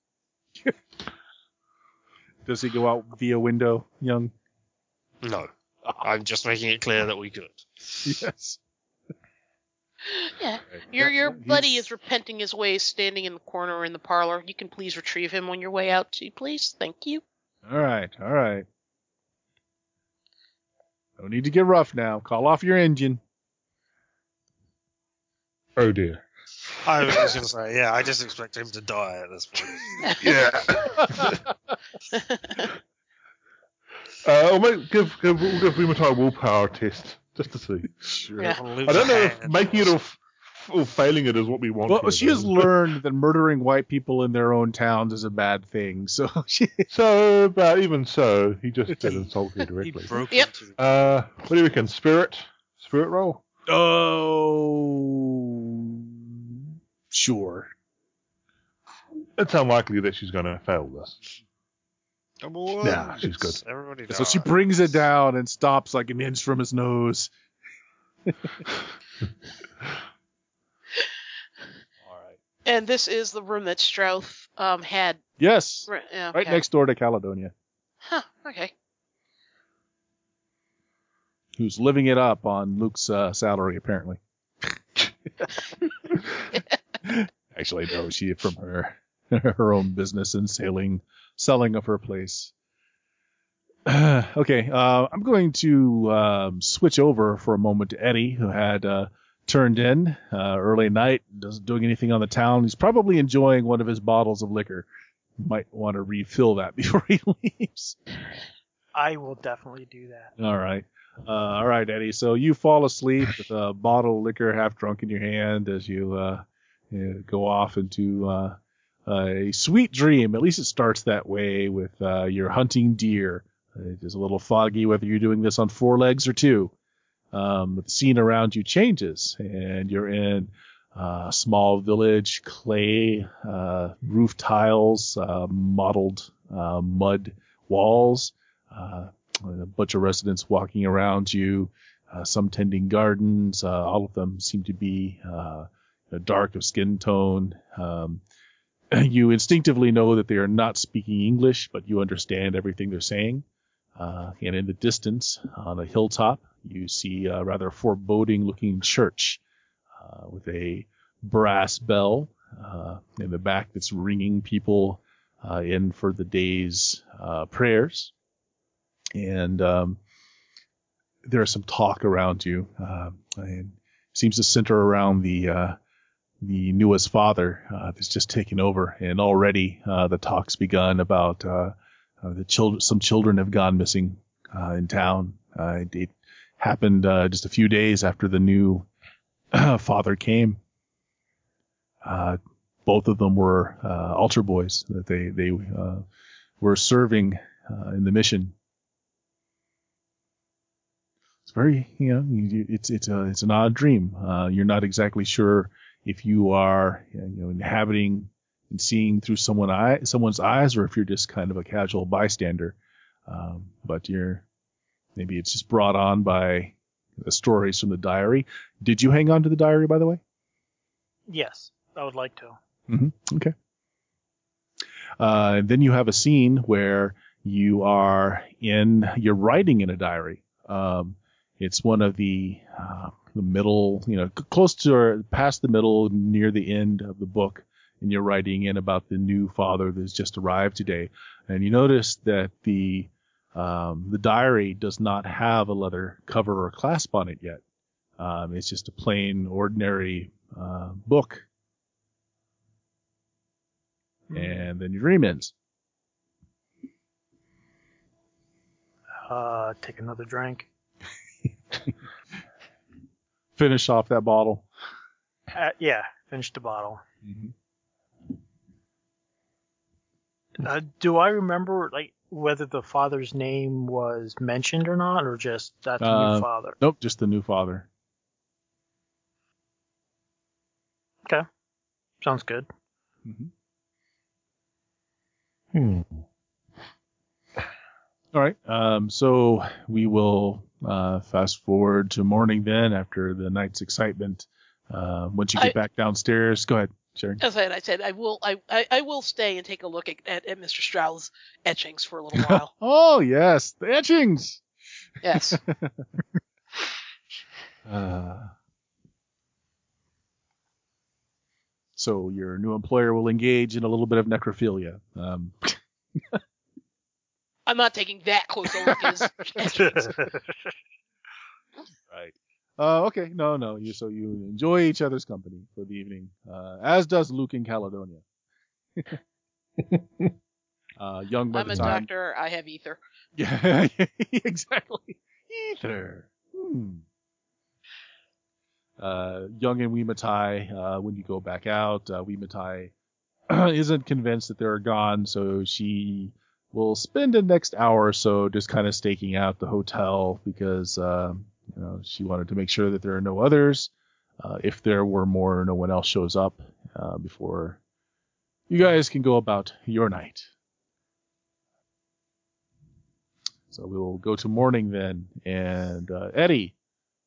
Does he go out via window, young? No. I'm just making it clear that we could. Yes. Yeah, Yeah, your buddy he's- is repenting his ways, standing in the corner or in the parlor. You can please retrieve him on your way out, too, please. Thank you. All right. No need to get rough now. Call off your engine. Oh dear. I was going to say, I just expect him to die at this point. Yeah. We'll give Vimatai a willpower test just to see. Sure. Yeah. I don't know if making it or failing it is what we want. Well, here, she has though. learned that murdering white people in their own towns is a bad thing. So So, but even so, he just did insult you He directly. broke Yep. into What do you reckon? Spirit roll? Oh, sure. It's unlikely that she's going to fail this. Come on. Nah, she's good. Everybody So she dies. brings it down and stops like an inch from his nose. All right. And this is the room that Strouth had. Yes, Yeah, right okay. next door to Caledonia, Huh, okay. who's living it up on Luke's salary, apparently. Actually, no, she from her own business and selling of her place. Okay, I'm going to switch over for a moment to Eddie, who had turned in early night, doesn't doing anything on the town. He's probably enjoying one of his bottles of liquor. Might want to refill that before he leaves. I will definitely do that. All right, Eddie. So you fall asleep with a bottle of liquor half drunk in your hand as you go off into a sweet dream. At least it starts that way with you're hunting deer. It is a little foggy whether you're doing this on 4 legs or 2. But the scene around you changes, and you're in a small village, clay roof tiles, mottled mud walls, a bunch of residents walking around you, some tending gardens. All of them seem to be dark of skin tone. You instinctively know that they are not speaking English, but you understand everything they're saying. And in the distance, on a hilltop, you see a rather foreboding-looking church with a brass bell in the back that's ringing people in for the day's prayers. And there's some talk around you. And it seems to center around the newest father that's just taken over. And already the talk's begun about some children have gone missing in town. It happened just a few days after the new father came. Both of them were altar boys that they were serving in the mission. It's very, it's an odd dream. You're not exactly sure if you are, inhabiting and seeing through someone's eyes, or if you're just kind of a casual bystander. But maybe it's just brought on by the stories from the diary. Did you hang on to the diary, by the way? Yes, I would like to. Okay. And then you have a scene where you're writing in a diary. It's one of the middle, close to or past the middle, near the end of the book, and you're writing in about the new father that's just arrived today. And you notice that the diary does not have a leather cover or clasp on it yet. It's just a plain, ordinary book. And then your dream ends. Take another drink. Finish off that bottle. Yeah, finish the bottle. Mm-hmm. Do I remember whether the father's name was mentioned or not, or just that's the new father? Nope, just the new father. Okay, sounds good. Mm-hmm. All right, so we will fast forward to morning then, after the night's excitement. Once you get back downstairs, go ahead, Sharon. As I said, I will stay and take a look at Mr. Stroud's etchings for a little while. Oh yes, the etchings. Yes. So your new employer will engage in a little bit of necrophilia. I'm not taking that close a look at his etchings. Right. Okay. No. So you enjoy each other's company for the evening, as does Luke in Caledonia. Young by I'm the a time. doctor. I have ether. Yeah, exactly. Ether. Young and Weematai, when you go back out, Weematai isn't convinced that they're gone, so she will spend the next hour or so just kind of staking out the hotel because she wanted to make sure that there are no others. If there were more, no one else shows up before you guys can go about your night. So we'll go to morning then, and Eddie,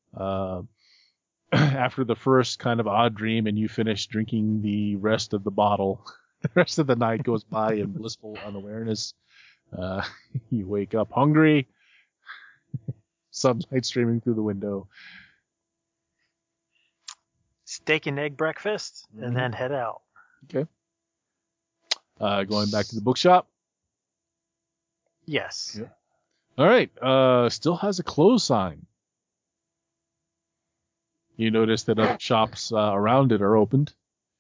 after the first kind of odd dream and you finish drinking the rest of the bottle, the rest of the night goes by in blissful unawareness. You wake up hungry, sunlight streaming through the window. Steak and egg breakfast, and then head out. Okay. Going back to the bookshop? Yes. Yeah. All right. Still has a close sign. You notice that other shops around it are opened.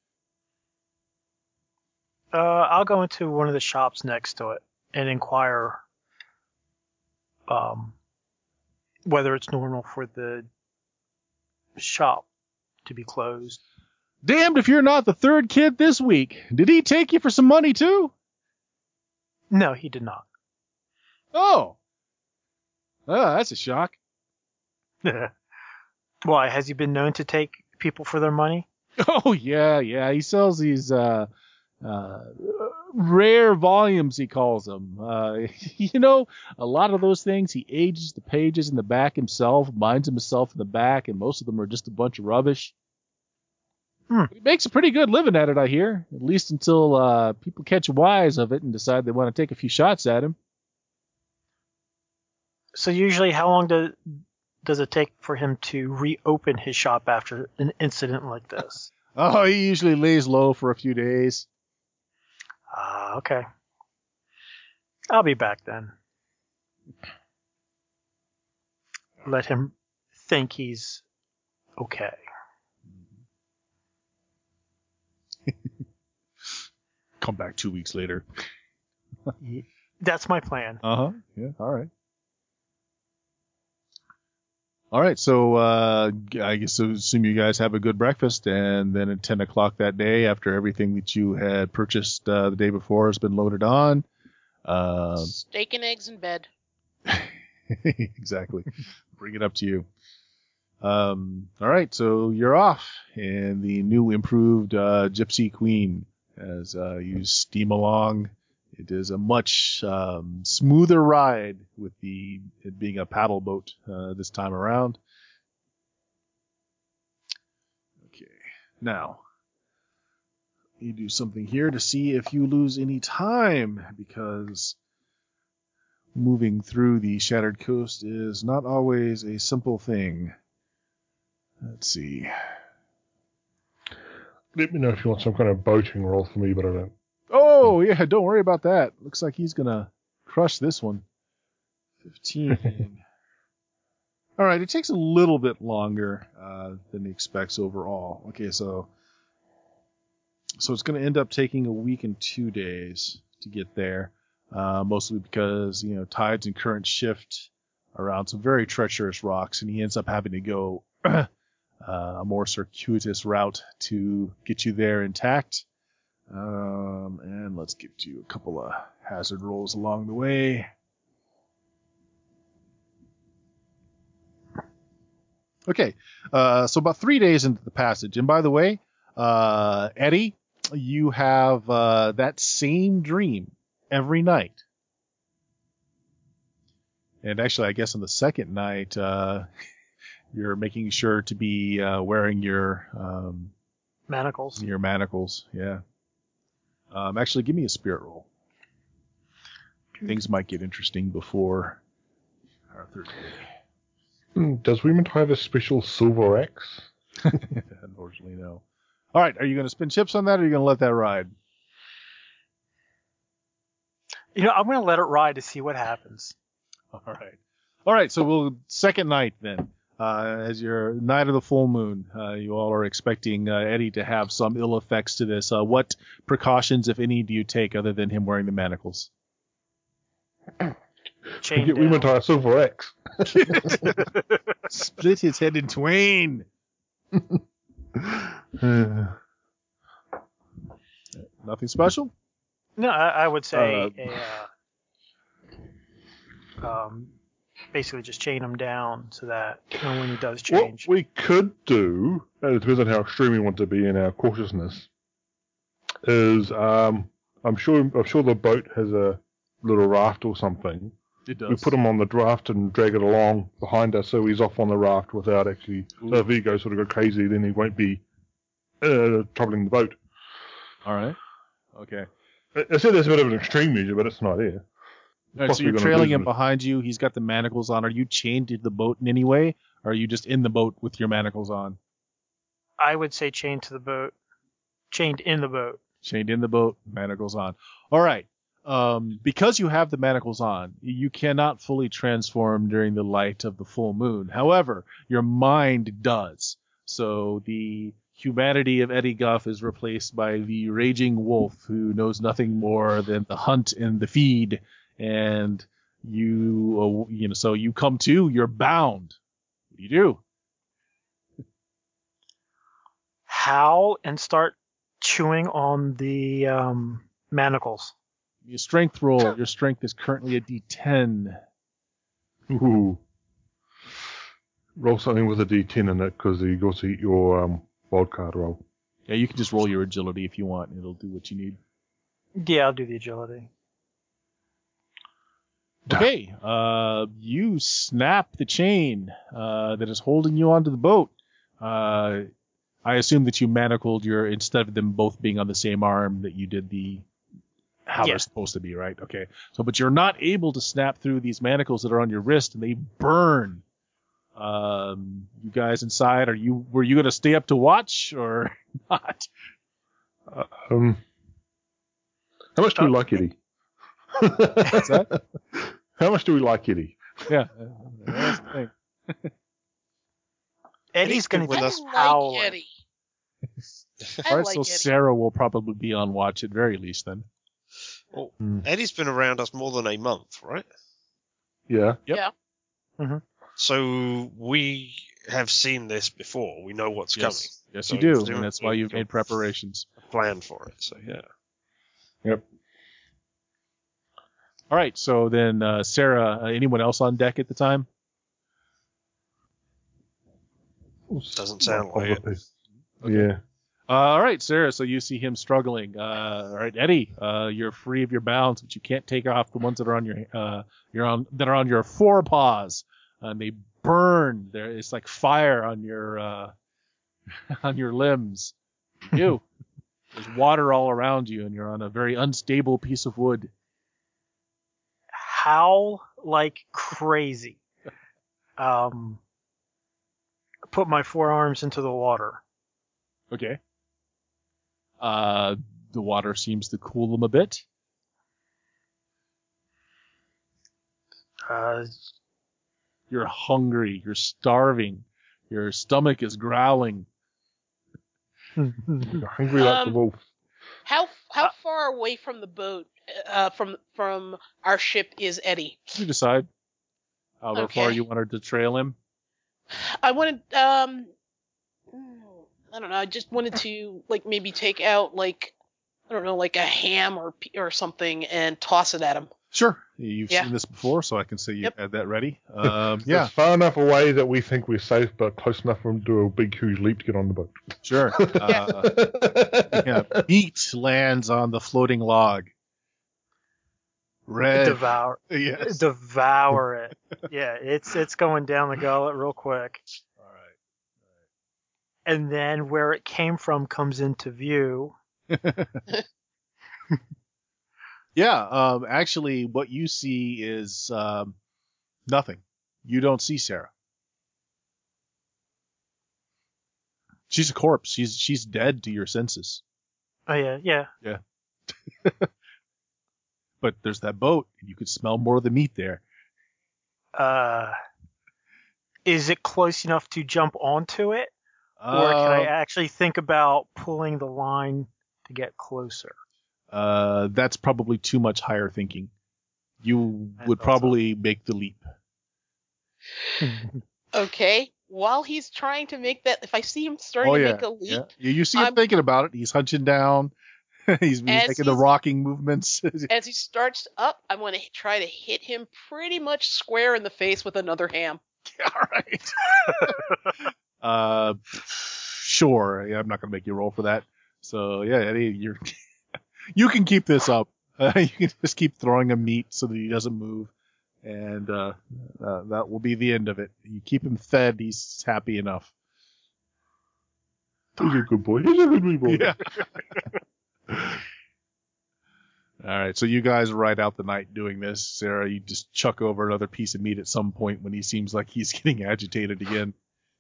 I'll go into one of the shops next to it and inquire whether it's normal for the shop to be closed. Damned if you're not the third kid this week. Did he take you for some money too? No, he did not. Oh. That's a shock. Why, has he been known to take people for their money? Oh, yeah. He sells these rare volumes, he calls them. A lot of those things, he ages the pages in the back himself, binds himself in the back, and most of them are just a bunch of rubbish. He makes a pretty good living at it, I hear. At least until people catch wise of it and decide they want to take a few shots at him. So usually how long does it take for him to reopen his shop after an incident like this? Oh, he usually lays low for a few days. Okay. I'll be back then. Let him think he's okay. Come back 2 weeks later. That's my plan. Yeah, all right. All right, so I guess assume you guys have a good breakfast, and then at 10 o'clock that day, after everything that you had purchased the day before has been loaded on. Steak and eggs in bed. Exactly. Bring it up to you. All right, so you're off, and the new improved Gypsy Queen as you steam along. It is a much smoother ride with it being a paddle boat this time around. Okay, now you do something here to see if you lose any time, because moving through the Shattered Coast is not always a simple thing. Let's see. Let me know if you want some kind of boating roll for me, but I don't. Oh, yeah, don't worry about that. Looks like he's going to crush this one. 15. All right, it takes a little bit longer than he expects overall. Okay, so it's going to end up taking a week and 2 days to get there, mostly because, tides and currents shift around some very treacherous rocks, and he ends up having to go a more circuitous route to get you there intact. And let's get you a couple of hazard rolls along the way. Okay, so about 3 days into the passage. And by the way, Eddie, you have that same dream every night. And actually, I guess on the second night, you're making sure to be wearing your Manacles. Your manacles, yeah. Actually, give me a spirit roll. Things might get interesting before our third day. Does Weemont have a special silver axe? Unfortunately, no. All right, are you going to spin chips on that, or are you going to let that ride? I'm going to let it ride to see what happens. All right. So second night then. As your night of the full moon, you all are expecting Eddie to have some ill effects to this. What precautions, if any, do you take other than him wearing the manacles? Chain Get Weemont a silver axe. Split his head in twain. Nothing special? No, I would say basically just chain him down so that when he does change. What we could do, and it depends on how extreme we want to be in our cautiousness, is I'm sure the boat has a little raft or something. It does. We put him on the raft and drag it along behind us, so he's off on the raft without actually. Ooh. So if he goes sort of go crazy, then he won't be troubling the boat. All right. Okay. I said there's a bit of an extreme measure, but it's not here. All right, so you're trailing him behind you. He's got the manacles on. Are you chained to the boat in any way, or are you just in the boat with your manacles on? I would say chained to the boat. Chained in the boat. Chained in the boat, manacles on. All right. Because you have the manacles on, you cannot fully transform during the light of the full moon. However, your mind does. So the humanity of Eddie Guff is replaced by the raging wolf who knows nothing more than the hunt and the feed. And so you come to, you're bound. What do you do? Howl and start chewing on the manacles. Your strength roll. Your strength is currently a D10. Ooh. Roll something with a D10 in it, because you got to eat your wild card roll. Yeah, you can just roll your agility if you want, and it'll do what you need. Yeah, I'll do the agility. Okay, you snap the chain that is holding you onto the boat. I assume that you manacled instead of them both being on the same arm, that you did how they're supposed to be, right? Okay. So, but you're not able to snap through these manacles that are on your wrist, and they burn. You guys inside, were you going to stay up to watch or not? How much do we like Eddie? What's that? How much do we like Eddie? Yeah, that's the thing. Eddie's going to I just like howl. Eddie. All right, like so Eddie. Sarah will probably be on watch at very least then. Well, Eddie's been around us more than a month, right? Yeah. Yep. Yeah. Mm-hmm. So we have seen this before. We know what's coming. Yes, So you do, presumably and that's why you've made preparations. Plan for it. So yeah. Yep. All right, so then Sarah, anyone else on deck at the time? Doesn't sound like it. Okay. Yeah. All right, Sarah. So you see him struggling. All right, Eddie, you're free of your bounds, but you can't take off the ones that are on that are on your forepaws, and they burn. It's like fire on your on your limbs. You. There's water all around you, and you're on a very unstable piece of wood. Howl like crazy. Put my forearms into the water. Okay. The water seems to cool them a bit. You're hungry. You're starving. Your stomach is growling. You're hungry like the wolf. How far away from the boat, from our ship is Eddie? You decide how far Okay. you wanted to trail him. I wanted, I don't know. I just wanted to maybe take out I don't know, like a ham or something and toss it at him. Sure. You've Yeah. seen this before, so I can say you Yep. had that ready. Yeah. Yeah, It's far enough away that we think we're safe, but close enough for him to do a big, huge leap to get on the boat. sure. Yeah. Meat lands on the floating log. Red. Devour Yes. devour it. Yeah, it's going down the gullet real quick. All right. And then where it came from comes into view. Yeah, actually, what you see is nothing. You don't see Sarah. She's a corpse. She's dead to your senses. Oh yeah. But there's that boat, and you could smell more of the meat there. Is it close enough to jump onto it? Or can I actually think about pulling the line to get closer? That's probably too much higher thinking. You would probably make the leap. Okay. While he's trying to make that, if I see him starting to make a leap, Yeah. You see him thinking about it. He's hunching down. He's making the rocking movements. as he starts up, I want to try to hit him pretty much square in the face with another ham. All right. Sure. Yeah, I'm not going to make you roll for that. So yeah, Eddie, you can keep this up. You can just keep throwing him meat so that he doesn't move, and that will be the end of it. You keep him fed; he's happy enough. He's a good boy. He's a good wee boy. Yeah. All right, so you guys ride out the night doing this. Sarah, you just chuck over another piece of meat at some point when he seems like he's getting agitated again.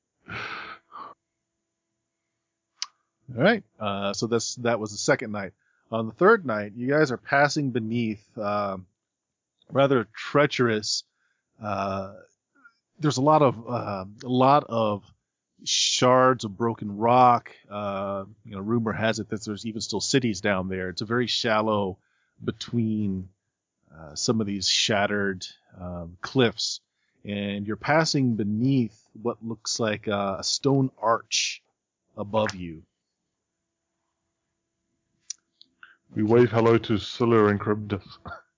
All right, so that was the second night. On the third night, you guys are passing beneath rather treacherous. There's a lot of shards of broken rock. Rumor has it that there's even still cities down there. It's a very shallow between some of these shattered cliffs, and you're passing beneath what looks like a stone arch above you. We wave hello to Scylla and Charybdis.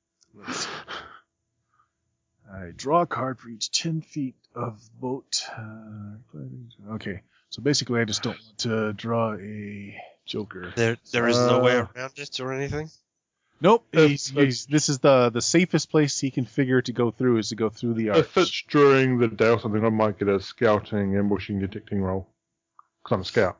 Alright, draw a card for each 10 feet of boat. Okay, so basically I just don't want to draw a joker. There is no way around it or anything? Nope, this is the safest place he can figure to go through is to go through the arch. If it's during the day or something, I might get a scouting, ambushing, detecting roll. Because I'm a scout.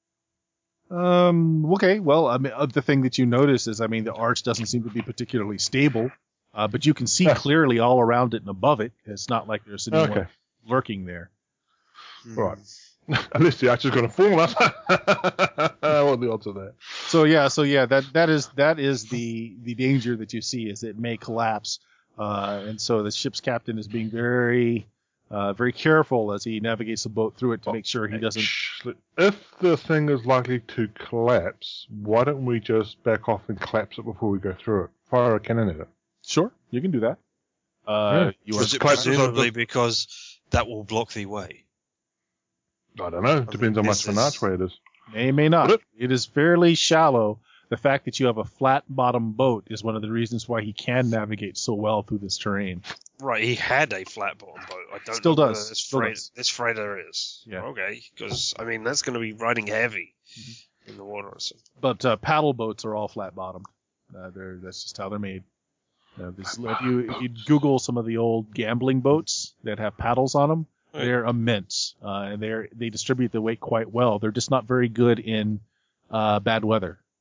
Okay, well, I mean, the thing that you notice is, I mean, the arch doesn't seem to be particularly stable, but you can see clearly all around it and above it. It's not like there's anyone lurking there. Right. Unless the arch is going to fall us. What are the odds of that? So yeah, that is the danger that you see, is it may collapse, and so the ship's captain is being very careful as he navigates the boat through it to make sure he doesn't. If the thing is likely to collapse, why don't we just back off and collapse it before we go through it? Fire a cannon at it. Sure, you can do that. Presumably because that will block the way. I don't know. Depends how much of an archway it is. May not. It is fairly shallow. The fact that you have a flat bottom boat is one of the reasons why he can navigate so well through this terrain. Right, he had a flat bottom boat. I don't Still know does. this freighter is. Yeah. Okay, because, I mean, that's going to be riding heavy in the water or something. But paddle boats are all flat bottomed. That's just how they're made. If you Google some of the old gambling boats that have paddles on them, they're immense, and they distribute the weight quite well. They're just not very good in bad weather.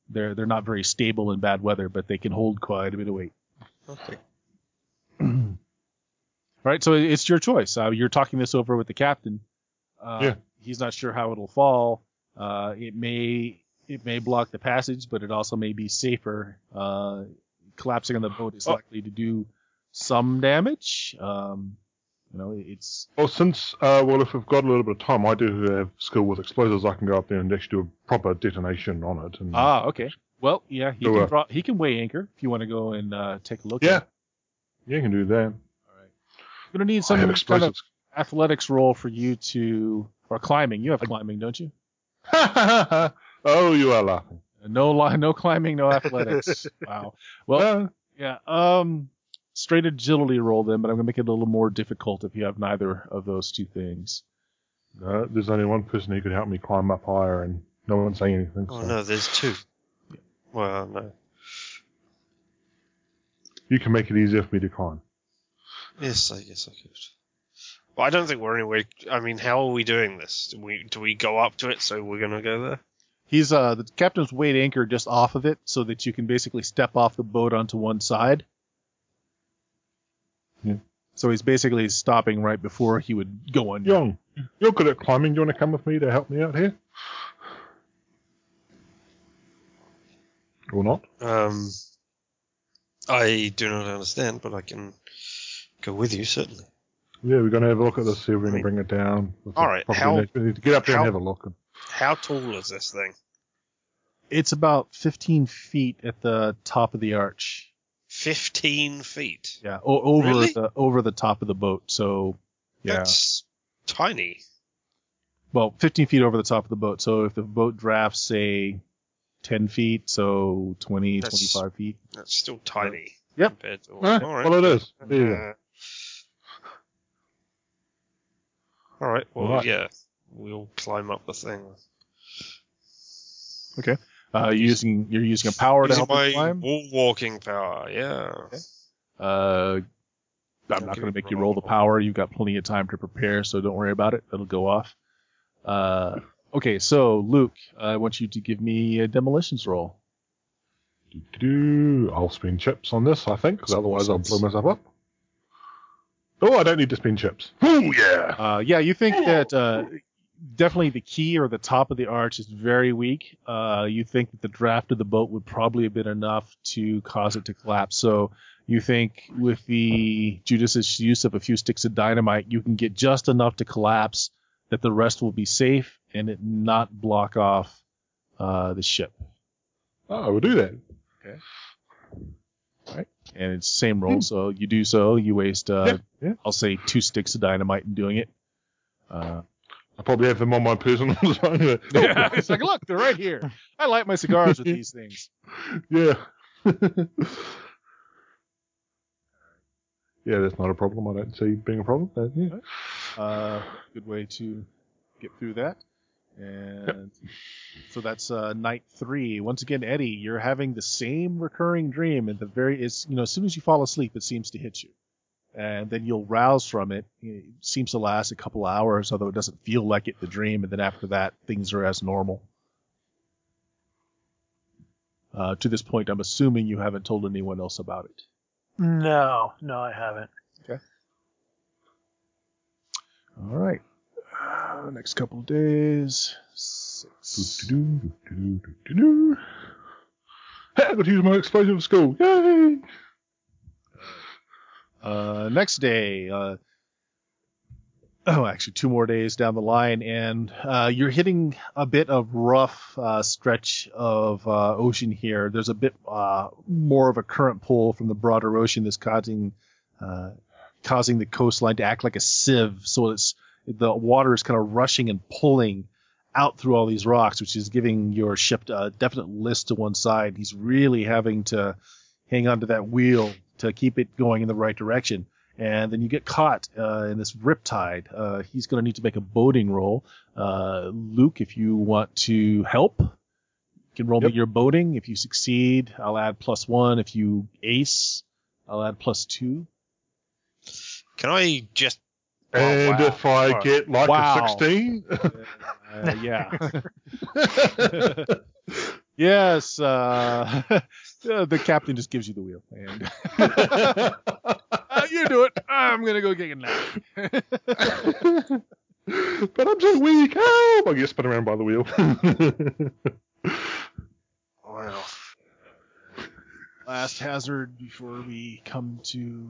They're not very stable in bad weather, but they can hold quite a bit of weight. Okay. All right, so it's your choice. You're talking this over with the captain. Yeah. He's not sure how it'll fall. It may block the passage, but it also may be safer. Collapsing on the boat is likely to do some damage. It's Well, if we've got a little bit of time, I do have skill with explosives. I can go up there and actually do a proper detonation on it. And, okay. Well, yeah, he can weigh anchor if you want to go and take a look at it. Yeah, you can do that. All right. You're going to need some kind of athletics roll for you or climbing. You have climbing, don't you? Oh, you are laughing. No climbing, no athletics. Wow. Well, yeah. Straight agility roll then, but I'm going to make it a little more difficult if you have neither of those two things. No, there's only one person who could help me climb up higher, and no one's saying anything. Oh, no, there's two. Yeah. Well, no. You can make it easier for me to climb. Yes, I guess I could. But I don't think we're anywhere. I mean, how are we doing this? Do we go up to it, so we're going to go there? He's the captain's weighed anchor just off of it, so that you can basically step off the boat onto one side. Yeah. So he's basically stopping right before he would go on. Young, you're good at climbing. Do you want to come with me to help me out here? Or not? I do not understand, but I can go with you, certainly. Yeah, we're going to have a look at this, see if we can bring it down. All right, we need to get up there and have a look. How tall is this thing? It's about 15 feet at the top of the arch. 15 feet? Yeah, Really? over the top of the boat. So, yeah. That's tiny. Well, 15 feet over the top of the boat. So if the boat drafts, say, 10 feet, so 25 feet. That's still tiny. Yep. Compared to, all right. Well, it is. There you go. All right. Well, Right. Yeah. We'll climb up the thing. Okay. You're using a power to help you climb? Wall walking power, yeah. Okay. I'm not going to make you roll the power. You've got plenty of time to prepare, so don't worry about it. It'll go off. Okay, so Luke, I want you to give me a demolitions roll. I'll spend chips on this, I think, because otherwise I'll blow myself up. Oh, I don't need to spend chips. Oh, yeah. Yeah, you think that definitely the key or the top of the arch is very weak. You think that the draft of the boat would probably have been enough to cause it to collapse. So you think with the judicious use of a few sticks of dynamite, you can get just enough to collapse that the rest will be safe and it not block off the ship. Oh, I will do that. Okay. All right. And it's the same roll, so you do so. You waste, I'll say, 2 sticks of dynamite in doing it. I probably have them on my personal design. Yeah, it's like, look, they're right here. I light my cigars with these things. Yeah. Yeah, that's not a problem. I don't see being a problem. Yeah. Good way to get through that. And so that's night 3. Once again, Eddie, you're having the same recurring dream. At as soon as you fall asleep, it seems to hit you. And then you'll rouse from it. It seems to last a couple hours, although it doesn't feel like it, the dream. And then after that, things are as normal. To this point, I'm assuming you haven't told anyone else about it. No, I haven't. Okay. All right. Next couple of days. 6. Hey, I got to use my explosive skill. Yay! Next day, actually 2 more days down the line, and you're hitting a bit of rough stretch of ocean here. There's a bit more of a current pull from the broader ocean that's causing the coastline to act like a sieve. So the water is kind of rushing and pulling out through all these rocks, which is giving your ship a definite list to one side. He's really having to hang on to that wheel to keep it going in the right direction. And then you get caught in this riptide. He's going to need to make a boating roll. Luke, if you want to help, you can roll me your boating. If you succeed, I'll add +1. If you ace, I'll add +2. Can I just... And if I get like a 16? Yeah. Yes, the captain just gives you the wheel, and you do it. I'm gonna go get a nap. But I'm so weak. Help! I get spun around by the wheel. Wow. Last hazard before we come to.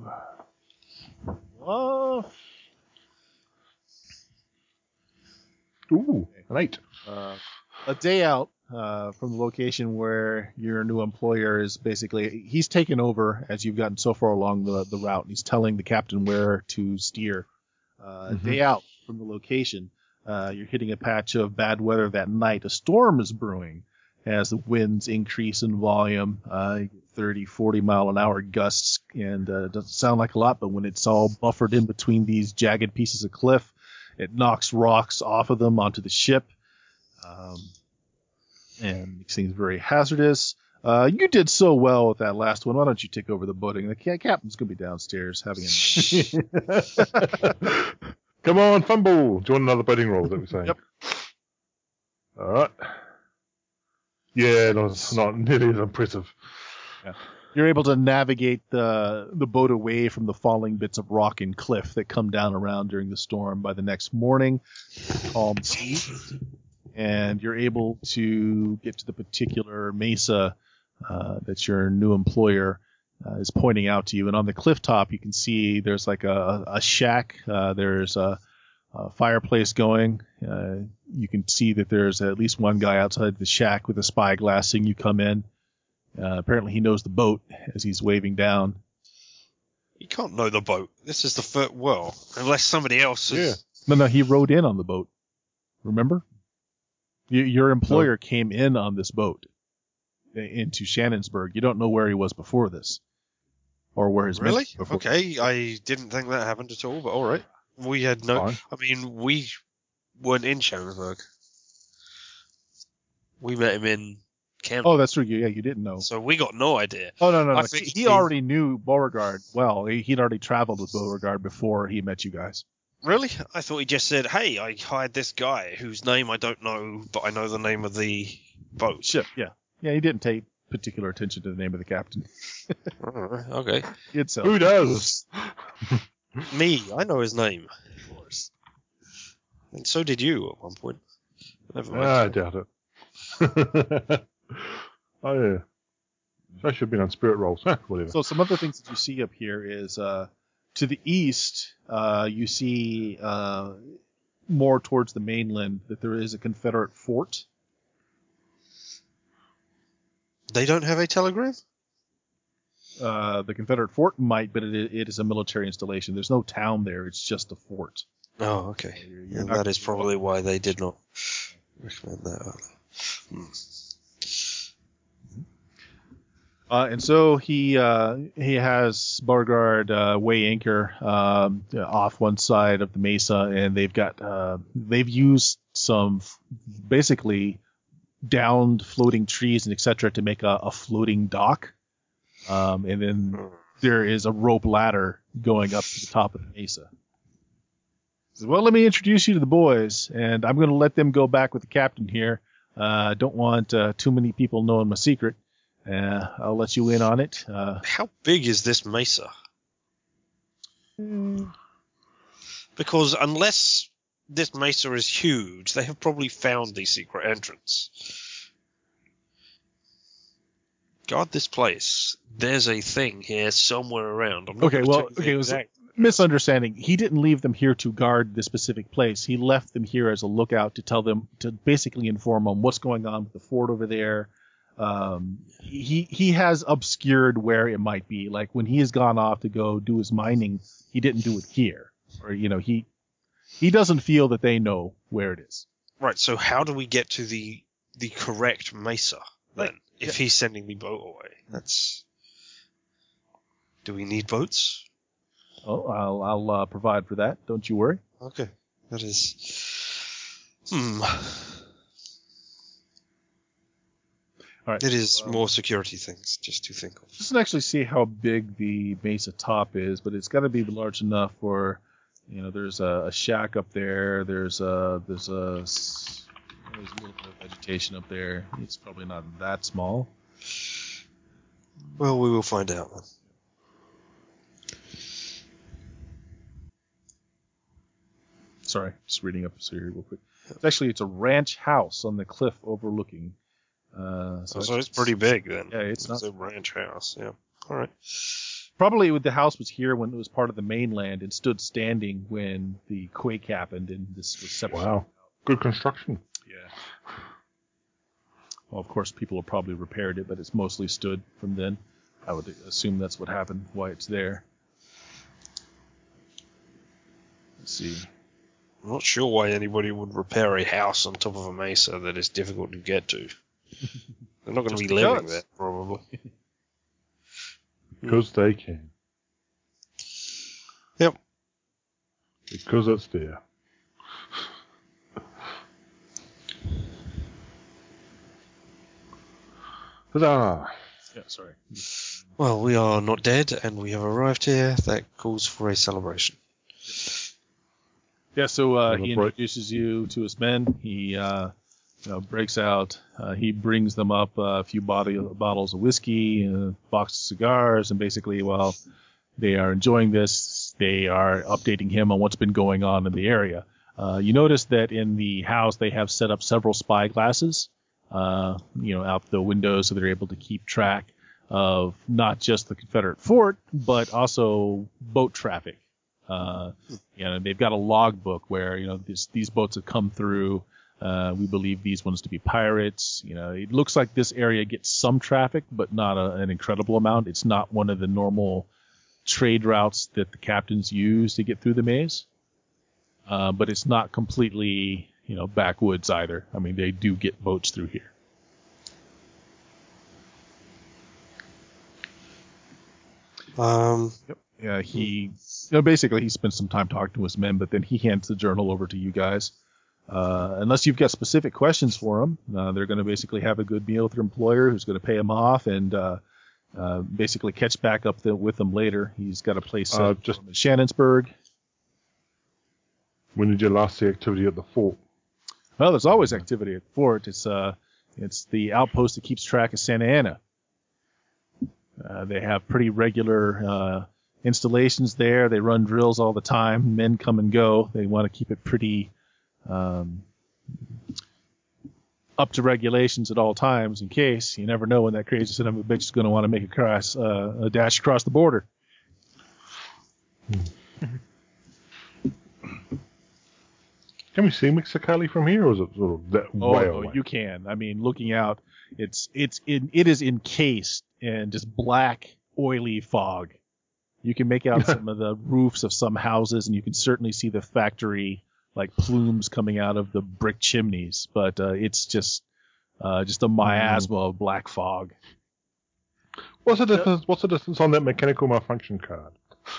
Ooh, an 8. A day out from the location where your new employer is basically, he's taken over as you've gotten so far along the route, and he's telling the captain where to steer. A day out from the location, you're hitting a patch of bad weather that night. A storm is brewing as the winds increase in volume, 30, 40 mile an hour gusts, and it doesn't sound like a lot, but when it's all buffered in between these jagged pieces of cliff, it knocks rocks off of them onto the ship. And it seems very hazardous. You did so well with that last one. Why don't you take over the boating? The captain's going to be downstairs having a Come on, fumble. Join another boating roll, is that what we're saying? Yep. All right. Yeah, not nearly as impressive. Yeah. You're able to navigate the boat away from the falling bits of rock and cliff that come down around during the storm. By the next morning, calm seas, and you're able to get to the particular mesa that your new employer is pointing out to you. And on the cliff top, you can see there's like a shack. There's a fireplace going. You can see that there's at least one guy outside the shack with a spyglass seeing you come in. Apparently he knows the boat as he's waving down. You can't know the boat. This is the first, well, unless somebody else is. Yeah. No, he rode in on the boat. Remember? Your employer came in on this boat into Shannonsburg. You don't know where he was before this. Or where his Really? Before. Okay, I didn't think that happened at all, but alright. We had no, Fine. I mean, we weren't in Shannonsburg. We met him in Camden. Oh, that's true. Yeah, you didn't know. So we got no idea. Oh, no. I think He already knew Beauregard well. He'd already traveled with Beauregard before he met you guys. Really? I thought he just said, hey, I hired this guy whose name I don't know, but I know the name of the boat. Ship, yeah. Yeah, he didn't take particular attention to the name of the captain. Okay. Who does? Me, I know his name. Of course. And so did you at one point. Never mind. I doubt it. Oh, yeah. I should have been on spirit rolls. Whatever. So some other things that you see up here is to the east, you see more towards the mainland that there is a Confederate fort. They don't have a telegram? The Confederate fort might, but it is a military installation. There's no town there. It's just a fort. Oh, okay. You're And not that is gonna- probably why they did not recommend that. And so he has Beauregard weigh anchor off one side of the mesa, and they've used some basically downed floating trees and etc. to make a floating dock, and then there is a rope ladder going up to the top of the mesa. He says, well, let me introduce you to the boys, and I'm going to let them go back with the captain here. Don't want too many people knowing my secret. I'll let you in on it. How big is this mesa? Because unless this mesa is huge, they have probably found the secret entrance. Guard this place. There's a thing here somewhere around. I'm not Okay, gonna well, tell you the okay, it was exact- misunderstanding. He didn't leave them here to guard this specific place. He left them here as a lookout to tell them, to basically inform them what's going on with the fort over there. He has obscured where it might be. Like when he has gone off to go do his mining, he didn't do it here. Or, he doesn't feel that they know where it is. Right, so how do we get to the correct mesa then? Right. If he's sending the boat away, that's. Do we need boats? Oh, I'll provide for that. Don't you worry. Okay, that is. All right. It is more security things just to think of. Doesn't actually see how big the mesa top is, but it's got to be large enough for, there's a shack up there. There's a There's a little bit of vegetation up there. It's probably not that small. Well, we will find out then. Sorry, just reading up here real quick. It's a ranch house on the cliff overlooking. So it's pretty big then. Yeah, it's not a ranch house. Yeah. All right. Probably the house was here when it was part of the mainland and stood standing when the quake happened, and this was separated. Wow, good construction. Yeah. Well, of course, people have probably repaired it, but it's mostly stood from then. I would assume that's what happened, why it's there. Let's see. I'm not sure why anybody would repair a house on top of a mesa that is difficult to get to. They're not going to be living there, probably. Because they can. Yep. Because it's there. Huzzah! Yeah, sorry. Well, we are not dead, and we have arrived here. That calls for a celebration. Yeah, so he introduces you to his men. He breaks out. He brings them up a few bottles of whiskey, a box of cigars, and basically, while they are enjoying this, they are updating him on what's been going on in the area. You notice that in the house they have set up several spy glasses, out the windows, so they're able to keep track of not just the Confederate fort, but also boat traffic. They've got a logbook where these boats have come through. We believe these ones to be pirates. It looks like this area gets some traffic, but not an incredible amount. It's not one of the normal trade routes that the captains use to get through the maze. But it's not completely, backwoods either. I mean, they do get boats through here. Yep. Yeah, he basically he spends some time talking to his men, but then he hands the journal over to you guys. Unless you've got specific questions for him, they're going to basically have a good meal with their employer, who's going to pay him off, and basically catch back up with them later. He's got a place just in Shannonsburg. When did you last see activity at the fort? Well, there's always activity at the fort. It's the outpost that keeps track of Santa Ana. They have pretty regular installations there. They run drills all the time. Men come and go. They want to keep it pretty up to regulations at all times, in case you never know when that crazy son of a bitch is going to want to make a dash across the border. Can we see Mexicali from here, or is it sort of that way away? Oh, you can. I mean, looking out, it is encased in just black, oily fog. You can make out some of the roofs of some houses, and you can certainly see the factory plumes coming out of the brick chimneys. But it's just a miasma of black fog. What's the difference? What's the distance on that mechanical malfunction card?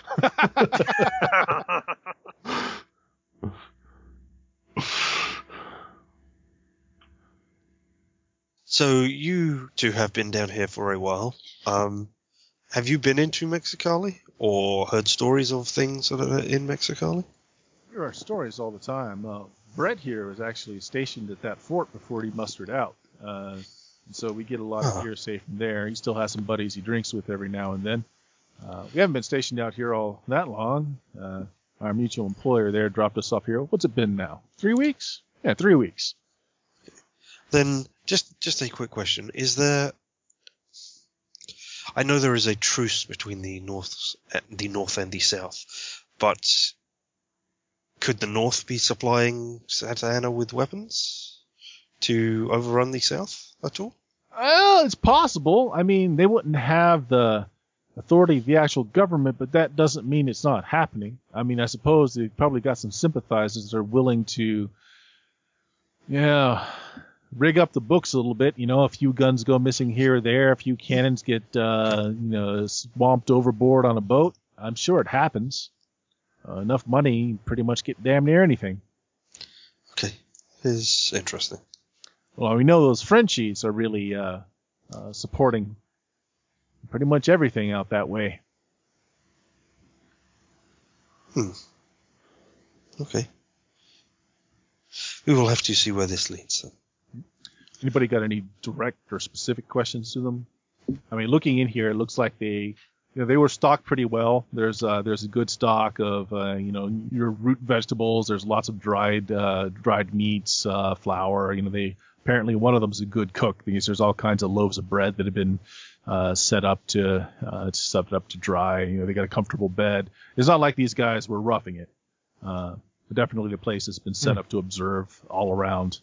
So you two have been down here for a while. Have you been into Mexicali or heard stories of things that are in Mexicali? There are stories all the time. Brett here was actually stationed at that fort before he mustered out. And so we get a lot of hearsay from there. He still has some buddies he drinks with every now and then. We haven't been stationed out here all that long. Our mutual employer there dropped us off here. What's it been now? 3 weeks? Yeah, 3 weeks. Then just a quick question. Is there... I know there is a truce between the north and the south, but could the north be supplying Santa Ana with weapons to overrun the south at all? Well, it's possible. I mean, they wouldn't have the authority of the actual government, but that doesn't mean it's not happening. I mean, I suppose they've probably got some sympathizers that are willing to, rig up the books a little bit. A few guns go missing here or there, a few cannons get, swamped overboard on a boat. I'm sure it happens. Enough money, pretty much get damn near anything. Okay, is interesting. Well, we know those Frenchies are really supporting pretty much everything out that way. Okay. We will have to see where this leads then. Anybody got any direct or specific questions to them? I mean, looking in here, it looks like they were stocked pretty well. There's a good stock of your root vegetables. There's lots of dried meats, flour. Apparently one of them's a good cook because there's all kinds of loaves of bread that have been set up to dry. They got a comfortable bed. It's not like these guys were roughing it. But definitely the place has been set up to observe all around.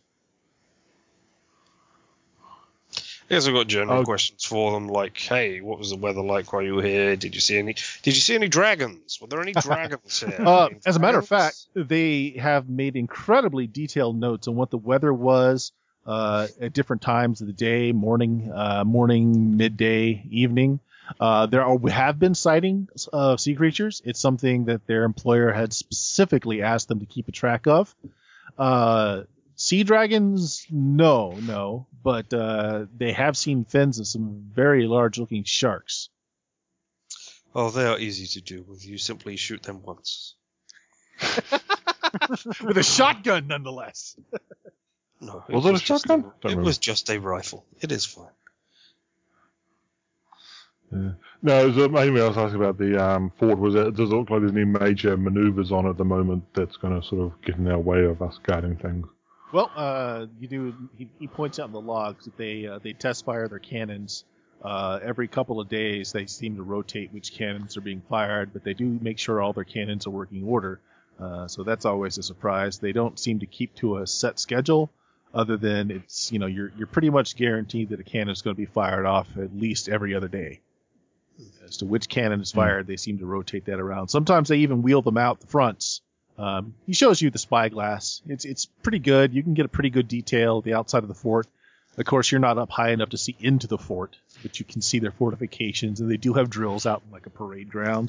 I guess I've got general questions for them, like, hey, what was the weather like while you were here? Did you see any dragons? Were there any dragons here? As a matter of fact, they have made incredibly detailed notes on what the weather was at different times of the day, morning, midday, evening. There have been sightings of sea creatures. It's something that their employer had specifically asked them to keep a track of. Sea dragons, no, but they have seen fins of some very large-looking sharks. Oh, they are easy to deal with. You simply shoot them once. With a shotgun, nonetheless. No, was it a shotgun? It was just a rifle. It is fine. Yeah. No, mainly I was asking about the fort. Does it look like there's any major maneuvers on at the moment that's going to sort of get in our way of us guarding things? Well, you do. He points out in the logs that they test fire their cannons every couple of days. They seem to rotate which cannons are being fired, but they do make sure all their cannons are working order. So that's always a surprise. They don't seem to keep to a set schedule, other than it's you're pretty much guaranteed that a cannon is going to be fired off at least every other day. As to which cannon is fired, they seem to rotate that around. Sometimes they even wheel them out the fronts. He shows you the spyglass. It's pretty good. You can get a pretty good detail of the outside of the fort. Of course, you're not up high enough to see into the fort, but you can see their fortifications, and they do have drills out in like a parade ground.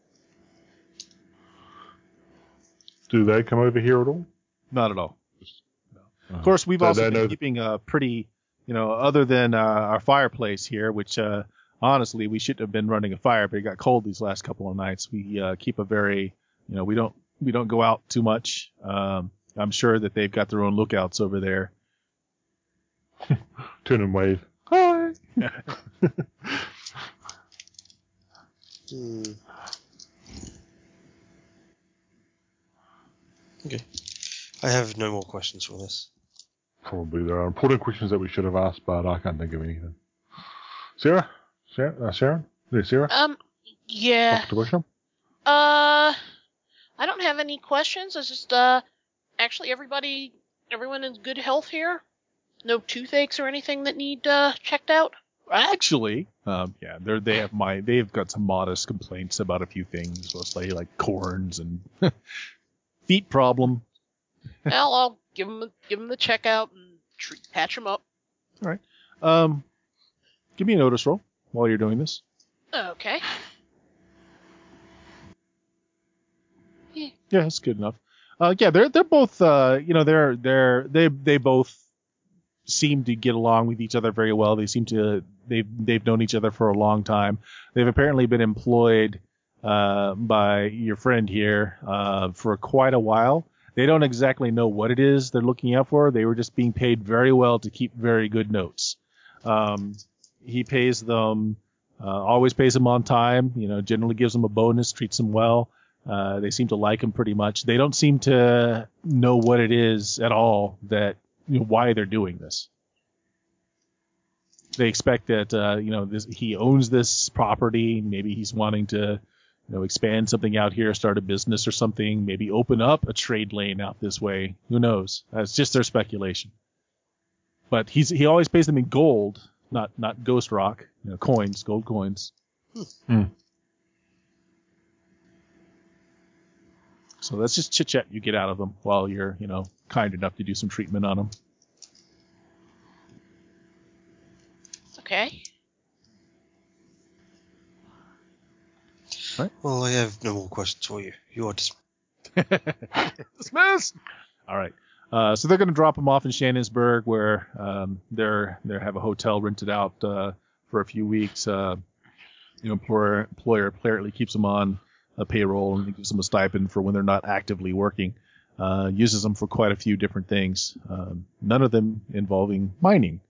Do they come over here at all? Not at all. No. Of course, we've also been keeping a pretty, other than our fireplace here, which honestly we shouldn't have been running a fire, but it got cold these last couple of nights. We keep a very, we don't go out too much. I'm sure that they've got their own lookouts over there. Turn and wave. Hi. Okay. I have no more questions for this. Probably there are important questions that we should have asked, but I can't think of anything. Sharon? There's Sarah? Yeah. Question? I don't have any questions. It's just, actually everyone in good health here? No toothaches or anything that need, checked out? Actually, they've got some modest complaints about a few things, mostly like corns and feet problem. Well, I'll give them the checkout and patch them up. All right. Give me a notice roll while you're doing this. Okay. Yeah, that's good enough. They're both they both seem to get along with each other very well. They've known each other for a long time. They've apparently been employed by your friend here for quite a while. They don't exactly know what it is they're looking out for. They were just being paid very well to keep very good notes. He pays them, always pays them on time, generally gives them a bonus, treats them well. They seem to like him pretty much. They don't seem to know what it is at all that, why they're doing this. They expect that, he owns this property. Maybe he's wanting to, expand something out here, start a business or something, maybe open up a trade lane out this way. Who knows? That's just their speculation. But he always pays them in gold, not ghost rock, coins, gold coins. So that's just chit chat you get out of them while you're, kind enough to do some treatment on them. Okay. Right. Well, I have no more questions for you. You are dismissed. Dismissed. All right. So they're going to drop him off in Shannonsburg, where they have a hotel rented out for a few weeks. Employer apparently keeps them on a payroll and gives them a stipend for when they're not actively working. uses them for quite a few different things, none of them involving mining.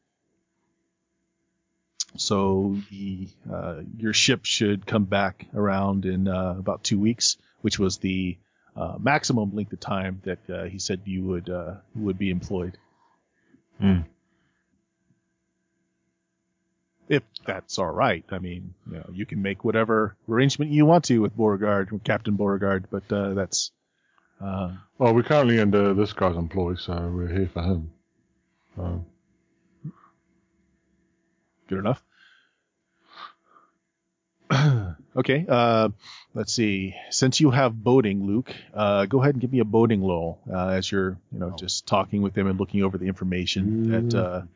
So your ship should come back around in about 2 weeks, which was the maximum length of time that he said you would be employed. If that's all right. I mean, you can make whatever arrangement you want to with Beauregard, with Captain Beauregard, but that's... well, we're currently under this guy's employ, so we're here for him. Good enough. Okay, let's see. Since you have boating, Luke, go ahead and give me a boating roll as you're, just talking with him and looking over the information.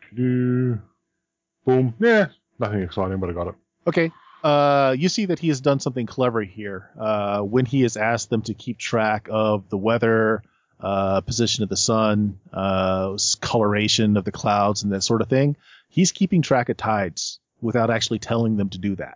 Boom. Yeah, nothing exciting, but I got it. Okay. You see that he has done something clever here. When he has asked them to keep track of the weather, position of the sun, coloration of the clouds, and that sort of thing, he's keeping track of tides without actually telling them to do that.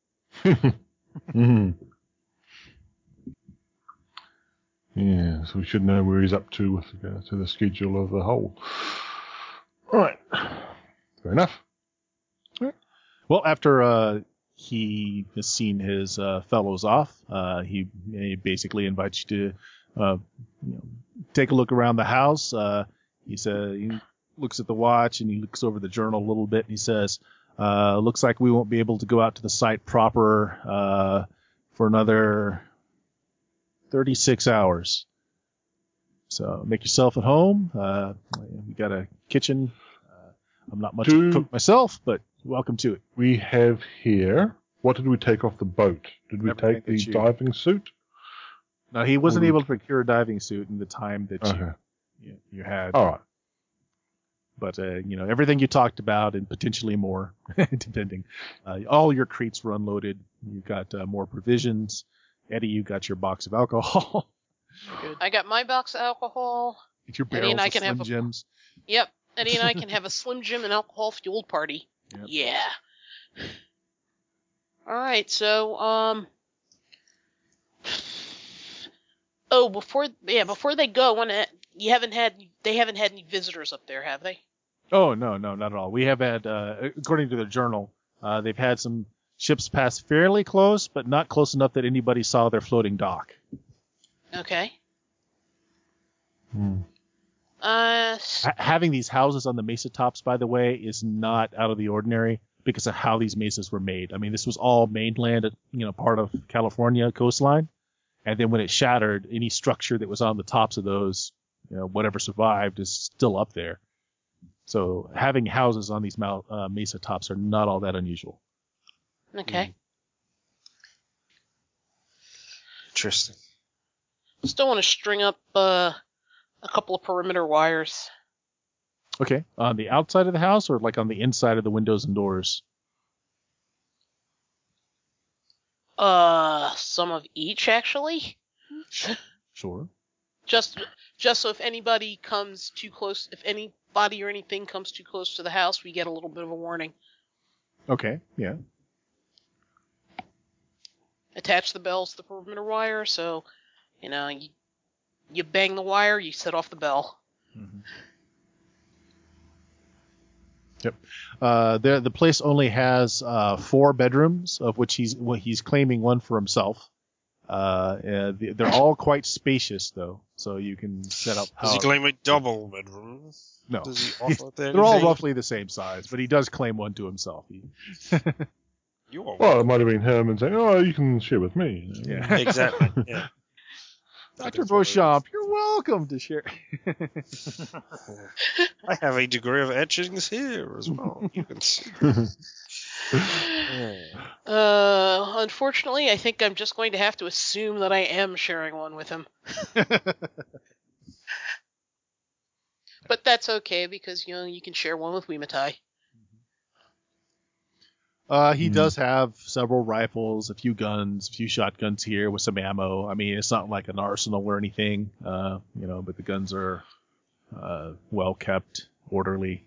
Yeah, so we should know where he's up to with regard to the schedule of the whole. All right. Fair enough. All right. Well, after he has seen his fellows off, he basically invites you to take a look around the house. He looks at the watch and he looks over the journal a little bit and he says, looks like we won't be able to go out to the site proper for another 36 hours. So make yourself at home. We got a kitchen. I'm not much of a cook myself, but welcome to it. We have here, what did we take off the boat? Did we take the diving suit? No, he wasn't able to procure a diving suit in the time that you had. All right. But, everything you talked about and potentially more, depending. All your crates were unloaded. You got more provisions. Eddie, you got your box of alcohol. Good. I got my box of alcohol. Get your barrels of Slim Jims. Yep. Eddie and I can have a Slim Jim and alcohol-fueled party. Yep. Yeah. All right, so, before they go, they haven't had any visitors up there, have they? Oh, no, not at all. We have had, according to the journal, they've had some ships pass fairly close, but not close enough that anybody saw their floating dock. Okay. Having these houses on the mesa tops, by the way, is not out of the ordinary because of how these mesas were made. I mean, this was all mainland, part of California coastline. And then when it shattered, any structure that was on the tops of those, whatever survived is still up there. So having houses on these mesa tops are not all that unusual. Okay. Interesting. Still want to string up a couple of perimeter wires. Okay. On the outside of the house or like on the inside of the windows and doors? Some of each, actually. Sure. Just so if anybody comes too close, if anybody or anything comes too close to the house, we get a little bit of a warning. Okay, yeah. Attach the bells to the perimeter wire, so, you bang the wire, you set off the bell. Mm-hmm. Yep. The place only has 4 bedrooms, of which he's claiming one for himself. They're all quite spacious, though, so you can set up. Does he claim a double bedroom? No. Does he offer They're all roughly the same size, but he does claim one to himself. Well, it might have been Herman saying, "Oh, you can share with me." Yeah, exactly. Yeah. Dr. Beauchamp, you're welcome to share. I have a degree of etchings here as well. You can see. Unfortunately, I think I'm just going to have to assume that I am sharing one with him. But that's okay because you can share one with Wimatai. He does have several rifles, a few guns, a few shotguns here with some ammo. I mean, it's not like an arsenal or anything, but the guns are well kept, orderly.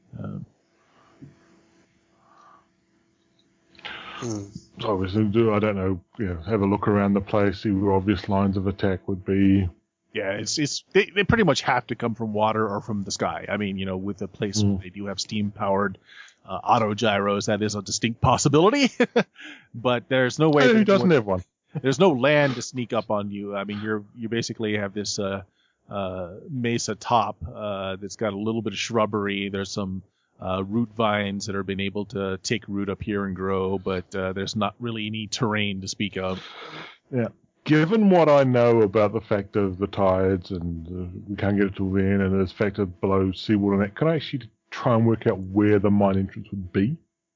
Obviously, I don't know, have a look around the place, see where obvious lines of attack would be. Yeah, they pretty much have to come from water or from the sky. I mean, with a place where they do have steam-powered auto gyros, that is a distinct possibility. But there's no way. Who doesn't have one? There's no land to sneak up on you. I mean, you basically have this mesa top that's got a little bit of shrubbery. There's some root vines that have been able to take root up here and grow, but there's not really any terrain to speak of. Yeah. Given what I know about the fact of the tides and we can't get it till then, and the fact of below seawater and that, can I actually try and work out where the mine entrance would be?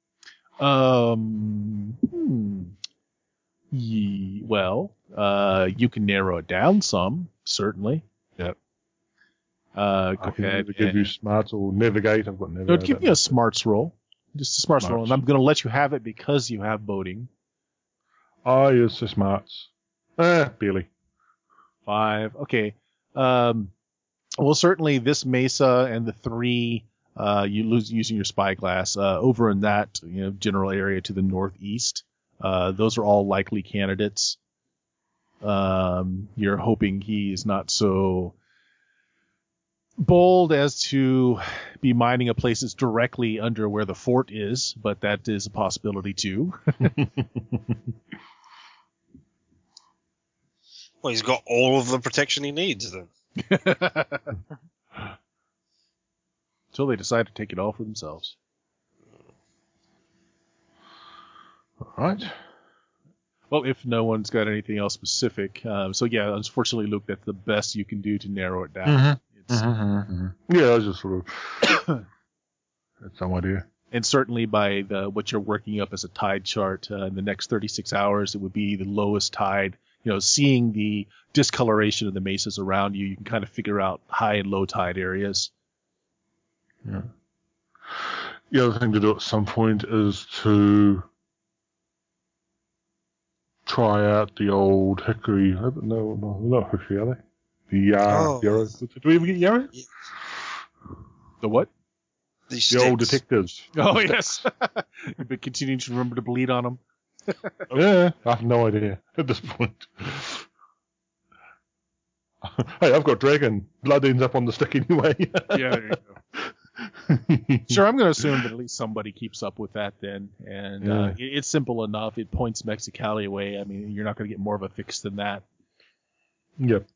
You can narrow it down some, certainly. Yep. Go I can ahead. either give you smarts or navigate. I've got navigate. No, give me a smarts roll. Just a smarts roll, and I'm going to let you have it because you have boating. Oh, yes, the smarts. Barely. 5. Okay. Well, certainly this mesa and the 3 you lose using your spyglass over in that general area to the northeast. Those are all likely candidates. You're hoping he is not so bold as to be mining a place that's directly under where the fort is, but that is a possibility too. Well, he's got all of the protection he needs then. Until they decide to take it all for themselves. All right. Well, if no one's got anything else specific. So yeah, unfortunately, Luke, that's the best you can do to narrow it down. Yeah, I was just sort of had some idea. And certainly by what you're working up as a tide chart, in the next 36 hours, it would be the lowest tide. Seeing the discoloration of the mesas around you, you can kind of figure out high and low tide areas. Yeah. The other thing to do at some point is to try out the old hickory. No, not hickory, are they? The yarrow. Do we ever get yarrow? Yeah. The what? The old detectives. Oh, yes. You've been continuing to remember to bleed on them. Yeah, I have no idea at this point. Hey, I've got dragon. Blood ends up on the stick anyway. Yeah, there you go. Sure, I'm going to assume that at least somebody keeps up with that then. And it's simple enough. It points Mexicali away. I mean, you're not going to get more of a fix than that. Yep.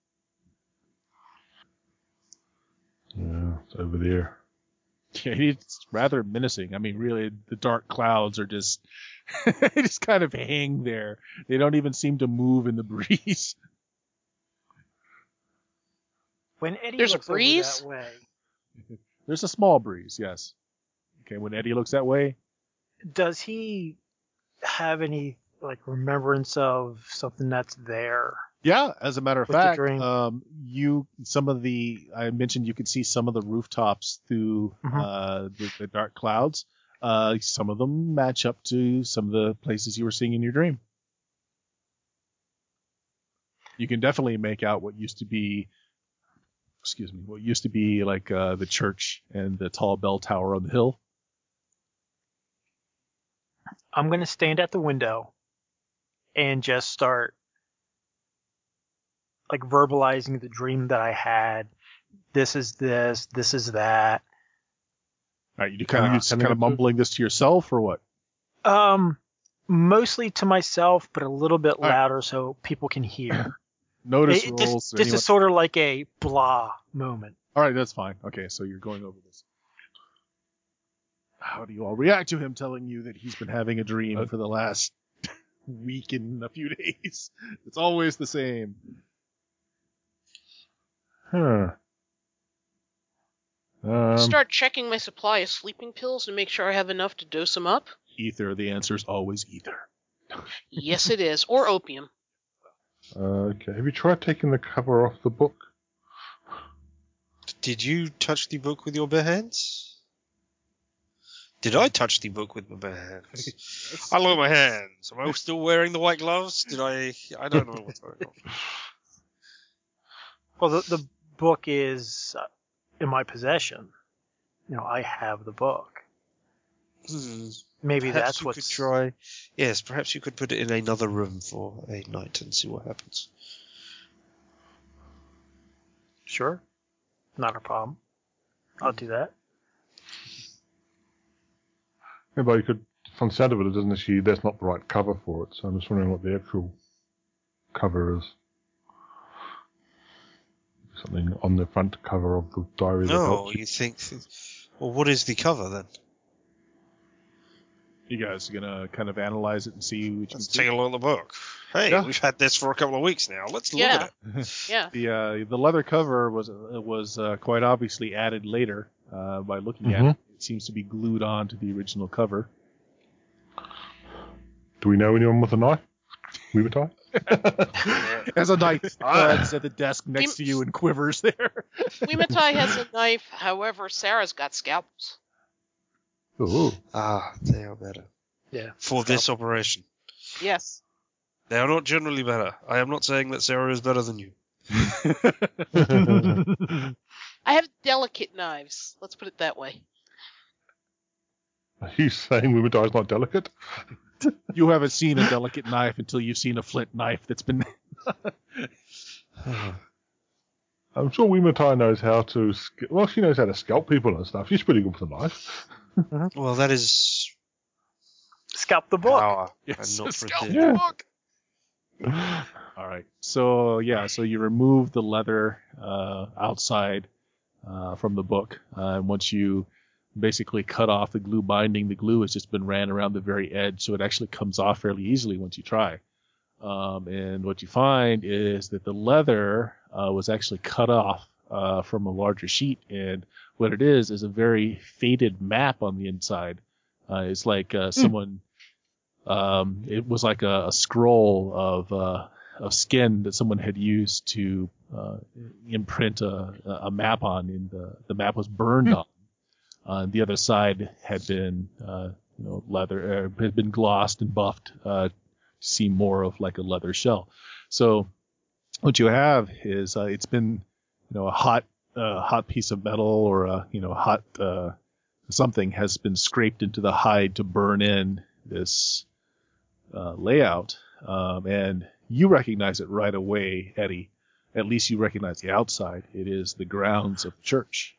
Yeah, it's over there. Yeah, it's rather menacing. I mean, really, the dark clouds are just they just kind of hang there. They don't even seem to move in the breeze. When Eddie There's a looks over breeze? that way, There's a small breeze, yes. Okay, when Eddie looks that way, does he have any remembrance of something that's there? yeah. As a matter of With the fact, dream. I mentioned you could see some of the rooftops through the dark clouds. Some of them match up to some of the places you were seeing in your dream. You can definitely make out what used to be like the church and the tall bell tower on the hill. I'm going to stand at the window and just start verbalizing the dream that I had. This is this. This is that. All right, you kind of mumbling this to yourself or what? Mostly to myself, but a little bit louder so people can hear. Notice rolls. This is sort of like a blah moment. All right, that's fine. Okay, so you're going over this. How do you all react to him telling you that he's been having a dream for the last week and a few days? It's always the same. Huh. Start checking my supply of sleeping pills to make sure I have enough to dose them up. Ether. The answer is always ether. Yes, it is. Or opium. Okay. Have you tried taking the cover off the book? Did you touch the book with your bare hands? Did I touch the book with my bare hands? I look at my hands. Am I still wearing the white gloves? I don't know what's going on. Well, the book is in my possession. I have the book. Maybe Perhaps that's what. Could try. Yes, perhaps you could put it in another room for a night and see what happens. Sure. Not a problem. I'll do that. Yeah, but you could, from the sound of it, doesn't actually, that's not the right cover for it, so I'm just wondering what the actual cover is. Something on the front cover of the diary that No, helps you. you think... Well, what is the cover, then? You guys are gonna kind of analyze it and see which Let's one's take a look at the book. Hey, Yeah. we've had this for a couple of weeks now. Let's look at it. Yeah. the leather cover was quite obviously added later by looking at it. It seems to be glued on to the original cover. Do we know anyone with a knife? Weavertai? As a knife it's at the desk next to you and quivers there. Wimatai has a knife, however, Sarah's got scalpels. Oh. Ah, they are better. Yeah. For this operation. Yes. They are not generally better. I am not saying that Sarah is better than you. I have delicate knives. Let's put it that way. Are you saying Weavertai is not delicate? You haven't seen a delicate knife until you've seen a flint knife that's been... I'm sure Weavertai knows how to... Well, she knows how to scalp people and stuff. She's pretty good with a knife. Well, that is Scalp the book. power. Yes, and not scalp precision. the book. All right. So you remove the leather outside from the book, and once you basically cut off the glue binding, the glue has just been ran around the very edge, so it actually comes off fairly easily once you try. And what you find is that the leather was actually cut off from a larger sheet, and what it is a very faded map on the inside. It's like someone. It was like a scroll of skin that someone had used to imprint a map on, and the map was burned on. The other side had been leather, had been glossed and buffed to see more of like a leather shell. So what you have is it's been a hot piece of metal or a hot something has been scraped into the hide to burn in this layout, and you recognize it right away, Eddie. At least you recognize the outside. It is the grounds of the church.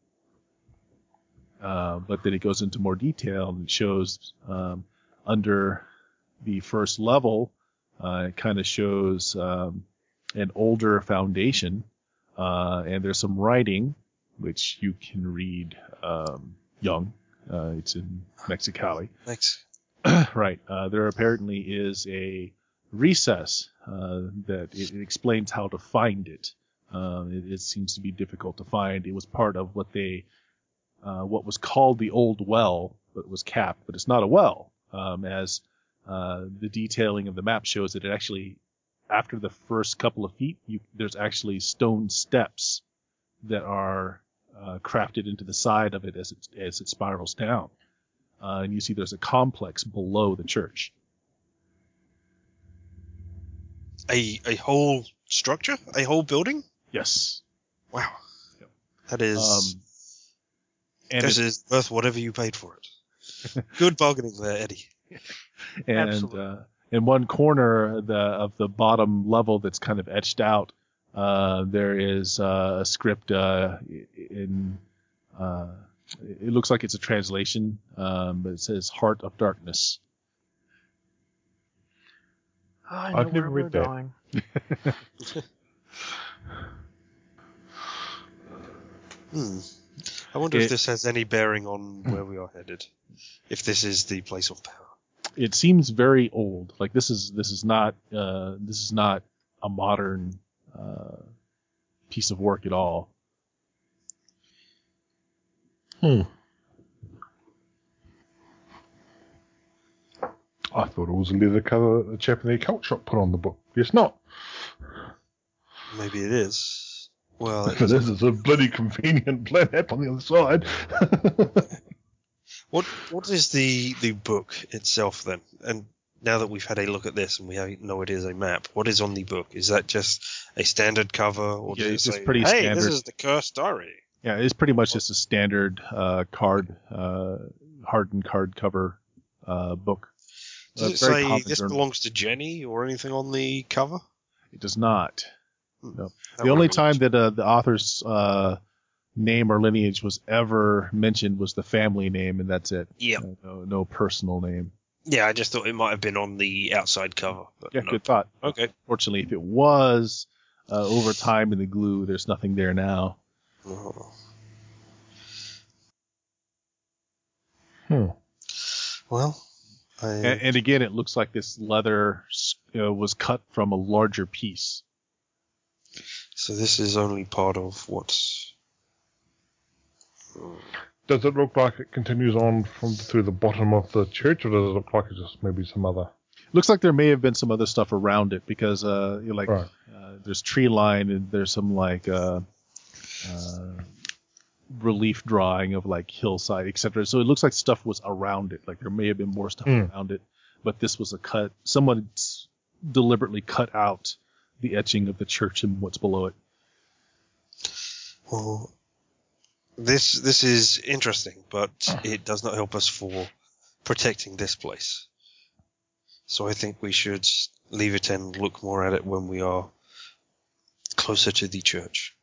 But then it goes into more detail and it shows under the first level, it kind of shows an older foundation, and there's some writing which you can read young. It's in Mexicali. Thanks. Right. There apparently is a recess that it explains how to find it. It seems to be difficult to find. It was part of what was called the old well, but was capped. But it's not a well, as the detailing of the map shows that it actually, after the first couple of feet, there's actually stone steps that are crafted into the side of it as it spirals down. And you see there's a complex below the church. A whole structure? A whole building? Yes. Wow. Yep. That is... and this is worth whatever you paid for it. Good bargaining there, Eddie. And in one corner of the bottom level that's kind of etched out, there is a script in... it looks like it's a translation, but it says Heart of Darkness. Oh, I know I've never where read we're that. going. I wonder if this has any bearing on where we are headed. If this is the place of power. It seems very old. Like this is not a modern piece of work at all. I thought it was a leather cover that a chap in the occult shop put on the book. It's not. Maybe it is. Well, If it is, it's a bloody convenient black app on the other side. What is the book itself then? And now that we've had a look at this and we know it is a map, what is on the book? Is that just a standard cover, or does it it's say, pretty "Hey, standard. this is the Cursed Diary"? Yeah, it's pretty much just a standard hardened card cover book. Does it Very say common this journal. belongs to Jenny or anything on the cover? It does not. No. That The only would've been time that the author's name or lineage was ever mentioned was the family name, and that's it. Yeah. No personal name. Yeah, I just thought it might have been on the outside cover. But Yeah, no. good thought. Okay. Fortunately, if it was, over time in the glue, there's nothing there now. Oh. Well, And again, it looks like this leather was cut from a larger piece. so this is only part of what's... Does it look like it continues on through the bottom of the church, or does it look like it's just maybe some other? Looks like there may have been some other stuff around it because, Right. there's tree line and there's some relief drawing of like hillside, etc. So it looks like stuff was around it. Like there may have been more stuff around it, but this was a cut. Someone deliberately cut out the etching of the church and what's below it. Well, this is interesting, but it does not help us for protecting this place. So I think we should leave it and look more at it when we are closer to the church.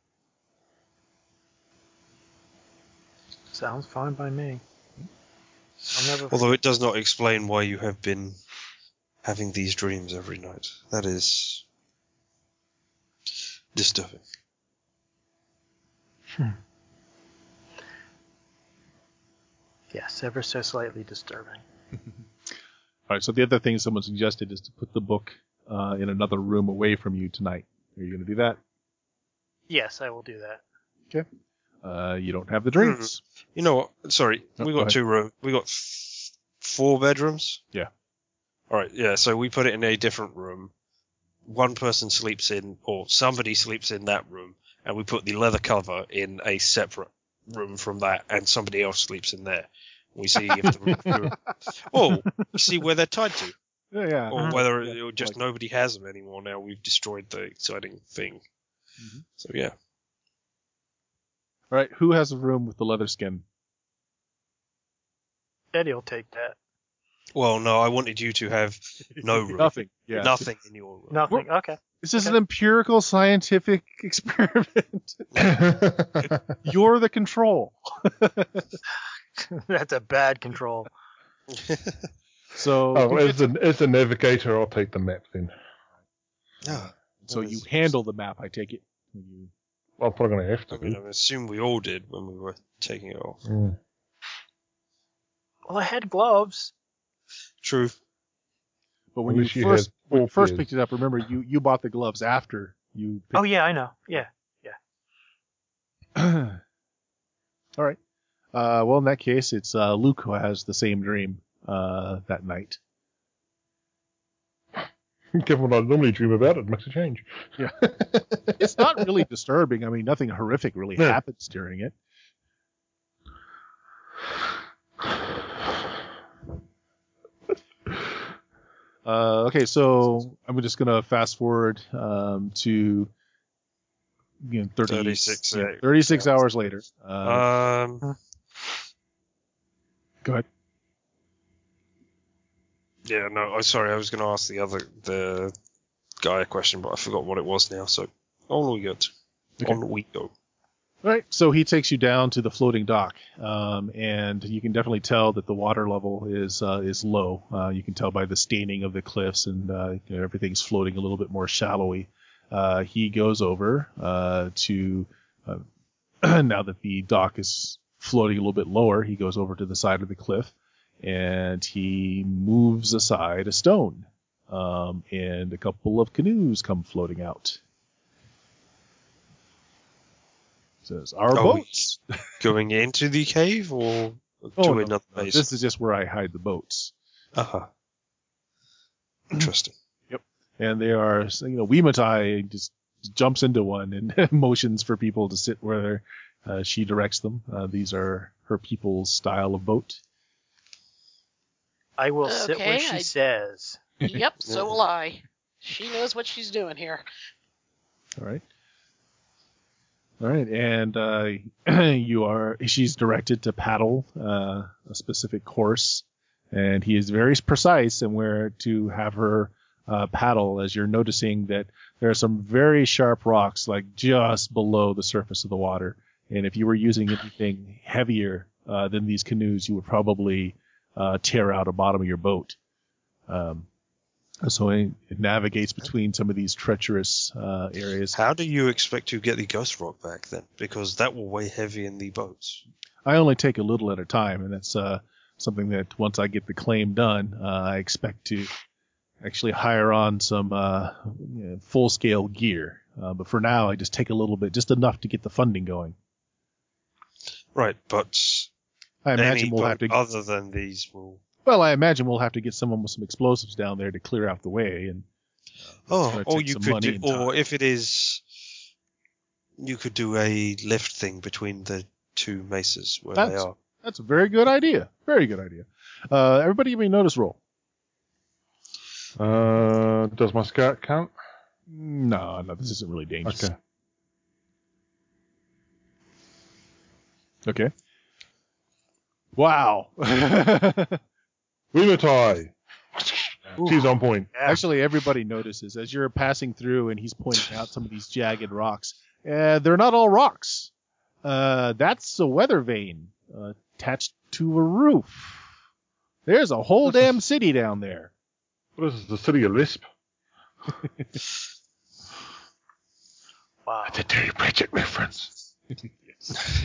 Sounds fine by me. Although it does not explain why you have been having these dreams every night. That is disturbing. Yes, ever so slightly disturbing. All right. So the other thing someone suggested is to put the book in another room away from you tonight. Are you going to do that? Yes, I will do that. Okay. You don't have the dreams. You know what? Sorry, Oh, we go got ahead. 2 rooms. We got 4 bedrooms. Yeah. All right. Yeah. So we put it in a different room. One person sleeps in, or somebody sleeps in that room, and we put the leather cover in a separate room from that, and somebody else sleeps in there. We see if we see where they're tied to, Yeah. or whether it just Like- nobody has them anymore. Now we've destroyed the exciting thing. Mhm. So yeah. All right. Who has a room with the leather skin? Eddie will take that. Well, no, I wanted you to have no room. Nothing. Yeah. Nothing in your room. Nothing. Okay. This is an empirical scientific experiment. You're the control. That's a bad control. So, Oh, as the navigator, I'll take the map then. Yeah. so you handle the map, I take it. You- I'm probably going to have to. I mean, I assume we all did when we were taking it off. Mm. Well, I had gloves. True. But when Unless you you first had when you full first beard. picked it up, remember you bought the gloves after you. Oh yeah, I know. Yeah. All right. Well, in that case, it's Luke who has the same dream that night. Given what I normally dream about, it makes a change. Yeah. It's not really disturbing. I mean, nothing horrific really No. happens during it. Okay, so I'm just gonna fast forward to 36 hours later. Go ahead. Yeah, no, I'm sorry. I was going to ask the guy a question, but I forgot what it was now. So on we go. Okay. On we go. All right, so he takes you down to the floating dock, and you can definitely tell that the water level is low. You can tell by the staining of the cliffs, and everything's floating a little bit more shallowy. He goes over to now that the dock is floating a little bit lower, he goes over to the side of the cliff, and he moves aside a stone, and a couple of canoes come floating out. Says, our boats. Going into the cave or to Oh, no, another no, base? this is just where I hide the boats. Uh-huh. Interesting. And they are, Wimatai just jumps into one and motions for people to sit where she directs them. These are her people's style of boat. I will sit where Okay, she says. Yep, so will I. She knows what she's doing here. All right. And she's directed to paddle a specific course, and he is very precise in where to have her paddle as you're noticing that there are some very sharp rocks like just below the surface of the water. And if you were using anything heavier than these canoes, you would probably tear out the bottom of your boat. So it navigates between some of these treacherous areas. How do you expect to get the ghost rock back then? Because that will weigh heavy in the boats. I only take a little at a time, and that's something that once I get the claim done, I expect to actually hire on some full-scale gear. But for now, I just take a little bit, just enough to get the funding going. Right, but I imagine any we'll have boat to. other than these will. Well, I imagine we'll have to get someone with some explosives down there to clear out the way, and Or you could do, or if it is, you could do a lift thing between the two mesas where they are. That's a very good idea. Very good idea. Everybody give me a notice roll. Does my scout count? No, this isn't really dangerous. Okay. Okay. Wow. Umatai! She's on point. Actually, everybody notices as you're passing through and he's pointing out some of these jagged rocks. They're not all rocks. That's a weather vane attached to a roof. There's a whole damn city down there. What is this, the city of Lisp? Wow. It's a Terry Pratchett reference. Yes.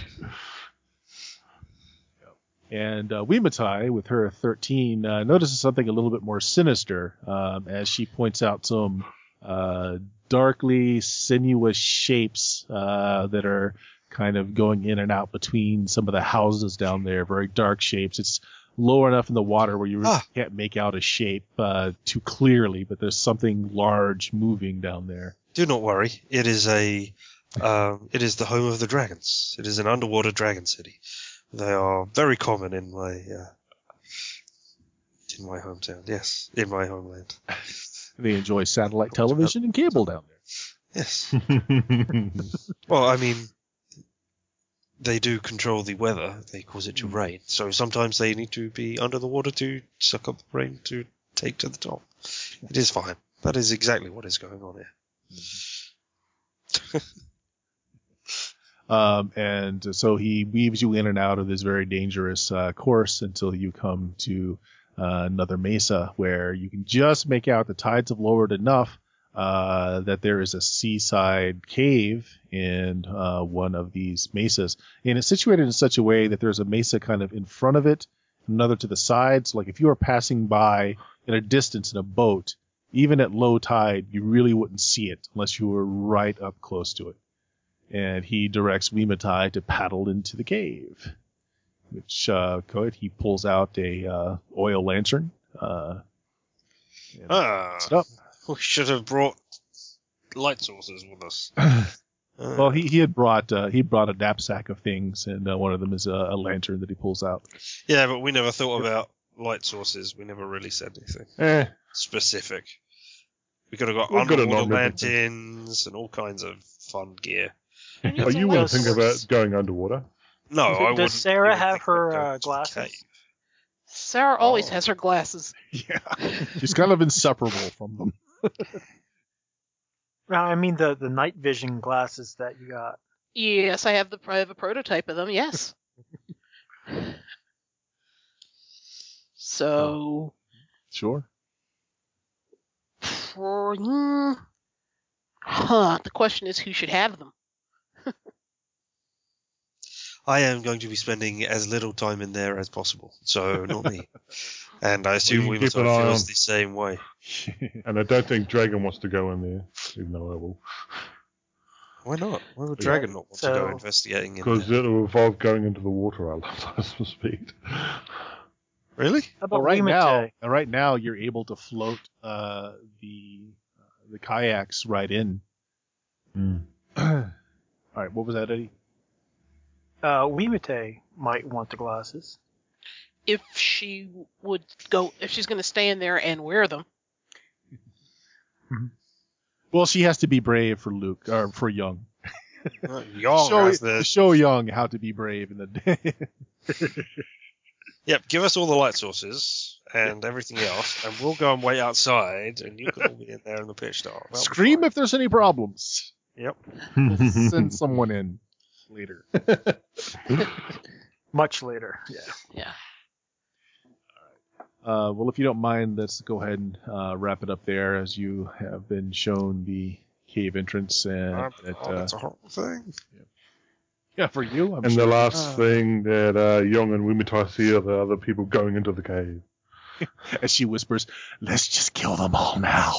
And Wimatai, with her 13, notices something a little bit more sinister as she points out some darkly sinuous shapes that are kind of going in and out between some of the houses down there, very dark shapes. It's low enough in the water where you really can't make out a shape too clearly, but there's something large moving down there. Do not worry. It is it is the home of the dragons. It is an underwater dragon city. They are very common in my hometown. Yes, in my homeland. They enjoy satellite television and cable down there. Yes. Well, I mean, they do control the weather. They cause it to rain. So sometimes they need to be under the water to suck up the rain to take to the top. It is fine. That is exactly what is going on here. And so he weaves you in and out of this very dangerous course until you come to another mesa where you can just make out the tides have lowered enough that there is a seaside cave in one of these mesas. And it's situated in such a way that there's a mesa kind of in front of it, another to the side. So like if you were passing by in a distance in a boat, even at low tide, you really wouldn't see it unless you were right up close to it. And he directs Wimatai to paddle into the cave, which he pulls out a oil lantern. We should have brought light sources with us. Well, he had brought a knapsack of things, and one of them is a lantern that he pulls out. Yeah, but we never thought about light sources. We never really said anything specific. We could have got underwater lanterns and all kinds of fun gear. Oh, you wouldn't think about going underwater? No, I wouldn't. Does Sarah have her glasses? Sarah always has her glasses. Yeah, she's kind of inseparable from them. I mean the night vision glasses that you got. Yes, I have a prototype of them. Yes. So. Sure. The question is who should have them. I am going to be spending as little time in there as possible, so not me. And I assume we must feels the same way. And I don't think Dragon wants to go in there, even though I will. Why not? Why would Dragon not want to go investigating in there? Because it'll involve going into the water at light speed. Really? Well, right now you're able to float the kayaks right in. All right, what was that, Eddie? Wimatai might want the glasses. If she's going to stay in there and wear them. Well, she has to be brave for Luke, or for Young. Young show Young how to be brave in the day. Yep, give us all the light sources, and everything else, and we'll go and wait outside, and you can all be in there in the pitch dark. That'll be Scream fine. if there's any problems. Yep. We'll send someone in later. Much later. Yeah. Yeah. Well, if you don't mind, let's go ahead and wrap it up there, as you have been shown the cave entrance. And That's a horrible thing. yeah, for you. I'm And sure. the last thing that Young and Wimitai see are the other people going into the cave. As she whispers, "Let's just kill them all now."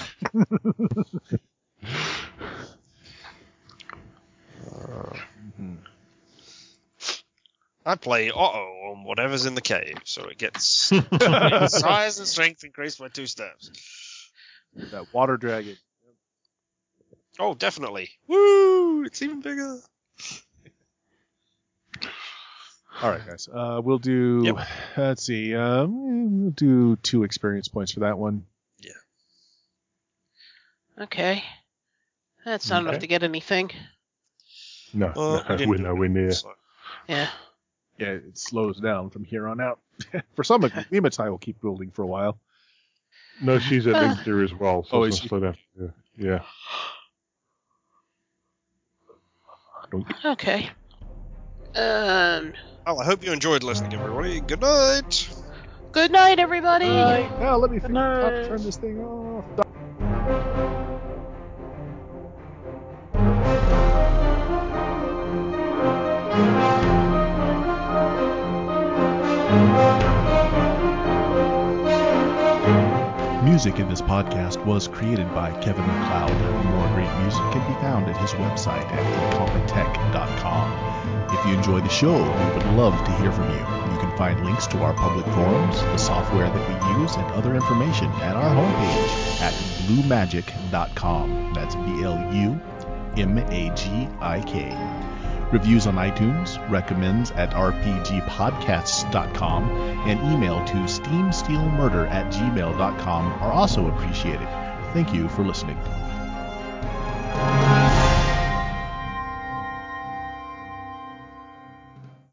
I play Otto on whatever's in the cave, so it gets size and strength increased by 2 steps. That water dragon. Oh, definitely. Woo! It's even bigger. All right, guys. We'll do. Yep. Let's see. We'll do 2 experience points for that one. Okay. That's not enough to get anything. No, we're nowhere near. So, Yeah. Yeah, it slows down from here on out. For some of you, Wimitai will keep building for a while. No, she's at Linkster as well, so Oh, it's is gonna slow down. Yeah. Okay. well, I hope you enjoyed listening, everybody. Good night. Good night, everybody. Now let me Good night. turn this thing off. Music in this podcast was created by Kevin MacLeod. More great music can be found at his website at incompetech.com. If you enjoy the show, we would love to hear from you. You can find links to our public forums, the software that we use, and other information at our homepage at bluemagic.com. That's BLUMAGIK. Reviews on iTunes, recommends at rpgpodcasts.com, and email to steamsteelmurder@gmail.com are also appreciated. Thank you for listening.